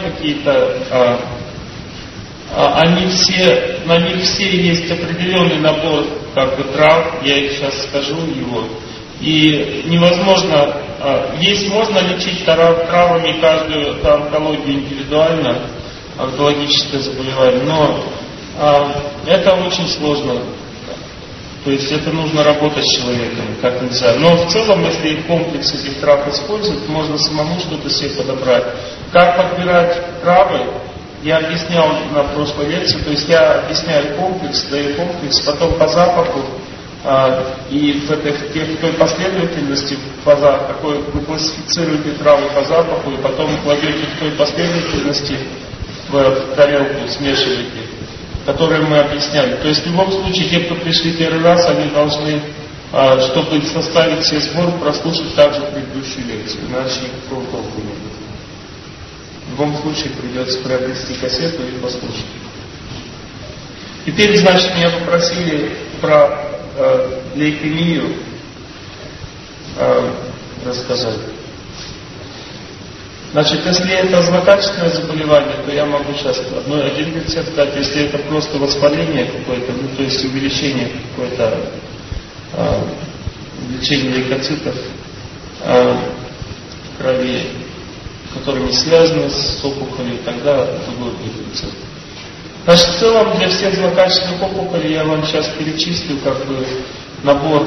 какие-то, на них все есть определенный набор как бы трав, я их сейчас скажу его. И невозможно, можно лечить травами каждую онкологию индивидуально, онкологическое заболевание, но это очень сложно. То есть это нужно работать с человеком, как нельзя. Но в целом, если комплекс этих трав использовать, можно самому что-то себе подобрать. Как подбирать травы, я объяснял на прошлой лекции, то есть я объясняю комплекс, даю комплекс, потом по запаху и в той последовательности, какой вы классифицируете травы по запаху, и потом кладете в той последовательности в тарелку, смешиваете, которые мы объясняли. То есть в любом случае, те, кто пришли первый раз, они должны, чтобы составить себе сбор, прослушать также предыдущую лекцию, иначе никакого толку не будет. В любом случае придется приобрести кассету и послушать. Теперь, значит, меня попросили про лейкемию рассказать. Значит, если это злокачественное заболевание, то я могу сейчас один рецепт дать. Если это просто воспаление какое-то, то есть увеличение какое-то, увеличение лейкоцитов в крови, которые не связаны с опухолью, тогда другой будет рецепт. Значит, в целом для всех злокачественных опухолей я вам сейчас перечислю как бы набор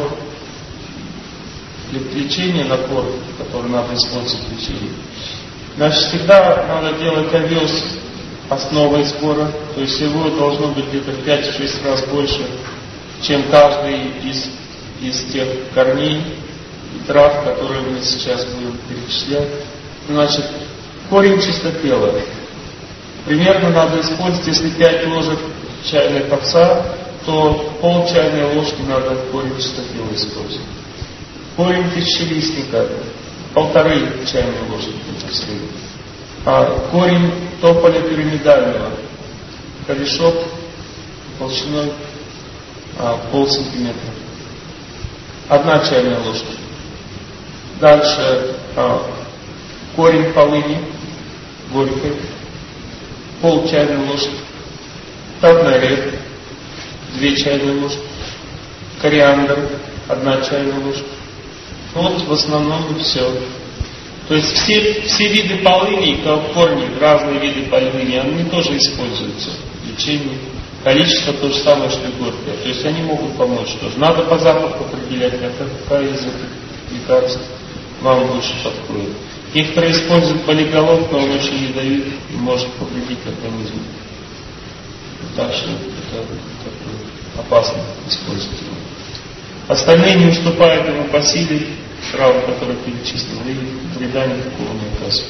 лечения, который надо использовать в лечении. Значит, всегда надо делать овес основой сбора, то есть его должно быть где-то в 5-6 раз больше, чем каждый из тех корней и трав, которые мы сейчас будем перечислять. Значит, корень чистотела. Примерно надо использовать, если 5 ложек чайных овса, то пол чайной ложки надо корень чистотела использовать. Корень тысячелистника, 1,5 чайной ложки в среднем. Корень тополя пирамидального, корешок толщиной полсантиметра. 1 чайная ложка. Дальше корень полыни горькой, пол чайной ложки. Табный орех, 2 чайные ложки. Кориандр, 1 чайная ложка. Вот в основном и все. То есть все виды полыни, корни, разные виды полыни, они тоже используются в лечении. Количество то же самое, что и горькое. То есть они могут помочь тоже. Надо по запаху определять, какая из этих лекарств вам больше подходит. Некоторые используют болиголов, но он очень ядовит и может повредить организм. Так что это опасно использовать его. Остальные не уступают ему по силе, травы, которые перечислены, и вреда никакого не оказывают.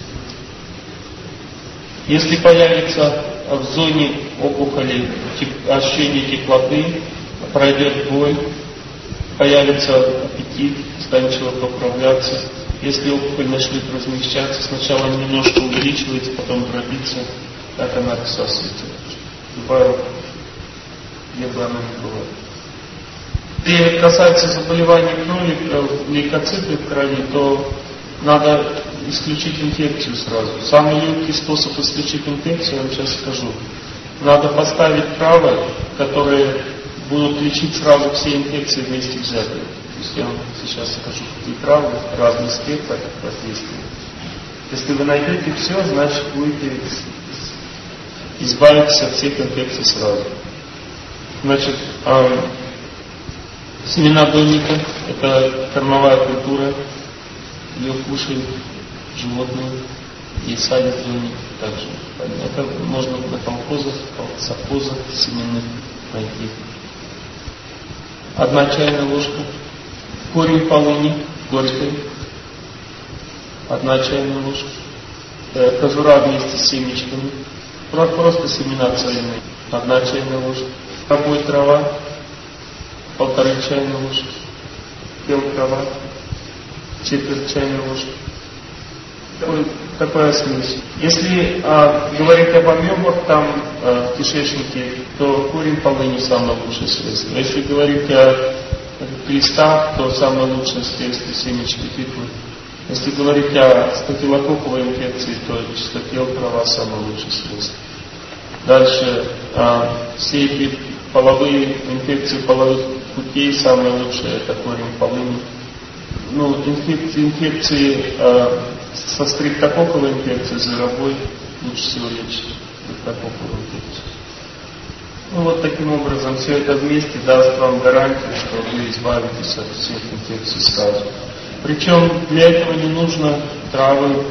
Если появится в зоне опухоли ощущение теплоты, пройдет боль, появится аппетит, станет человек поправляться. Если опухоль начнет размягчаться, сначала немножко увеличивается, потом дробится, так она рассасывается. Любая, где бы она ни была. Если касается заболеваний крови, лейкоциты в крови, то надо исключить инфекцию сразу. Самый легкий способ исключить инфекцию, я вам сейчас скажу. Надо поставить травы, которые будут лечить сразу все инфекции вместе взятые. То есть я вам сейчас скажу, какие травы, разный спектр воздействия. Если вы найдете все, значит будете избавиться от всех инфекций сразу. Значит, семена донника – это кормовая культура, ее кушают животные, и садят донник также. Это можно на колхозах, совхозах семенных найти. 1 чайная ложка. Корень полыни горькой, 1 чайная ложка. Кожура вместе с семечками. Просто семена цельные, 1 чайная ложка. Какой трава, 1,5 чайной ложки. Пел трава, 1/4 чайной ложки. Такая смесь. Если говорить об амебах там в кишечнике, то корень полыни самое лучшее средство. Если говорить о глистах, то самое лучшее средство семечки тыквы. Если говорить о стафилококковой инфекции, то чистотел трава самое лучшее средство. Дальше все эти половые инфекции половых путей, самое лучшее это корень полыни. Ну, инфекции со стрептококковой инфекцией, зверобой лучше всего лечить стрептококковую инфекцию. Ну вот таким образом все это вместе даст вам гарантию, что вы избавитесь от всех инфекций сразу. Причем для этого не нужно травы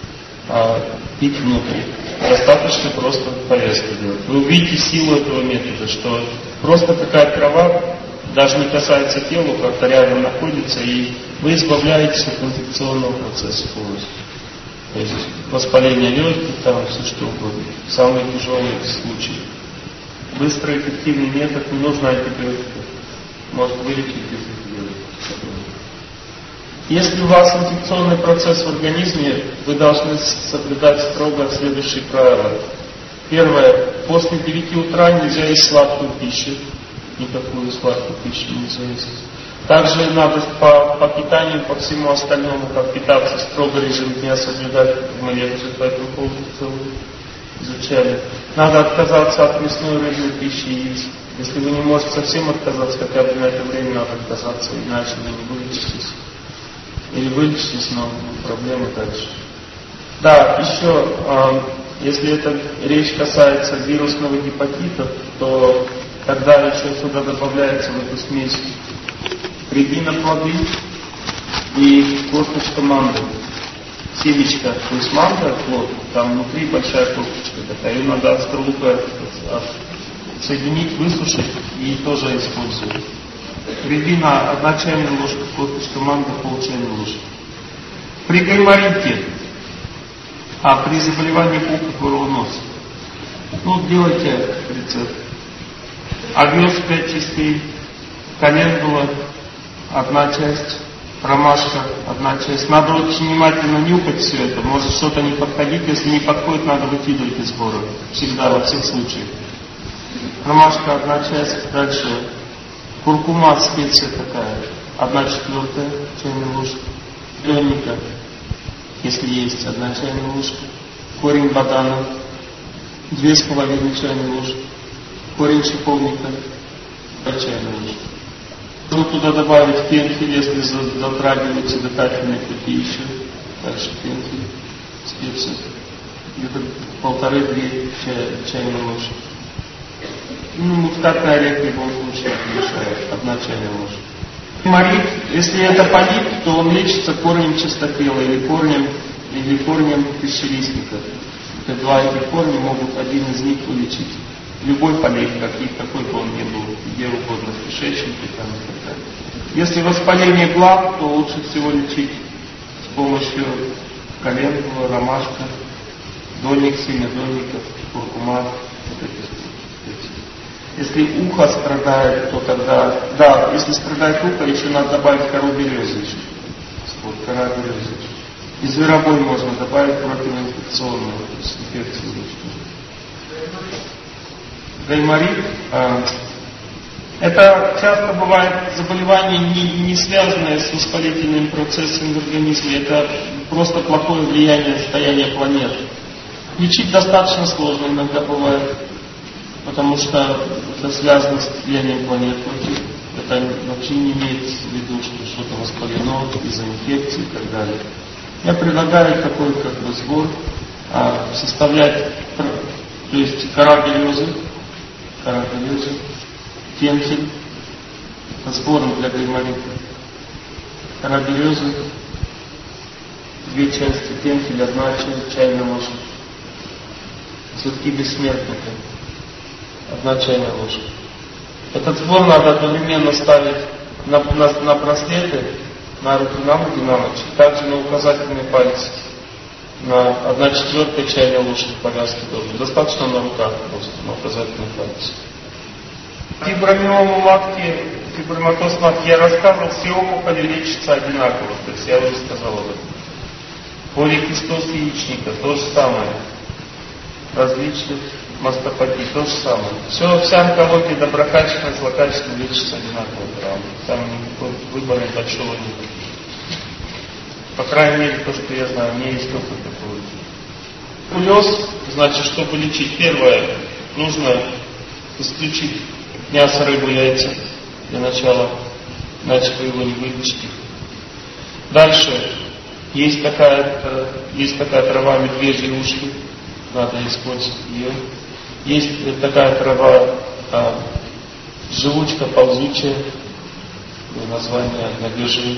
пить внутрь. Достаточно просто повестку делать. Вы увидите силу этого метода, что просто такая трава даже не касается тела, как-то рядом находится, и вы избавляетесь от инфекционного процесса полностью. То есть воспаление легких, там все что угодно. Самый тяжелый случай. Быстрый, эффективный метод, не нужно антибиотиков. Может вылечить без антибиотиков. Если у вас инфекционный процесс в организме, вы должны соблюдать строго следующие правила. Первое. После 9 утра нельзя есть сладкую пищу. Никакую сладкую пищу нельзя есть. Также надо по питанию, по всему остальному, как питаться, строго режим дня соблюдать. Мы лекцию по этому поводу целую изучали. Надо отказаться от мясной и рыбной пищи и яиц. Если вы не можете совсем отказаться, хотя бы на это время надо отказаться, иначе вы не вылечитесь. Или вылечитесь, но проблемы дальше. Да, еще, если эта речь касается вирусного гепатита, то тогда еще сюда добавляется в эту смесь рябина плоды и косточка манго. Семечко, то есть манго, плод, там внутри большая косточка такая, ее надо от скорлупы соединить, высушить и тоже использовать. Рябина 1 чайная ложка, косточка манго пол чайной ложки. При гайморите, при заболевании пухлого носа, делайте рецепт. Овес 5 частей, календула 1 часть, ромашка 1 часть. Надо очень внимательно нюхать все это. Может что-то не подходить. Если не подходит, надо выкидывать из города. Всегда, во всех случаях. Ромашка 1 часть. Дальше куркума, специя такая. 1/4 чайной ложки. Донника, если есть, 1 чайная ложка. Корень бадана 2,5 чайной ложки. Корень шиповника 1 чайная ложка. Можно туда добавить пенхель, если затрагиваются дыхательные пути еще. Дальше пенхель, специи. Где-то 1,5-2 чайные ложки. Мускатный орех в любом случае мешает. 1 чайная ложка. Гайморит, если это полип, то он лечится корнем чистотела или корнем пищевистника. Это 2 этих корня могут один из них вылечить. Любой полип, какой бы он ни был, где угодно, в кишечнике там и так далее. Если воспаление глаз, то лучше всего лечить с помощью календулы, ромашка, донник, семя донников, куркума. Если ухо страдает, то тогда, если страдает ухо, еще надо добавить кору березы еще. Кора березы. И зверобой можно добавить противоинфекционную, то есть инфекцию лечить. Гайморит, это часто бывает заболевание, не связанное с воспалительными процессами в организме, это просто плохое влияние состояния планеты. Лечить достаточно сложно иногда бывает, потому что это связано с влиянием планеты. Это вообще не имеет в виду, что что-то воспалено из-за инфекции и так далее. Я предлагаю такой сбор составлять, то есть кора березы, пенхель, сбором для гайморита. Кора березы, 2 части, пенхель, 1 чайная ложка. Цветки бессмертника, 1 чайная ложка. Этот сбор надо одновременно ставить на браслеты, на руки, на ноги, на ночь, также на указательный палец, на 1/4 чайной ложки повязки тоже. Достаточно на руках просто, на указательный палец. Фибромиому матки, фиброматоз матки я рассказывал, все опухоли лечатся одинаково, то есть я уже сказал об этом. Поликистоз яичника, то же самое. Различных мастопатий, то же самое. Вся онкология доброкачественная, злокачественная лечится одинаково. Там никакого выбора большого нет. По крайней мере, то, что я знаю, у меня есть опыт такой. Туберкулез, значит, чтобы лечить, первое, нужно исключить мясо, рыбу, яйца. Для начала, иначе вы его не вылечите. Дальше. Есть такая трава медвежьи ушки. Надо использовать ее. Есть такая трава живучка ползучая. Название набежи.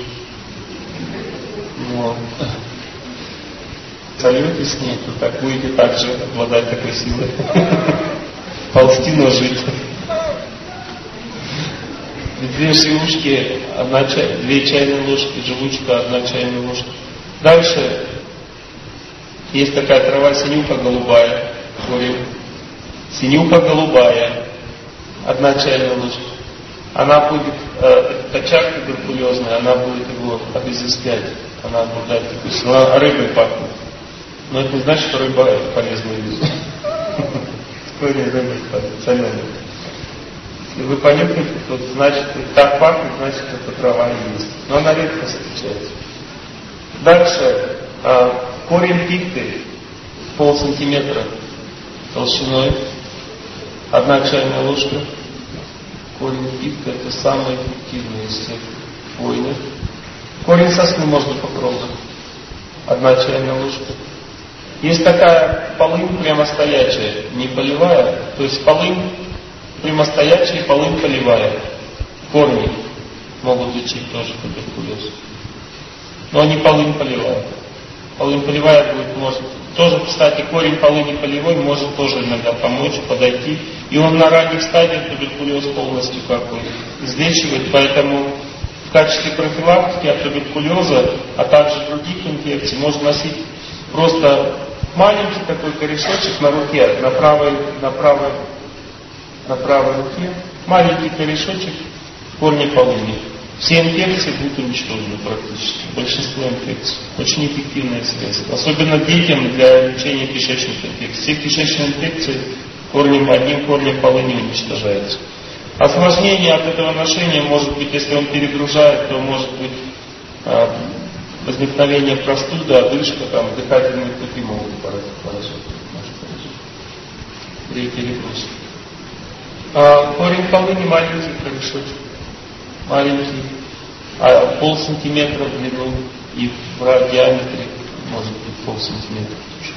Но сольете с ней, то так будете также обладать такой силой. Ползти, но жить. Медвежьи ушки, 2 чайные ложки, живучка, 1 чайная ложка. Дальше есть такая трава синюка голубая. Синюка голубая, 1 чайная ложка. Она будет, очаг туберкулезный, она будет его обезъяснять. Она обладает такой силой. Она рыбой пахнет. Но это не значит, что рыба полезная везде. Корень рыбы соленый. Если вы понюхаете, то значит, так пахнет, значит, это трава есть. Но она редко встречается. Дальше. Корень пихты 0,5 сантиметра толщиной. 1 чайная ложка. Корень пихты — это самый эффективный из всех хвойных. Корень сосны можно попробовать. 1 чайная ложка. Есть такая полынь прямостоячая, не полевая. То есть полынь прямостоячая, полынь полевая. Корни могут лечить тоже туберкулез. Но не полынь полевая. Полынь полевая может тоже, кстати, корень полыни полевой может тоже иногда помочь, подойти. И он на ранних стадиях туберкулез полностью излечивает. Поэтому в качестве профилактики от туберкулеза, а также других инфекций можно носить просто маленький такой корешочек на руке, на правой руке, маленький корешочек корня полыни. Все инфекции будут уничтожены практически, большинство инфекций. Очень эффективное средство. Особенно детям для лечения кишечных инфекций. Все кишечные инфекции одним корнем полыни уничтожаются. Осложнение от этого ношения может быть, если он перегружает, то может быть возникновение простуды, одышка, дыхательные пути могут поражать. При перегрузе. Корень полыни маленький корешочек. Маленький, 0,5 сантиметра в длину и в диаметре может быть 0,5 сантиметра.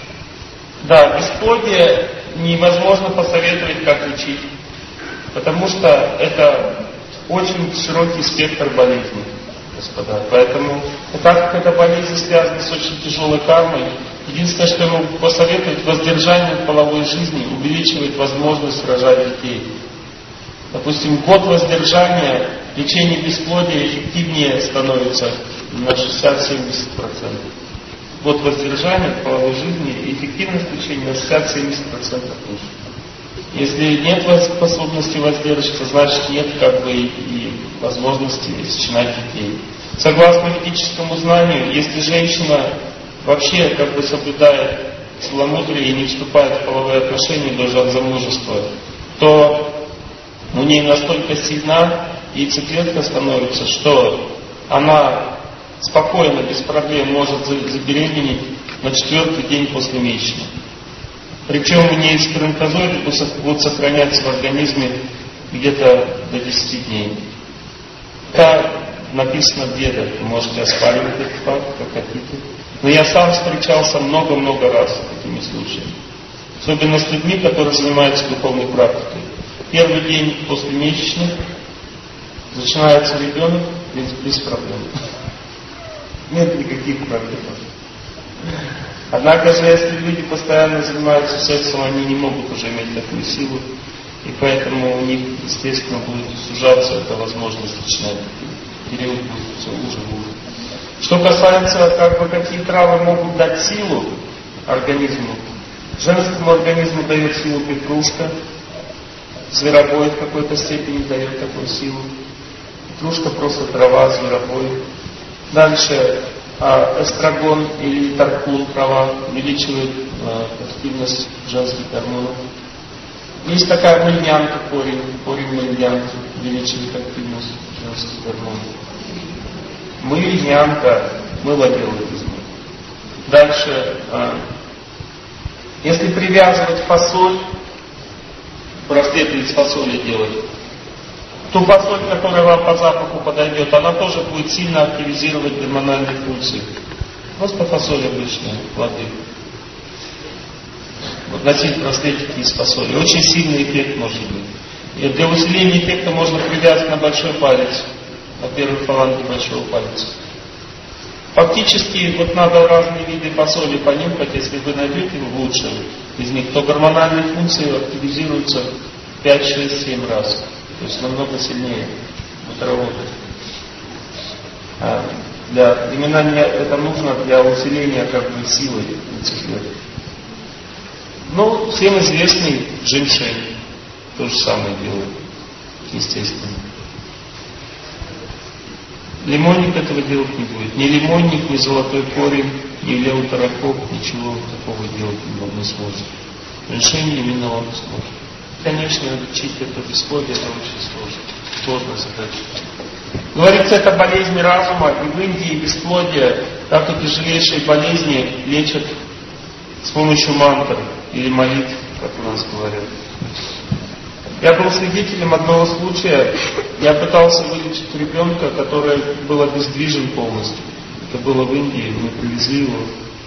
Да, бесплодие невозможно посоветовать, как лечить, потому что это очень широкий спектр болезней, господа. Поэтому, так как эта болезнь связана с очень тяжелой кармой, единственное, что я могу посоветовать, воздержание от половой жизни увеличивает возможность рожать детей. Допустим, год воздержания, лечение бесплодия эффективнее становится на 60-70%. Год воздержания от половой жизни, эффективность лечения на 60-70% лучше. Если нет способности воздерживаться, значит нет и возможности сочинать детей. Согласно ведическому знанию, если женщина вообще соблюдает целомудрие и не вступает в половые отношения даже от замужества, то у нее настолько сильна яйцеклетка становится, что она спокойно, без проблем может забеременеть на 4-й день после месячных. Причем у нее сперматозоиды будут сохраняться в организме где-то до 10 дней. Это написано в Ведах, вы можете оспаривать этот факт, как хотите. Но я сам встречался много-много раз с такими случаями. Особенно с людьми, которые занимаются духовной практикой. Первый день после месячных начинается ребенок без проблем. Нет никаких проблем. Однако же, если люди постоянно занимаются сексом, они не могут уже иметь такую силу, и поэтому у них, естественно, будет сужаться эта возможность начинать. Период будет все уже хуже. Что касается, какие травы могут дать силу организму, женскому организму дает силу петрушка, зверобой в какой-то степени дает такую силу. Петрушка просто трава, зверобой. Дальше эстрагон или таркул трава увеличивает активность женских гормонов. Есть такая мыльнянка, корень мыльнянки увеличивает активность женских гормонов. Мыльнянка, мыло делает из них. Дальше, если привязывать фасоль, браслеты из фасоли делать, Ту фасоль, которая вам по запаху подойдет, она тоже будет сильно активизировать гормональные функции. Просто фасоль обычная, плоды. Вот носить браслетики из фасоли. Очень сильный эффект может быть. И для усиления эффекта можно привязать на большой палец, на первой фаланге большого пальца. Фактически, вот надо разные виды фасоли понюхать, если вы найдете лучшие из них, то гормональные функции активизируются 5, 6, 7 раз. То есть намного сильнее будет работать. Именно мне это нужно для усиления как бы силы Люцифера. Ну, всем известный женьшень. То же самое делает, естественно. Лимонник этого делать не будет. Ни лимонник, ни золотой корень, ни леутерокок, ничего такого делать не сможет. Женьшень именно он сможет. Конечно, лечить это бесплодие, это очень сложно. Сложная задача. Говорится, это болезнь разума, и в Индии бесплодие, как и тяжелейшие болезни, лечат с помощью мантр или молитв, как у нас говорят. Я был свидетелем одного случая. Я пытался вылечить ребенка, который был обездвижен полностью. Это было в Индии, мы привезли его.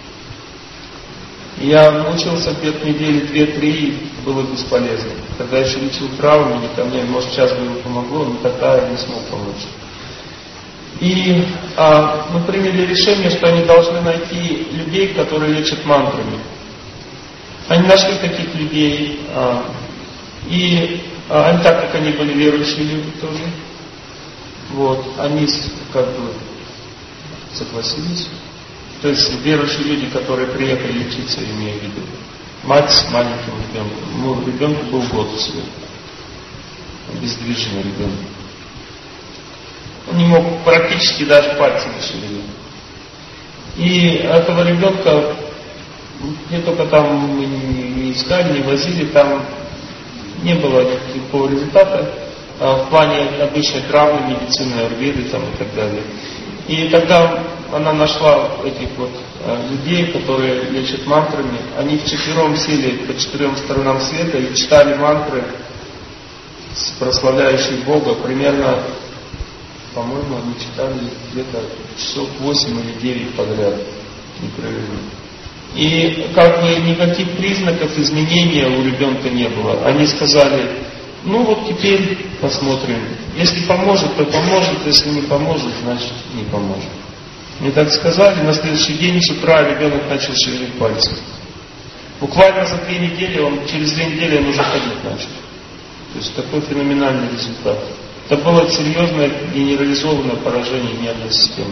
Я мучился где-то недели 2-3, и было бесполезно. Когда еще лечил травму, ко мне, может, сейчас бы ему помогло, но тогда я не смог помочь. И мы приняли решение, что они должны найти людей, которые лечат мантрами. Они нашли таких людей, и они, так как они были верующие люди тоже, вот, они как бы согласились. То есть верующие люди, которые приехали лечиться, имею в виду. Мать с маленьким ребенком. Ну, ребенку был год всего. Обездвиженный ребенок. Он не мог практически даже пальцем шевелить. И этого ребенка не только там мы не искали, не возили, там не было никакого результата в плане обычной травмы, медицины, аюрведы там и так далее. И тогда она нашла этих вот людей, которые лечат мантрами. Они вчетвером сели по 4 сторонам света и читали мантры, прославляющие Бога. Примерно, по-моему, они читали где-то часов 8 или 9 подряд, непрерывно. И как бы никаких признаков изменения у ребенка не было. Они сказали: ну вот теперь посмотрим. Если поможет, то поможет, если не поможет, значит не поможет. Мне так сказали, на следующий день с утра ребенок начал шевелить пальцем. Буквально за 2 недели, через 2 недели он уже ходить начал. То есть такой феноменальный результат. Это было серьезное генерализованное поражение нервной системы.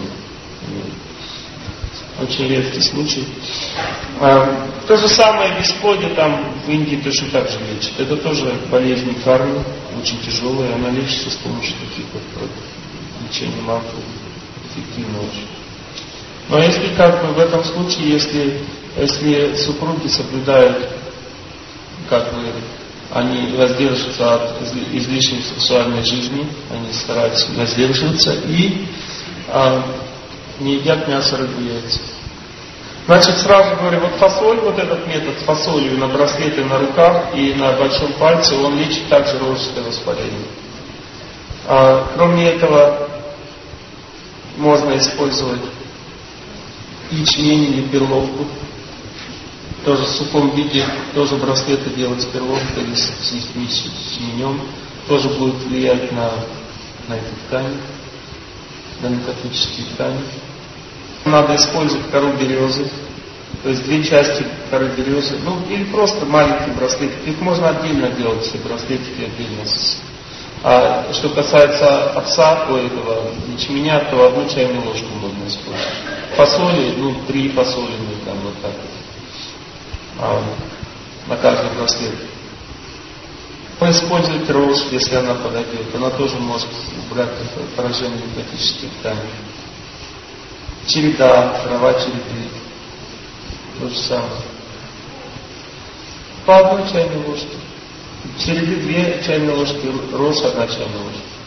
Очень редкий случай. То же самое бесплодие там в Индии точно так же лечит. Это тоже болезнь кармы, очень тяжелая. Она лечится с помощью таких вот лечения мантры. Эффективно очень. Но если как бы в этом случае, если супруги соблюдают, как бы они воздерживаются от излишней сексуальной жизни, они стараются воздерживаться и не едят мясо, рыбу, яйца. Значит, сразу говорю, вот фасоль, вот этот метод с фасолью на браслеты на руках и на большом пальце, он лечит также рожское воспаление. Кроме этого, можно использовать ячмень или перловку. Тоже в сухом виде, тоже браслеты делать с перловкой или с ячменем. Тоже будет влиять на эту ткань, на лимфатические ткани. Надо использовать кору березы, то есть 2 части коры березы, ну или просто маленькие браслетики. Их можно отдельно делать, все браслетики отдельно. А что касается овса, этого ячменя, то 1 чайную ложку можно использовать. Фасоли, 3 фасолины, там вот так вот, на каждый браслет. Поиспользовать рожь, если она подойдет, она тоже может убрать поражение лимфатических тканей. Череда, трава череды, то же самое. По 1 чайной ложке. Череды 2 чайные ложки, рожь 1 чайная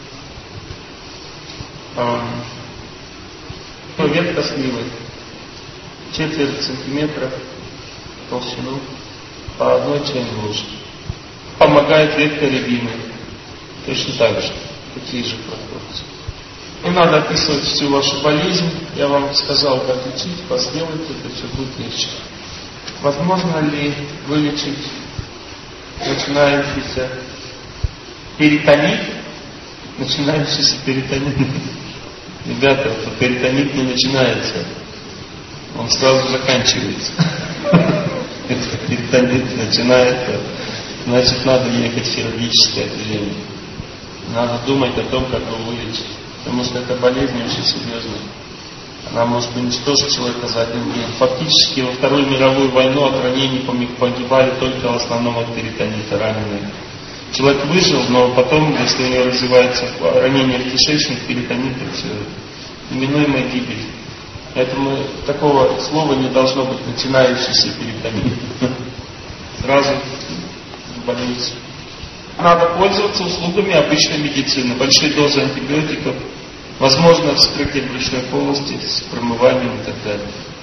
ложка. Ветка сливы, 1/4 сантиметра толщину, по 1 чайной ложке. Помогает ветка рябины, точно так же. такие же проходят. Не надо описывать всю вашу болезнь. Я вам сказал, как лечить, сделайте, это все будет легче. Возможно ли вылечить начинающийся перитонит? Начинающийся перитонит. Ребята, перитонит не начинается. Он сразу заканчивается. Если перитонит начинается, значит надо ехать в хирургическое отделение. Надо думать о том, как его вылечить. Потому что эта болезнь очень серьезная. Она может уничтожить человека за один день. Фактически во Вторую мировую войну от ранений погибали только в основном от перитонита раненые. Человек выжил, но потом, если у него развивается ранение в кишечник, перитонит, это все неминуемая гибель. Поэтому такого слова не должно быть начинающийся перитонит. Сразу в больницу. Надо пользоваться услугами обычной медицины. Большие дозы антибиотиков, возможно вскрытие брюшной полости с промыванием и так далее.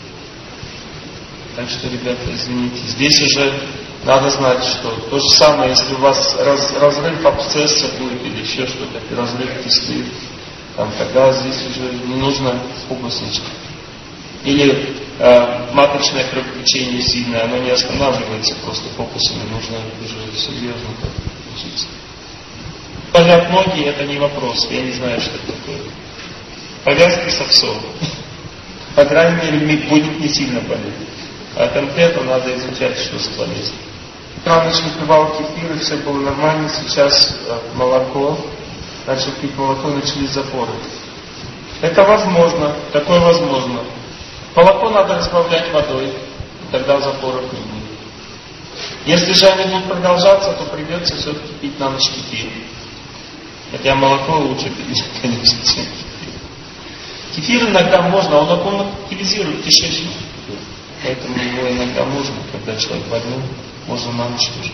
Так что, ребята, извините. Здесь уже надо знать, что то же самое, если у вас разрыв абсцесса будет или еще что-то, разрыв кисты, там, тогда здесь уже не нужно фокусничать. Или маточное кровотечение сильное, оно не останавливается просто фокусами, нужно уже серьезно учиться. Болят ноги, это не вопрос, я не знаю, что это такое. Повязки с овсом. По крайней мере, будет не сильно болеть. А конкретно надо изучать, что с болезнью. Раночный пивал кефир, и все было нормально, сейчас молоко. Начал пить молоко, начались запоры. Это возможно, такое возможно. Молоко надо разбавлять водой, тогда запоров не будет. Если же они будут продолжаться, то придется все-таки пить на ночь кефир. Хотя молоко лучше пить, конечно, чем кефир. Кефир иногда можно, он активизирует кишечник. Поэтому его иногда можно, когда человек больной, можно на ночь тоже.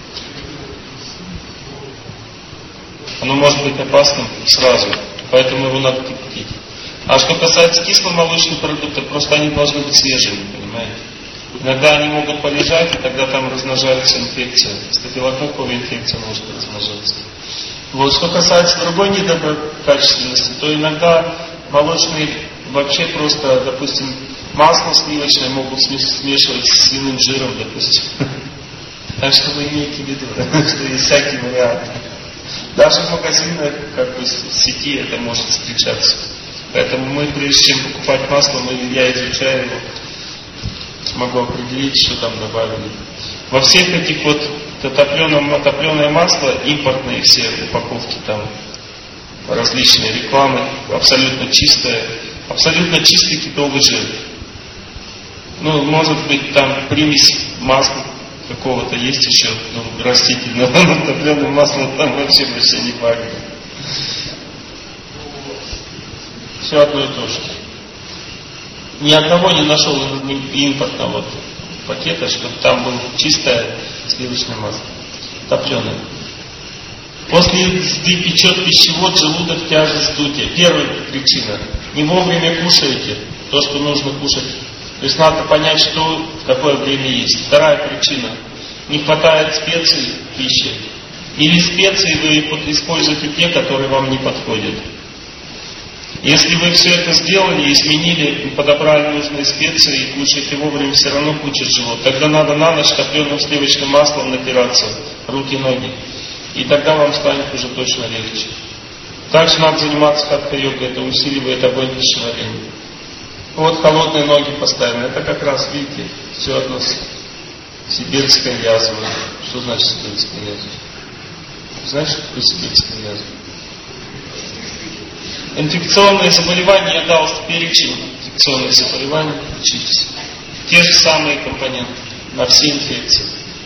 Оно может быть опасным сразу, поэтому его надо кипятить. А что касается кисломолочных продуктов, просто они должны быть свежими, понимаете? Иногда они могут полежать, и тогда там размножается инфекция. Стафилококковая инфекция может размножаться. Вот, что касается другой недоброкачественности, то иногда молочные вообще просто, допустим, масло сливочное могут смешивать с свиным жиром, допустим. Так что вы имеете в виду, что есть всякие варианты. Даже в магазинах, как бы в сети это может встречаться. Поэтому мы, прежде чем покупать масло, я изучаю его, могу определить, что там добавили. Во всех этих вот топленое масло, импортные все упаковки там, различные рекламы, абсолютно чистый китовый жир. Ну, может быть, там примесь масла какого-то есть еще, растительного, но топленое масло там вообще не пахнет. Все одно и то же. Ни одного не нашел импортного пакета, чтобы там было чистое сливочное масло, топленое. После езды печет пищевод, желудок, тяжесть, вздутие. Первая причина. Не вовремя кушаете то, что нужно кушать. То есть надо понять, что в какое время есть. Вторая причина. Не хватает специй в пище. Или специи вы используете те, которые вам не подходят. Если вы все это сделали, изменили, подобрали нужные специи и кушаете вовремя, все равно кучит живот. Тогда надо на ночь топленым сливочным маслом натираться, руки, ноги. И тогда вам станет уже точно легче. Также надо заниматься хатха-йогой, это усиливает огонь пищеварения. Вот холодные ноги постоянно, это как раз, видите, все одно сибирская язва. Что значит сибирская язва? Знаете, что такое сибирская язва? Инфекционные заболевания, я дал перечень инфекционных заболеваний, учитесь. Те же самые компоненты на все инфекции.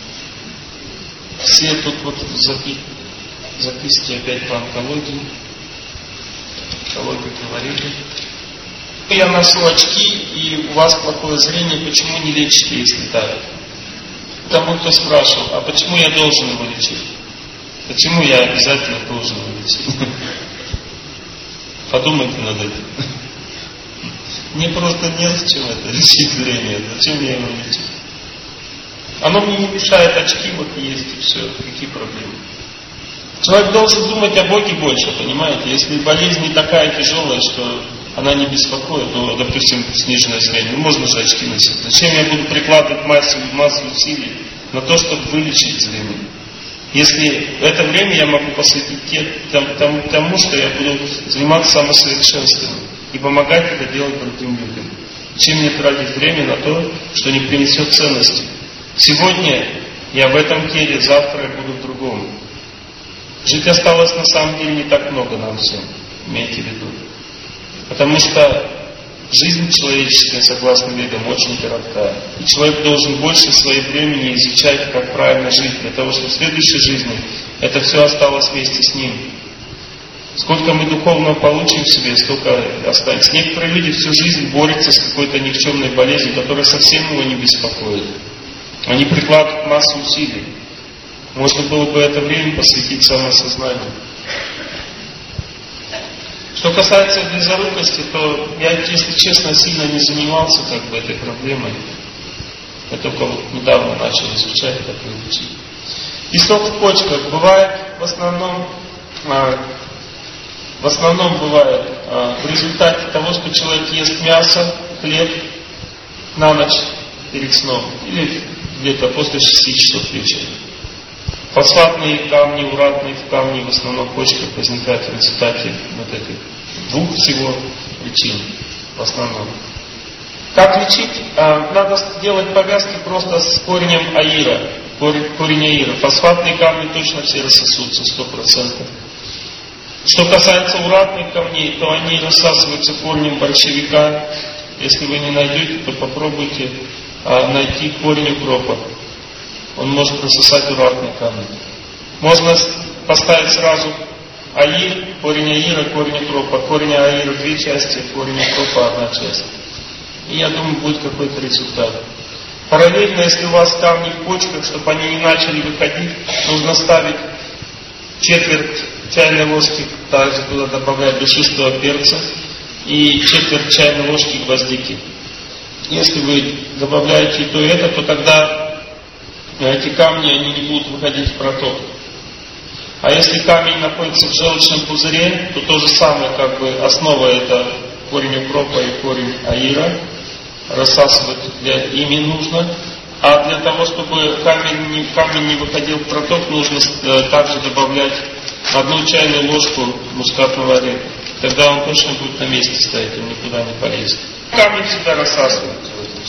Все тут вот записки опять по онкологии. Онкологию говорили. Я ношу очки, и у вас плохое зрение, почему не лечите, если так? Тому, кто спрашивал, а почему я должен его лечить? Почему я обязательно должен его лечить? Подумайте над этим. Мне просто незачем это лечить зрение. Зачем я его лечу? Оно мне не мешает, очки вот есть и все. Какие проблемы? Человек должен думать о Боге больше, понимаете? Если болезнь не такая тяжелая, что она не беспокоит, то, допустим, сниженное зрение, можно же очки носить. Зачем я буду прикладывать массу усилий на то, чтобы вылечить зрение? Если это время я могу посвятить тому, что я буду заниматься самосовершенствованием и помогать это делать другим людям. Чем мне тратить время на то, что не принесет ценности? Сегодня я в этом теле, завтра я буду в другом. Жить осталось на самом деле не так много нам всем, имейте в виду. Потому что жизнь человеческая, согласно ведам, очень коротка. И человек должен больше своего времени изучать, как правильно жить, для того, чтобы в следующей жизни это все осталось вместе с ним. Сколько мы духовного получим в себе, столько останется. Некоторые люди всю жизнь борются с какой-то никчемной болезнью, которая совсем его не беспокоит. Они прикладывают массу усилий. Можно было бы это время посвятить самосознанию. Что касается близорукости, то я, если честно, сильно не занимался этой проблемой. Я только недавно начал изучать, как лечить. Песок в почках бывает в основном бывает в результате того, что человек ест мясо, хлеб на ночь перед сном или где-то после 6 часов вечера. Фосфатные камни, уратные камни в основном в почках возникают в результате этих двух всего причин в основном. Как лечить? Надо делать повязки просто с корнем аира. Корень аира. Фосфатные камни точно все рассосутся 100%. Что касается уратных камней, то они рассасываются корнем борщевика. Если вы не найдете, то попробуйте найти корень укропа. Он может рассосать уратные камни. Можно поставить сразу аир, корень аира, корень укропа. Корень аира 2 части, корень укропа 1 часть. И я думаю, будет какой-то результат. Параллельно, если у вас камни в почках, чтобы они не начали выходить, нужно ставить четверть чайной ложки, также туда добавлять душистого перца и четверть чайной ложки гвоздики. Если вы добавляете и то, и это, то тогда эти камни они не будут выходить в проток. А если камень находится в желчном пузыре, то то же самое, основа это корень укропа и корень аира. Рассасывать ими нужно. А для того, чтобы камень не выходил в проток, нужно также добавлять 1 чайную ложку мускатного ореха. Тогда он точно будет на месте стоять, он никуда не полезет. Камень всегда рассасывается.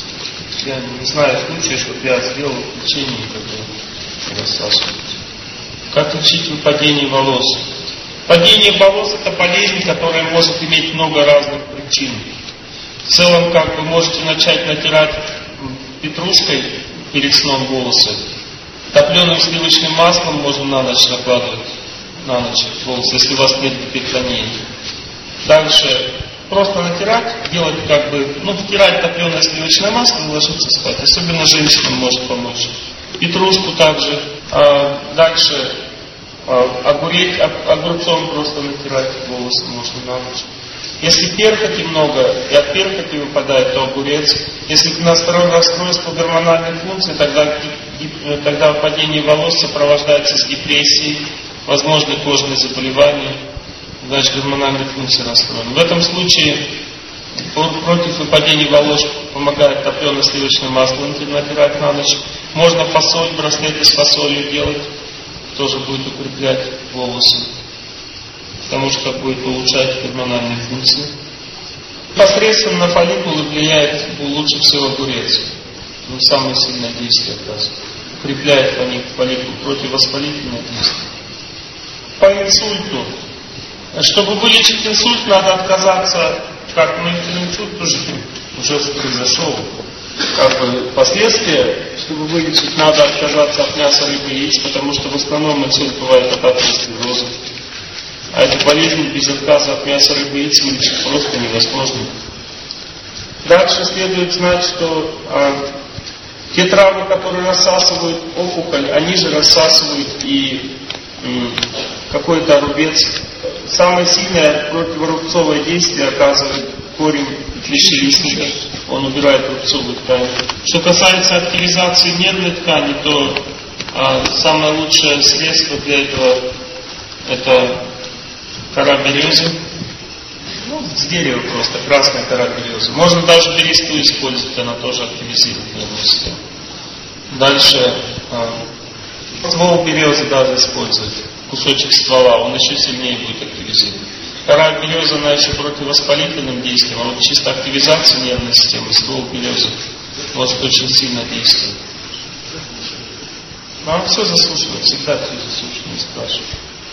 Я не знаю случая, чтобы я сделал лечение, как рассасывать. Как лечить выпадение волос? Падение волос это болезнь, которая может иметь много разных причин. В целом, вы можете начать натирать петрушкой перед сном волосы. Топленым сливочным маслом можно на ночь накладывать волосы, если у вас нет гипертонии. Дальше просто натирать, делать втирать топленое сливочное масло и ложиться спать. Особенно женщинам может помочь. Петрушку также. Дальше огурцом просто натирать волосы можно на ночь. Если перхоти много и от перхоти выпадает, то огурец. Если настроено расстройство гормональной функции, тогда выпадение волос сопровождается с депрессией, возможны кожные заболевания, значит гормональная функция расстроена. В этом случае против выпадения волос помогает топленое сливочное масло натирать на ночь. Можно фасоль, браслеты с фасолью делать, тоже будет укреплять волосы, потому что будет улучшать гормональные функции. Непосредственно на фолликулы влияет лучше всего огурец. Самое сильное действие оказывает. Укрепляет фолликул, противовоспалительное действие. По инсульту. Чтобы вылечить инсульт, надо отказаться, инсульт уже произошел. Последствия, чтобы вылечить, надо отказаться от мяса, рыбы и яиц, потому что в основном инсульт бывает от атеросклероза. А эту болезнь без отказа от мяса, рыбы и яиц вылечить просто невозможно. Дальше следует знать, что те травы, которые рассасывают опухоль, они же рассасывают и какой-то рубец. Самое сильное противорубцовое действие оказывает корень клещевисника. Он убирает рубцовую ткань. Что касается активизации нервной ткани, то самое лучшее средство для этого Это кора березы. Ну, с дерева просто, красная кора березы. Можно даже бересту использовать, она тоже активизирует нервную систему. Дальше ствол березы даже использовать. Кусочек ствола, он еще сильнее будет активизировать. Кора березы, она еще противовоспалительным действием, а вот чисто активизация нервной системы, ствол березы может очень сильно действовать. А все засушено, всегда все засушено, не спрашивай.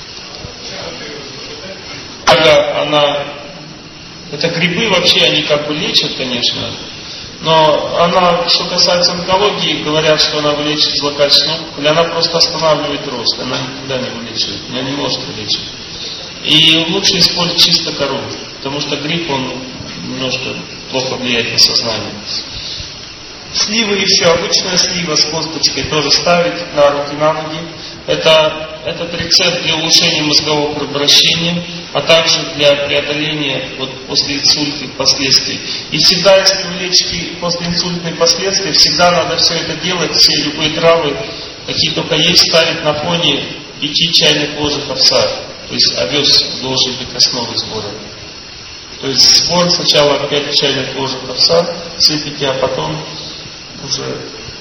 Это грибы вообще, они как бы лечат, конечно, но она, что касается онкологии, говорят, что она вылечит злокачественную опухоль, она просто останавливает рост, она никуда не вылечивает, она не может вылечить. И лучше использовать чисто кору, потому что гриб, он немножко плохо влияет на сознание. Сливы еще, обычная слива с косточкой тоже ставить на руки, на ноги. Этот рецепт для улучшения мозгового кровообращения, а также для преодоления после инсультных последствий. И всегда, если вы лечите после инсультных последствий, всегда надо все это делать, все любые травы, какие только есть, ставить на фоне 5 чайных ложек овса. То есть овес должен быть основой сбора. То есть сбор сначала 5 чайных ложек овса сыпите, а потом уже,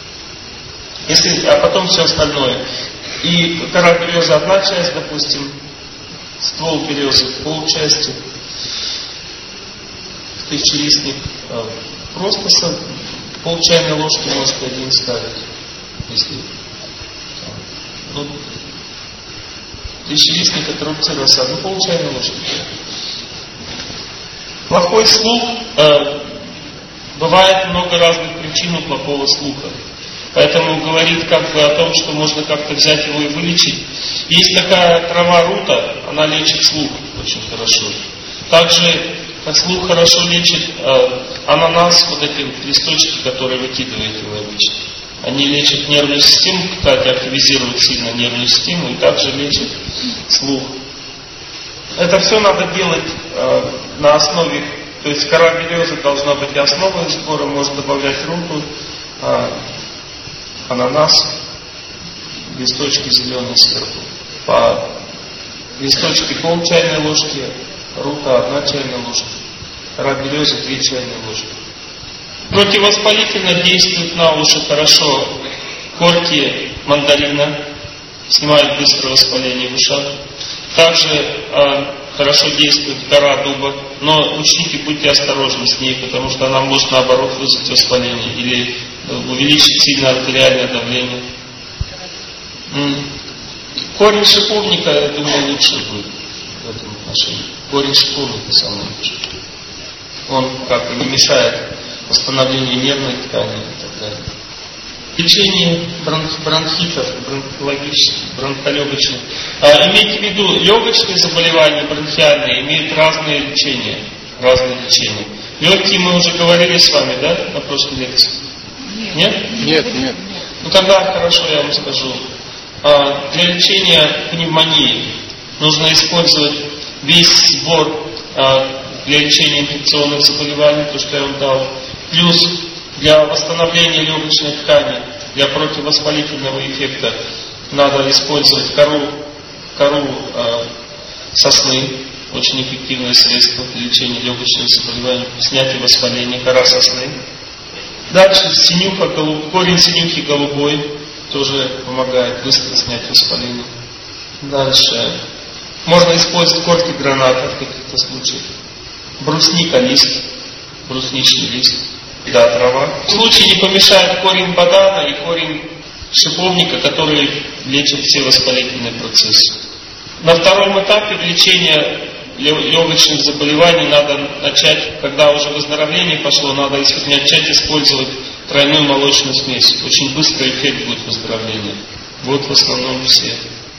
а потом все остальное. И кора березы одна часть, допустим, ствол березы полчасти, тысячелистник просто пол чайной ложки можете один ставить, если тысячелистник это рубцы рассады, пол чайной ложки. Плохой слух, бывает много разных причин у плохого слуха. Поэтому говорит как бы о том, что можно как-то взять его и вылечить. Есть такая трава рута, она лечит слух очень хорошо. Также как слух хорошо лечит ананас, вот эти листочки, которые выкидываете вы обычно. Они лечат нервную систему, кстати, активизируют сильно нервную систему и также лечат слух. Это все надо делать на основе, то есть кора березы должна быть основой сбора, можно добавлять руту, ананас, листочки зеленые сверху. По листочке пол чайной ложки, рута 1 чайная ложка, кора березы 2 чайные ложки. Противовоспалительно действует на уши хорошо корки мандарина, снимают быстрое воспаление в ушах. Также хорошо действует кора дуба, но учтите, будьте осторожны с ней, потому что она может наоборот вызвать воспаление или увеличить сильно артериальное давление. Корень шиповника, я думаю, лучше будет в этом отношении. Корень шиповника самый лучший. Он как бы не мешает восстановлению нервной ткани и так далее. Лечение бронхитов, бронхолегочных. Имейте в виду, легочные заболевания, бронхиальные, имеют разные лечения. Легкие мы уже говорили с вами, да, на прошлой лекции? Нет? Нет. Ну тогда хорошо, я вам скажу. Для лечения пневмонии нужно использовать весь сбор для лечения инфекционных заболеваний, то, что я вам дал. Плюс для восстановления легочной ткани, для противовоспалительного эффекта надо использовать кору сосны, очень эффективное средство для лечения легочных заболеваний, снятия воспаления, кора сосны. Дальше корень синюхи голубой тоже помогает быстро снять воспаление. Дальше можно использовать корки граната в каких-то случаях. Брусника лист, брусничный лист. Да, трава. В случае не помешает корень бадана и корень шиповника, которые лечат все воспалительные процессы. На втором этапе лечения легочных заболеваний надо начать, когда уже выздоровление пошло, надо начать использовать тройную молочную смесь. Очень быстрый эффект будет выздоровления. Вот в основном все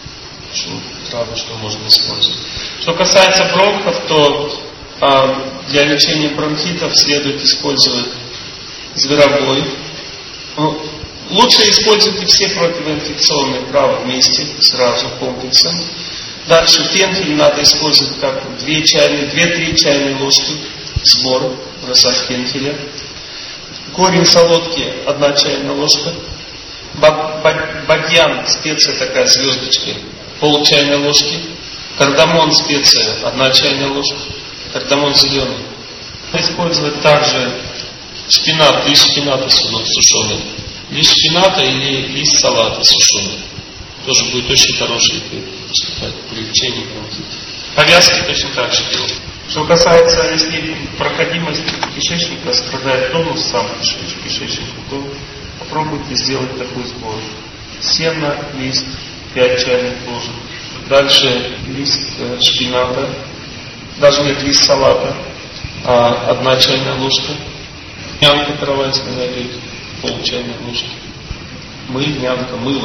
травы, что можно использовать. Что касается бронхов, то для лечения бронхитов следует использовать зверобой. Лучше используйте все противоинфекционные травы вместе, сразу, комплексом. Дальше фенхель надо использовать как 2-3 чайные ложки, сбор, бросать фенхеля. Корень солодки 1 чайная ложка. Бадьян, специя такая звездочкой, пол чайной ложки. Кардамон специя, 1 чайная ложка. Кардамон зеленый. Использовать также шпинат, лист шпината сушеный. Лист шпината или лист салата сушеный. Тоже будет очень хороший эффект при лечении бронхита. Повязки точно так же делают. Что касается, если проходимость кишечника страдает тонус сам кишечника, то попробуйте сделать такой сбор. Сено, лист, 5 чайных ложек. Дальше лист шпината, даже нет, лист салата, 1 чайная ложка. Мянка трава, если найдете, пол чайной ложки. Мыло.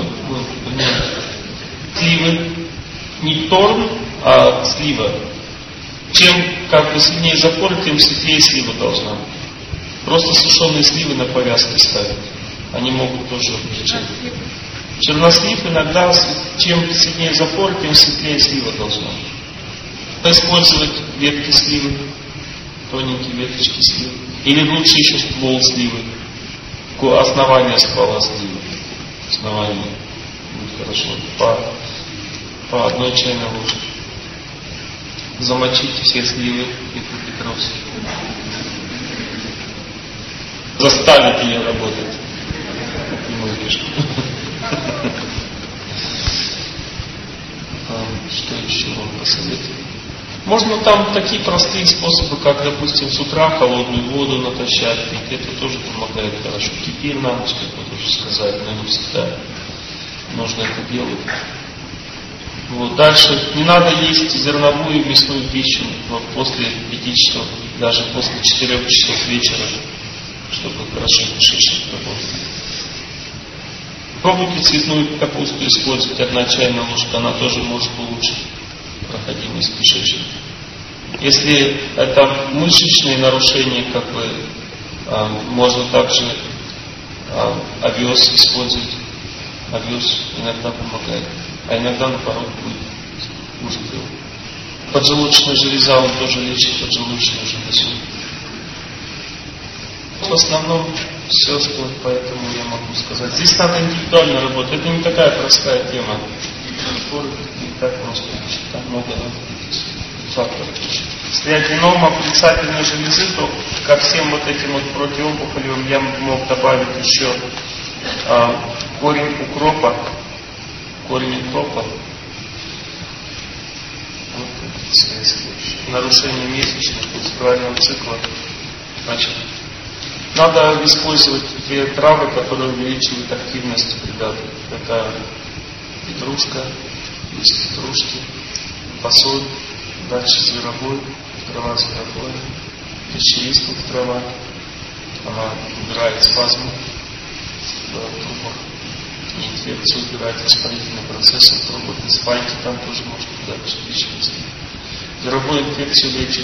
Сливы, не торн, а слива. Чем сильнее запор, тем светлее слива должна быть. Просто сушеные сливы на повязке ставить. Они могут тоже облегчить. Чернослив иногда, чем сильнее запор, тем светлее слива должна быть. Использовать ветки сливы, тоненькие веточки сливы. Или лучше еще ствол сливы. Основание ствола сливы. Основание будет хорошо. По 1 чайной ложке. Замочите все сливы и петровские. Заставить ее работать. Что еще вам посоветую? Можно там такие простые способы, как, допустим, с утра холодную воду натощак пить. Это тоже помогает хорошо. Кефир на ночь, как вы тоже сказали, но не всегда нужно это делать. Вот. Дальше не надо есть зерновую и мясную пищу после 5 часов, даже после 4 часов вечера, чтобы хорошо кишечник работал. Пробуйте цветную капусту использовать, 1 чайная ложка, она тоже может улучшить проходимость кишечника. Если это мышечные нарушения, можно также овес использовать. Овес иногда помогает, а иногда наоборот будет хуже делать. Поджелудочная железа, он тоже лечит поджелудочную железу. В основном все, что поэтому я могу сказать. Здесь надо индивидуально работать. Это не такая простая тема. Не так просто. Там много факторов. Если аденома отрицательной железы, то ко всем вот этим вот противоопухолевым я мог добавить еще корень укропа. Нарушение месячных, менструального цикла. Значит, надо использовать те травы, которые увеличивают активность придаток. Это петрушка, лист петрушки, фасоль, дальше зверобой, трава зверобоя, тысячелистник трава. Она убирает спазмы в трубах, инфекцию, убирает воспалительные процессы в трубах, и спайки там тоже можно дальше тысячелистник. Зверобой инфекцию лечит.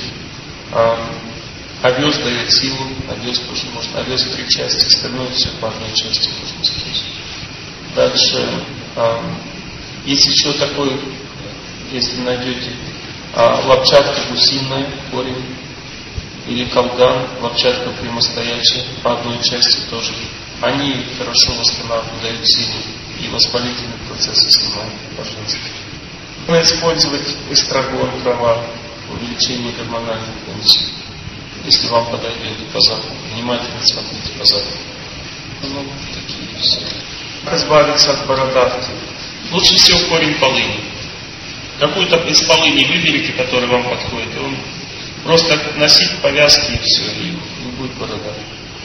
Овес дает силу, овес тоже можно. Овес 3 части, остальное все по 1 части можно использовать. Дальше, есть еще такой, если найдете, лопчатка гусиная, корень, или колган, лопчатка прямостоячая, по 1 части тоже. Они хорошо восстанавливают, дают силу и воспалительные процессы снимают, пожалуйста. Можно использовать эстрагон, трава, увеличение гормональных функций. Если вам подойдет по запаху, внимательно смотрите по запаху. Ну, такие все. Как избавиться от бородавки? Лучше всего корень полыни. Какую-то из полыни выберите, который вам подходит, и он просто носить повязки и все, и не будет борода.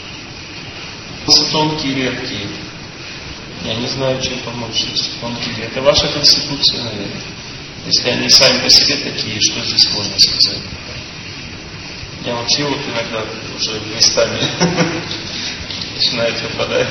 Тонкие, редкие. Я не знаю, чем помочь. Тонкие. Это ваша конституция, наверное. Если они сами по себе такие, что здесь можно сказать? Я вообще вот иногда уже местами начинает выпадать.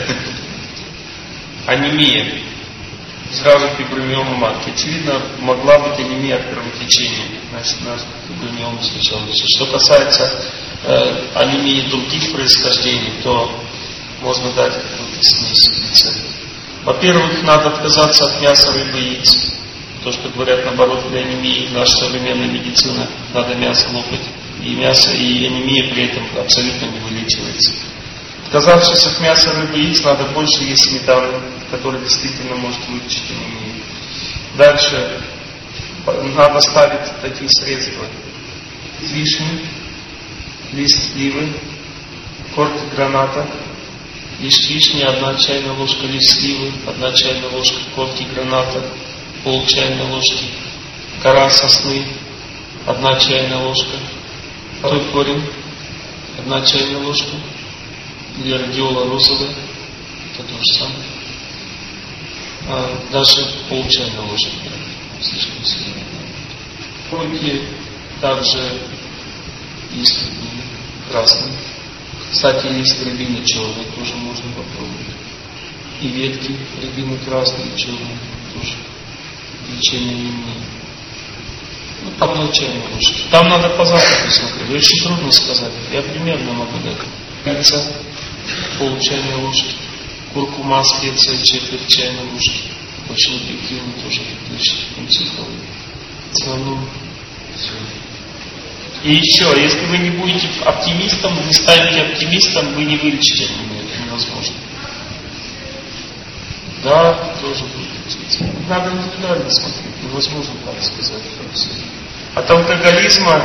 Анемия. Сразу фибромиома матки. Очевидно, могла быть анемия от кровотечения. Значит, надо фибромиому сначала лечить. Что касается анемии других происхождений, то можно дать какую-то смесь рецепт. Во-первых, надо отказаться от мяса, рыбы, яиц. То, что говорят, наоборот, для анемии наша современная медицина, надо мясо лопать. И мясо, и анемия при этом абсолютно не вылечивается. Отказавшись от мяса, рыбы, яиц, надо больше есть сметаны, которая действительно может вылечить анемию. Дальше надо ставить такие средства. Вишни, лист сливы, корки граната, лист вишни, 1 чайная ложка, лист сливы, 1 чайная ложка, корки граната, пол чайной ложки, кора сосны, 1 чайная ложка, второй корень, 1 чайная ложка, или радиола розовая, это то же самое. Даже пол чайной ложки, слишком сильно. Корки также лист красный. Кстати, лист рябины черный тоже можно попробовать. И ветки рябины красные и черные тоже. Лечение имени. Ну, по 1 чайной ложке. Там надо по запаху смотреть. Очень трудно сказать. Я примерно могу дать. Яйца, пол чайной ложки. Куркума, специя, 1/4 чайной ложки. Очень эффективно тоже лечить психологию. В основном все. И еще, если вы не будете оптимистом, не станете оптимистом, вы не вылечите анемию. Это невозможно. Да, тоже будет. Надо индивидуально смотреть. Невозможно так сказать. От алкоголизма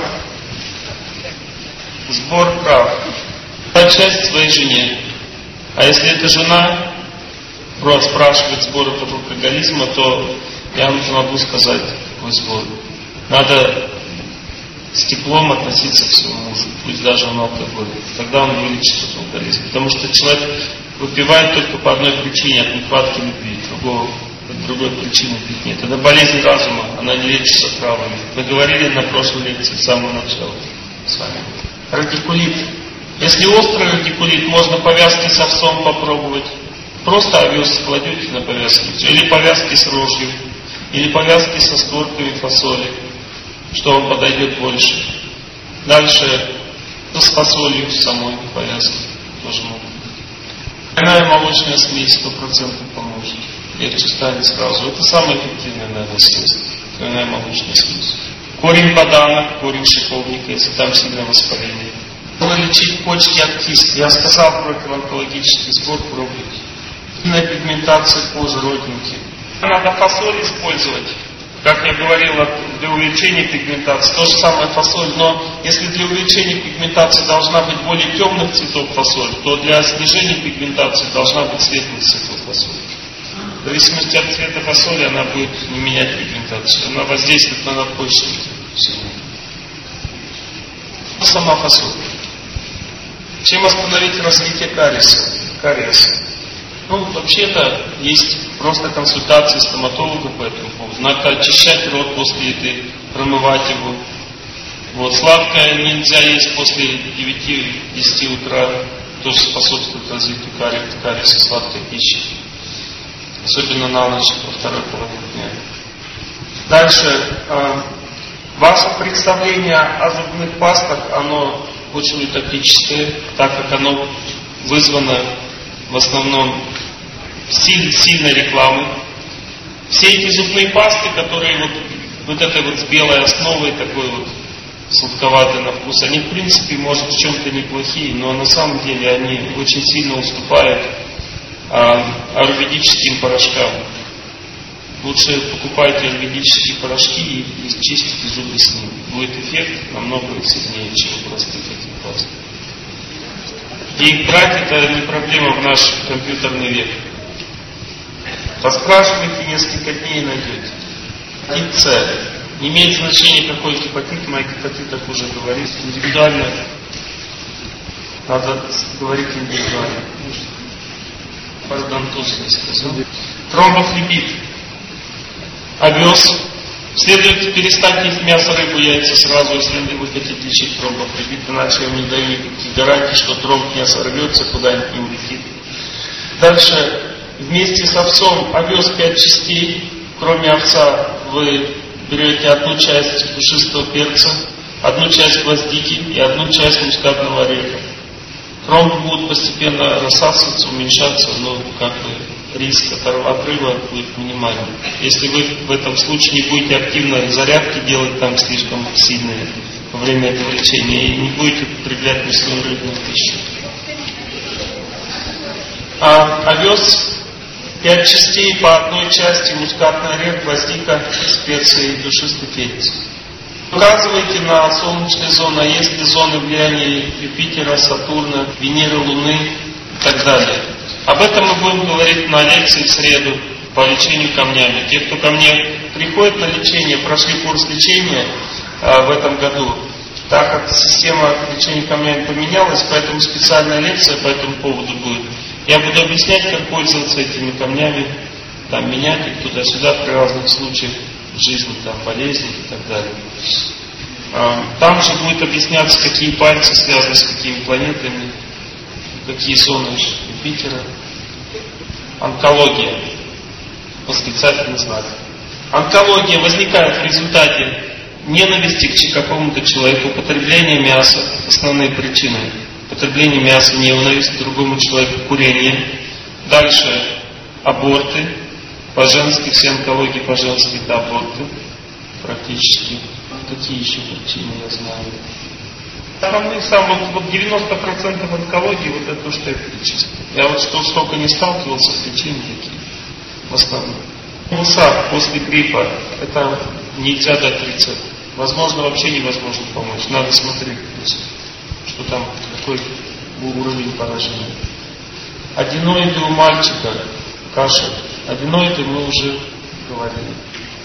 сбор прав. Часть своей жене. А если эта жена спрашивает сбор от алкоголизма, то я могу сказать такой сбор. Надо с теплом относиться к своему мужу, пусть даже он алкоголик. Тогда он вылечит от алкоголизма. Потому что человек выпивает только по одной причине, от нехватки любви. Другой причины пить нет. Это болезнь разума, она не лечится травами. Мы говорили на прошлой лекции, с самого начала с вами. Радикулит. Если острый радикулит, можно повязки с овсом попробовать. Просто овес кладете на повязки. Или повязки с рожью. Или повязки со створками фасоли. Что вам подойдет больше. Дальше с фасолью самой повязки тоже могут быть. Двойная молочная смесь 100% поможет. Легче станет сразу. Это самое эффективное, наверное, средство. Двойная молочная смесь. Корень бадана, корень шиповника, если там сильное воспаление. Можно лечить почки от киски. Я сказал про онкологический сбор, пробуйте. Сильная пигментация кожи, родинки. Надо фасоль использовать. Как я говорил, для увеличения пигментации, то же самое фасоль, но если для увеличения пигментации должна быть более темных цветов фасоль, то для снижения пигментации должна быть светлых цветов фасоль. В зависимости от цвета фасоли она будет не менять пигментацию, она воздействует на надпочечники. Сама фасоль. Чем остановить развитие кариеса? Ну, вообще-то есть просто консультации стоматолога по этому поводу. Надо очищать рот после еды, промывать его. Вот. Сладкое нельзя есть после 9-10 утра. Тоже способствует развитию кариеса, сладкой пищи. Особенно на ночь, во второй половине дня. Дальше. Ваше представление о зубных пастах, оно очень утопическое, так как оно вызвано в основном сильной рекламой. Все эти зубные пасты, которые вот этой вот с белой основой, такой вот сладковатый на вкус, они в принципе, может, в чем-то неплохие, но на самом деле они очень сильно уступают аюрведическим порошкам. Лучше покупайте аюрведические порошки и чистите зубы с ними. Будет эффект намного сильнее, чем у простых этих паст. И их брать это не проблема в наш компьютерный век. Поспрашивайте, несколько дней найдете. Гепатит С. Не имеет значения, какой гепатит, мы о гепатитах уже говорили. Индивидуально. Надо говорить индивидуально. Пародонтоз не сказал. Тромбофлебит. Овес. Следует перестать есть мясо, рыбу, яйца сразу, если вы хотите лечить тромбофлебит, иначе я не даю никаких гарантий, что тромб не сорвется, куда-нибудь не улетит. Дальше. Вместе с овсом овес 5 частей. Кроме овса вы берете 1 часть душистого перца, 1 часть гвоздики и 1 часть мускатного ореха. Тромбы будут постепенно рассасываться, уменьшаться, но как бы риск отрыва будет минимальный. Если вы в этом случае не будете активно зарядки делать там слишком сильные во время этого лечения и не будете употреблять мясную рыбную пищу. А овес 5 частей, по одной части мускатный орех, гвоздика, специи и душистый перец. Указывайте на солнечные зоны, а есть ли зоны влияния Юпитера, Сатурна, Венеры, Луны и так далее. Об этом мы будем говорить на лекции в среду по лечению камнями. Те, кто ко мне приходит на лечение, прошли курс лечения в этом году, так как система лечения камнями поменялась, поэтому специальная лекция по этому поводу будет. Я буду объяснять, как пользоваться этими камнями, там, менять их туда-сюда при разных случаях в жизни, там, болезни и так далее. Там же будет объясняться, какие пальцы связаны с какими планетами, какие зоны Юпитера. Онкология. Восклицательный знак. Онкология возникает в результате ненависти к какому-то человеку, употребления мяса, основные причины. Потребление мяса, ненависть к другому человеку, курение. Дальше аборты. По-женски, все онкологии по-женски это аборты. Практически. Какие еще причины я знаю? Основные самые, вот 90% онкологии, вот это то, что я перечислил. Я вот столько не сталкивался с причинами такие. В основном. Усак после гриппа, это нельзя дать рецепт. Возможно, вообще невозможно помочь. Надо смотреть, что там, какой уровень поражения. Аденоиды у мальчика, кашель. Аденоиды мы уже говорили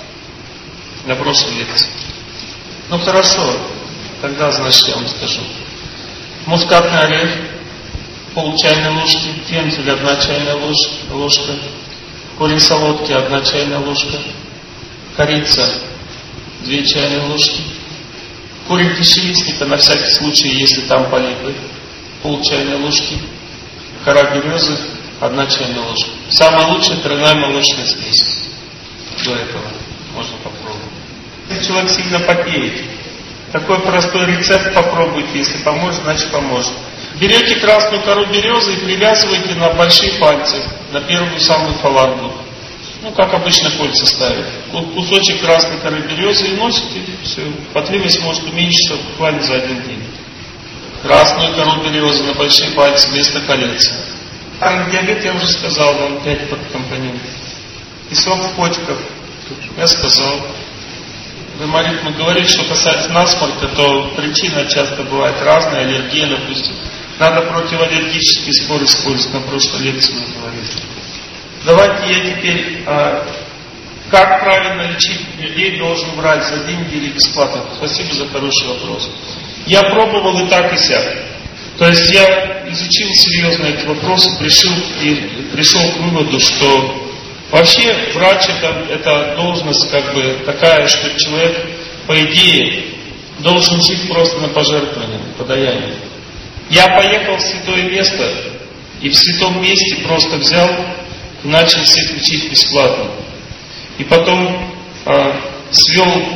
на прошлой лекции. Ну хорошо, тогда, значит, я вам скажу. Мускатный орех, пол чайной ложки, фенхель 1 чайная ложка, корень солодки 1 чайная ложка, корица 2 чайные ложки, корень кишевисника, на всякий случай, если там полипы, пол чайной ложки, кора березы 1 чайная ложка. Самая лучшая тройная молочная смесь. До этого можно попробовать. Если человек сильно потеет, такой простой рецепт попробуйте, если поможет, значит поможет. Берете красную кору березы и привязываете на большие пальцы, на первую самую фалангу. Ну, как обычно кольца ставят. Кусочек красной коры березы и носите, все. Потребность может уменьшиться буквально за 1 день. Красную кору березы на большие пальцы вместо колец. Диабет я уже сказал, вам 5 подкомпонентов. И сок почков, я сказал. Мы говорили, что касается насморка, то причина часто бывает разная, аллергия, допустим. Надо противоаллергический спор использовать, на прошлой лекции мы говорили. Давайте я теперь, как правильно лечить людей, должен брать за деньги или бесплатно. Спасибо за хороший вопрос. Я пробовал и так, и сяк. То есть я изучил серьезно этот вопрос и пришел к выводу, что вообще врач это должность как бы такая, что человек, по идее, должен жить просто на пожертвование, на подаяние. Я поехал в святое место и в святом месте просто взял и начал всех лечить бесплатно. И потом свел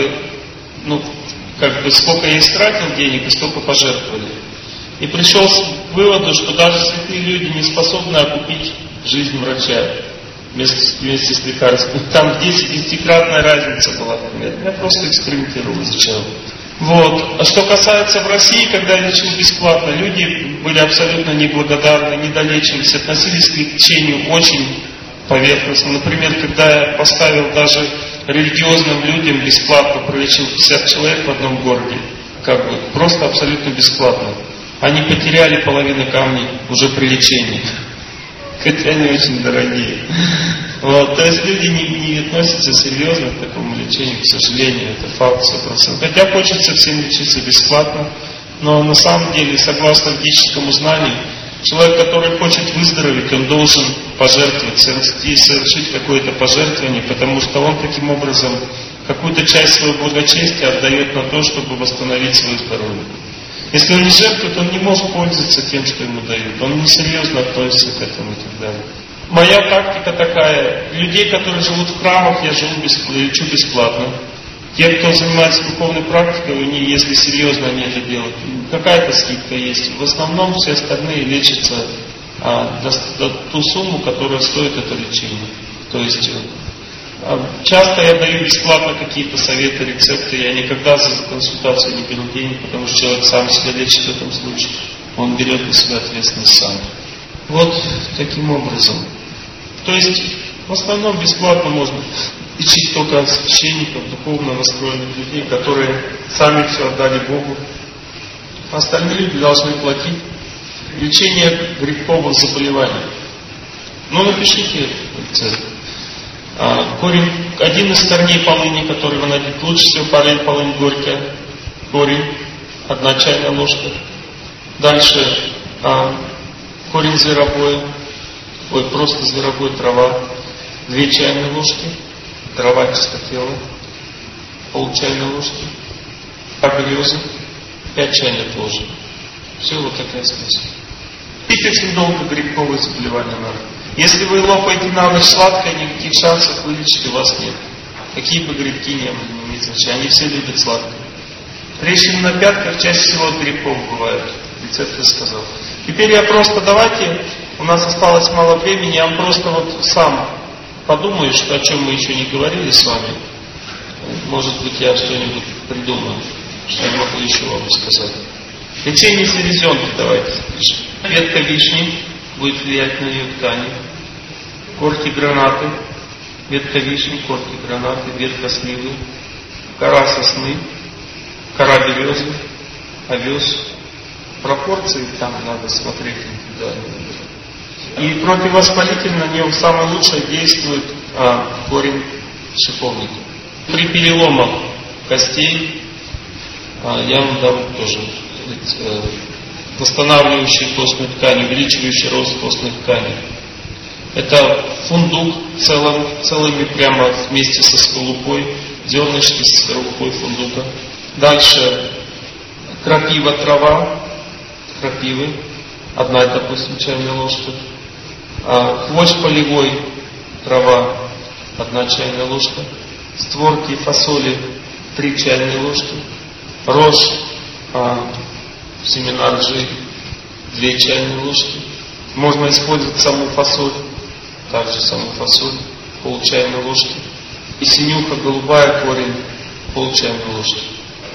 сколько я истратил денег и сколько пожертвовали. И пришел к выводу, что даже святые люди не способны окупить жизнь врача. Вместе с лекарством. Там 10-кратная разница была. Я просто экспериментировал, изучал. Вот. А что касается в России, когда я лечил бесплатно, люди были абсолютно неблагодарны, недолечивались, относились к лечению очень поверхностно. Например, когда я поставил даже религиозным людям бесплатно, пролечил 50 человек в одном городе, просто абсолютно бесплатно. Они потеряли половину камней уже при лечении. Хотя они очень дорогие. Вот, то есть люди не относятся серьезно к такому лечению, к сожалению, это факт 100%. Хотя хочется всем лечиться бесплатно, но на самом деле, согласно логическому знанию, человек, который хочет выздороветь, он должен пожертвовать, совершить какое-то пожертвование, потому что он таким образом какую-то часть своего благочестия отдает на то, чтобы восстановить свое здоровье. Если он не жертвует, он не может пользоваться тем, что ему дают. Он несерьезно относится к этому и так далее. Моя тактика такая. Людей, которые живут в храмах, я лечу бесплатно. Те, кто занимается духовной практикой, у них, если серьезно они это делают, какая-то скидка есть. В основном все остальные лечатся до ту сумму, которая стоит это лечение. То есть часто я даю бесплатно какие-то советы, рецепты. Я никогда за консультацию не беру денег, потому что человек сам себя лечит в этом случае. Он берет на себя ответственность сам. Вот таким образом. То есть, в основном бесплатно можно лечить только священников, духовно настроенных людей, которые сами все отдали Богу. Остальные люди должны платить. Лечение грибковых заболеваний. Ну, напишите рецепт. Корень, один из корней полыни, который вы найдете, лучше всего полынь горькая. Корень, 1 чайная ложка. Дальше корень зверобоя, просто зверобой, трава, 2 чайные ложки. Трава чистотела, пол чайной ложки. Березы, 5 чайных ложек. Все вот такая смесь. Пить очень долго грибковые заболевания надо. Если вы лопаете на ночь сладкое, никаких шансов вылечить у вас нет. Какие бы грибки не имеют значения, они все любят сладкое. Трещины на пятках чаще всего от грибков бывают. Рецепт я сказал. Теперь я просто, давайте, у нас осталось мало времени, я вам просто вот сам подумаю, что о чем мы еще не говорили с вами. Может быть, я что-нибудь придумаю, что я могу еще вам сказать. Лечение селезенки давайте запишем. Ветка вишни будет влиять на ее ткани. Корки гранаты, ветка вишни, корки гранаты, ветка сливы, кора сосны, кора березы, овес. Пропорции там надо смотреть индивидуально. И противовоспалительно на него самое лучшее действует корень шиповника. При переломах костей я вам дам тоже восстанавливающие костные ткани, увеличивающие рост костных тканей. Это фундук целыми прямо вместе со скорлупой, зернышки со скорлупой фундука. Дальше крапива, трава, крапивы, 1, допустим, чайная ложка. Хвощ полевой, трава, 1 чайная ложка. Створки фасоли, 3 чайные ложки. Рожь, семена ржи, 2 чайные ложки. Можно использовать саму фасоль, также саму фасоль, пол чайной ложки. И синюха голубая, корень, пол чайной ложки.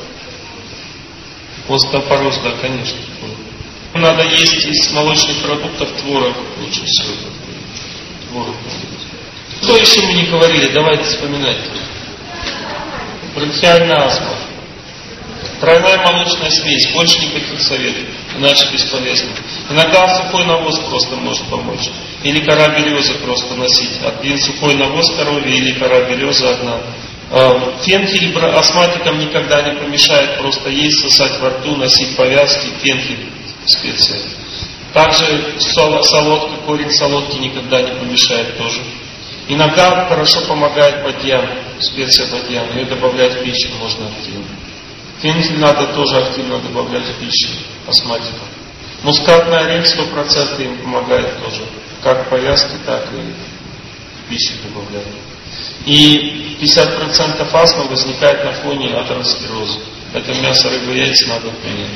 Остеопороз, да, конечно. Надо есть из молочных продуктов творог, лучше всего. Творог. Что еще мы не говорили? Давайте вспоминать. Бронхиальная астма. Тройная молочная смесь. Больше никаких советов. Иначе бесполезно. Иногда сухой навоз просто может помочь. Или кора березы просто носить. Один сухой навоз коровье или кора березы 1. Фенхель астматикам никогда не помешает. Просто есть, сосать во рту, носить повязки. Фенхель специя. Также солодка, корень солодки никогда не помешает тоже. Иногда хорошо помогает бадьян, специя бадьян. Ее добавлять в пищу можно активно. Фенхель надо тоже активно добавлять в пищу астматикам. Мускатный орех 100% им помогает тоже. Как в повязке, так и в пищу добавлять. И 50% астмы возникает на фоне атеросклероза. Это мясо, рыбы, яйца надо принять.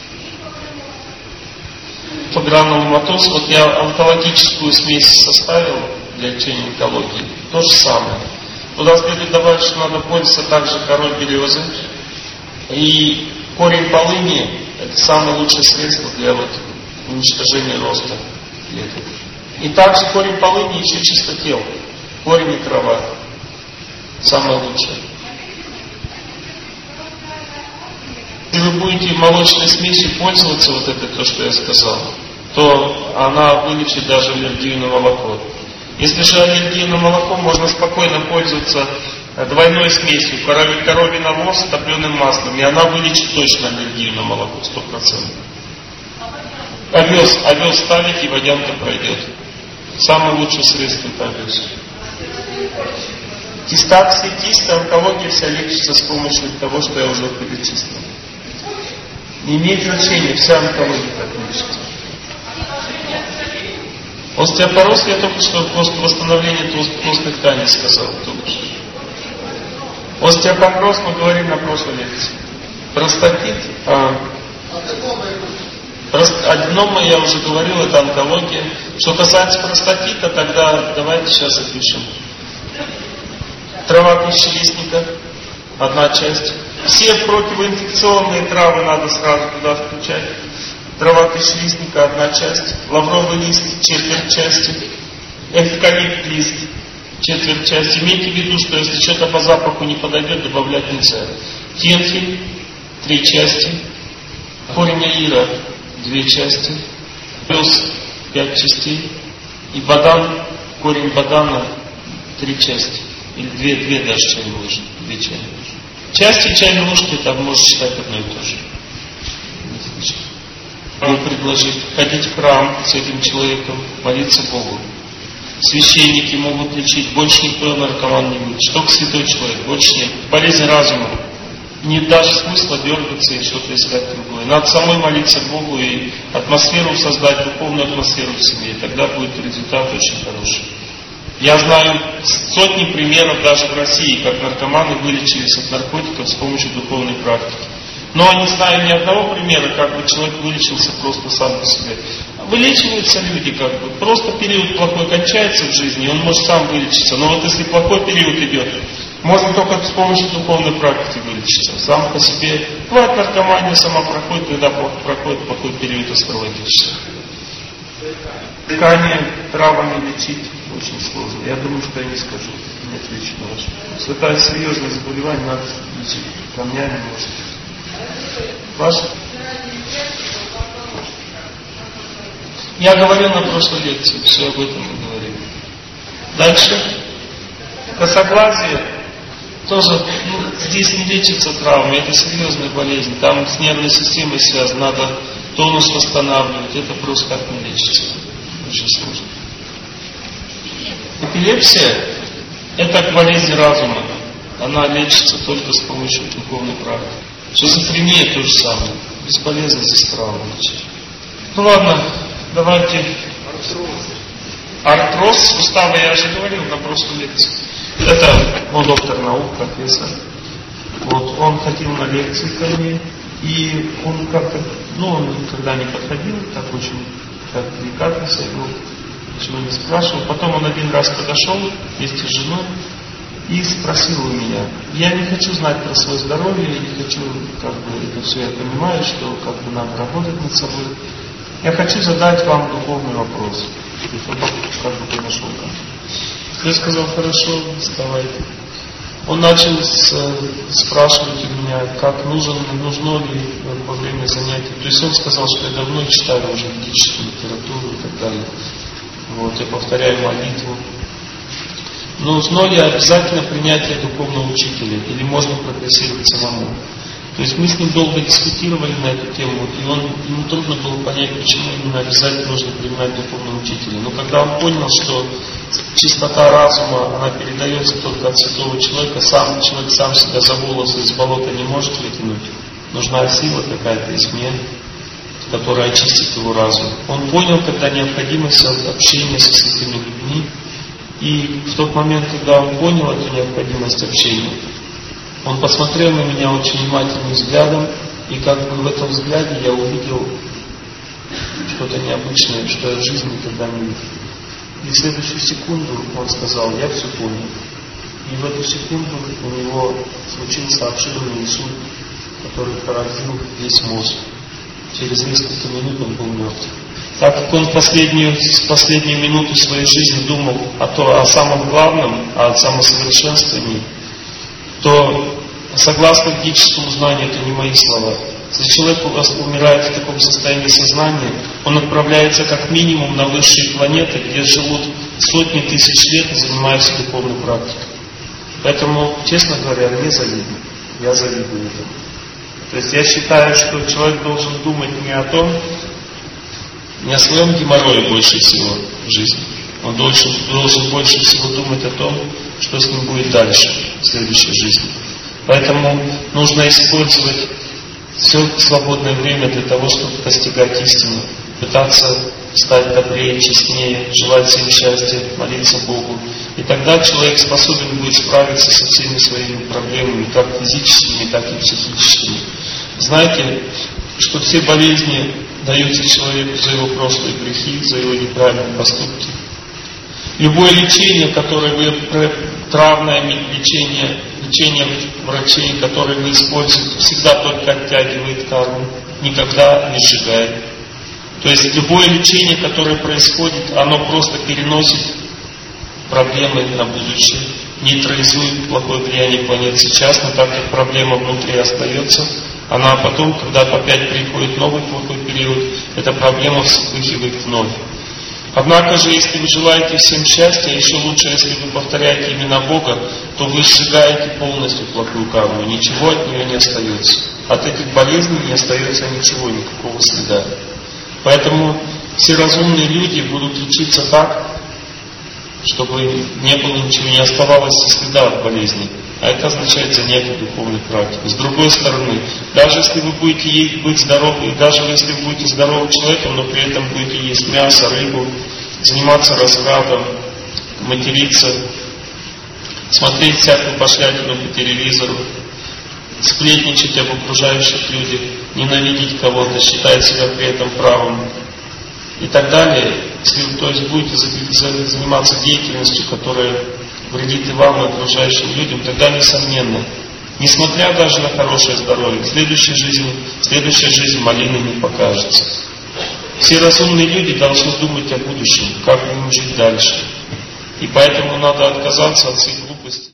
По грануломатоз, вот я онкологическую смесь составил для лечения онкологии. То же самое. Туда следует добавить, что надо пользоваться также корой березы. И корень полыни – это самое лучшее средство для уничтожения роста клеток. И также корень полыни еще чистотел. Корень и трава. Самое лучшее. Если вы будете молочной смесью пользоваться, вот это то, что я сказал, то она вылечит даже аллергию на молоко. Если же аллергия на молоко, можно спокойно пользоваться двойной смесью, коровий навоз с топленым маслом, и она вылечит точно аллергию на молоко, 100%. Овес ставите, и водянка пройдет. Самое лучшее средство это овес. Кистаксия, киста, онкология вся лечится с помощью того, что я уже перечислил. Не имеет значения, вся онкология так лечится. Остеопороз я только что просто восстановление толстых тканей сказал. Только что. Остеопороз мы говорим на прошлой лекции. Простатит. Аденома я уже говорил, это онкология. Что касается простатита, тогда давайте сейчас запишем. Трава тысячелистника, 1 часть. Все противоинфекционные травы надо сразу туда включать. Трава тысячелистника 1 часть. Лавровый лист 1/4 части. Эвкалипт лист, четверть части. Имейте в виду, что если что-то по запаху не подойдет, добавлять нельзя. Фенхель, 3 части. Корень аира, 2 части. Пес, 5 частей. И бадан, корень бадана, 3 части. Или 2 даже чайные ложки. 2 чайные ложки. Части чайной ложки, это можно считать одно и то же. Он предложит ходить в храм с этим человеком, молиться Богу. Священники могут лечить, больше никто наркоман не будет. Только святой человек, больше нет. Болезнь разума. Не даже смысла дергаться и что-то искать другое. Надо самой молиться Богу и атмосферу создать, духовную атмосферу в себе. И тогда будет результат очень хороший. Я знаю сотни примеров даже в России, как наркоманы вылечились от наркотиков с помощью духовной практики. Но не знаю ни одного примера, как бы человек вылечился просто сам по себе. Вылечиваются люди как бы. Просто период плохой кончается в жизни, и он может сам вылечиться. Но вот если плохой период идет, можно только с помощью духовной практики вылечиться. Сам по себе. Бывает наркомания сама проходит, когда проходит плохой период астрологический. Дыхание травами лечить очень сложно. Я думаю, что я не скажу. Не отвечу на ваш вопрос. Это серьезное заболевание, надо лечить камнями, может. Ваше? Я говорил на прошлой лекции, все об этом мы говорили. Дальше. Косоглазие. Тоже, здесь не лечится травмы, это серьезная болезнь. Там с нервной системой связано, надо тонус восстанавливать. Это просто как не лечится. Очень сложно. Эпилепсия – это болезнь разума. Она лечится только с помощью духовной практики. Шизофрения то же самое. Бесполезно здесь травму лечить. Ну ладно, давайте. Артроз сустава, я же говорил на прошлой лекции. Это он доктор наук, профессор. Вот, он ходил на лекции ко мне, и он как-то, он никогда не подходил, так очень так деликатно себя вел, ничего не спрашивал. Потом он один раз подошел вместе с женой и спросил у меня. Я не хочу знать про свое здоровье, я не хочу, это все я понимаю, что надо работать над собой. Я хочу задать вам духовный вопрос. Он подошел ко мне. Я сказал, хорошо, вставайте. Он начал спрашивать у меня, как нужно ли во время занятий. То есть он сказал, что я давно читаю уже ведическую литературу и так далее. Вот, я повторяю молитву. Нужно ли обязательно принятие духовного учителя, или можно прогрессировать самому? То есть мы с ним долго дискутировали на эту тему, и ему трудно было понять, почему именно обязательно нужно принимать духовного учителя. Но когда он понял, что чистота разума, она передается только от святого человека, человек сам себя за волосы из болота не может вытянуть, нужна сила какая-то извне, которая очистит его разум. Он понял тогда необходимость общения со святыми людьми, и в тот момент, когда он понял эту необходимость общения, он посмотрел на меня очень внимательным взглядом, и как бы в этом взгляде я увидел что-то необычное, что я в жизни никогда не видел. И в следующую секунду он сказал, я все понял. И в эту секунду у него случился обширный инсульт, который поразил весь мозг. Через несколько минут он был мертв. Так как он последнюю минуту своей жизни думал о самом главном, о самосовершенствовании, то, согласно ведическому знанию, это не мои слова. Если человек умирает в таком состоянии сознания, он отправляется как минимум на высшие планеты, где живут сотни тысяч лет и занимаются духовной практикой. Поэтому, честно говоря, мне завидую. Я завидую этому. То есть я считаю, что человек должен думать не о своем геморрое больше всего в жизни. Он должен больше всего думать о том, что с ним будет дальше, в следующей жизни. Поэтому нужно использовать все свободное время для того, чтобы постигать истину, пытаться стать добрее, честнее, желать всем счастья, молиться Богу. И тогда человек способен будет справиться со всеми своими проблемами, как физическими, так и психическими. Знаете, что все болезни даются человеку за его прошлые грехи, за его неправильные поступки. Любое лечение, травное лечение врачей, которое вы используете, всегда только оттягивает карму, никогда не сжигает. То есть любое лечение, которое происходит, оно просто переносит проблемы на будущее, нейтрализует плохое влияние планет сейчас, но так как проблема внутри остается, она потом, когда опять приходит новый плохой период, эта проблема вспыхивает вновь. Однако же, если вы желаете всем счастья, еще лучше, если вы повторяете имена Бога, то вы сжигаете полностью плохую карму, ничего от нее не остается. От этих болезней не остается ничего, никакого следа. Поэтому все разумные люди будут лечиться так, чтобы не было ничего, не оставалось следа от болезни. А это означает занятие духовной практикой. С другой стороны, даже если вы будете быть здоровы, даже если вы будете здоровым человеком, но при этом будете есть мясо, рыбу, заниматься развратом, материться, смотреть всякую пошлятину по телевизору, сплетничать об окружающих людях, ненавидеть кого-то, считать себя при этом правым и так далее. Если, то есть, будете заниматься деятельностью, которая вредит и вам, и окружающим людям, тогда несомненно, несмотря даже на хорошее здоровье, в следующей жизнь малины не покажется. Все разумные люди должны думать о будущем, как им жить дальше. И поэтому надо отказаться от всех глупостей.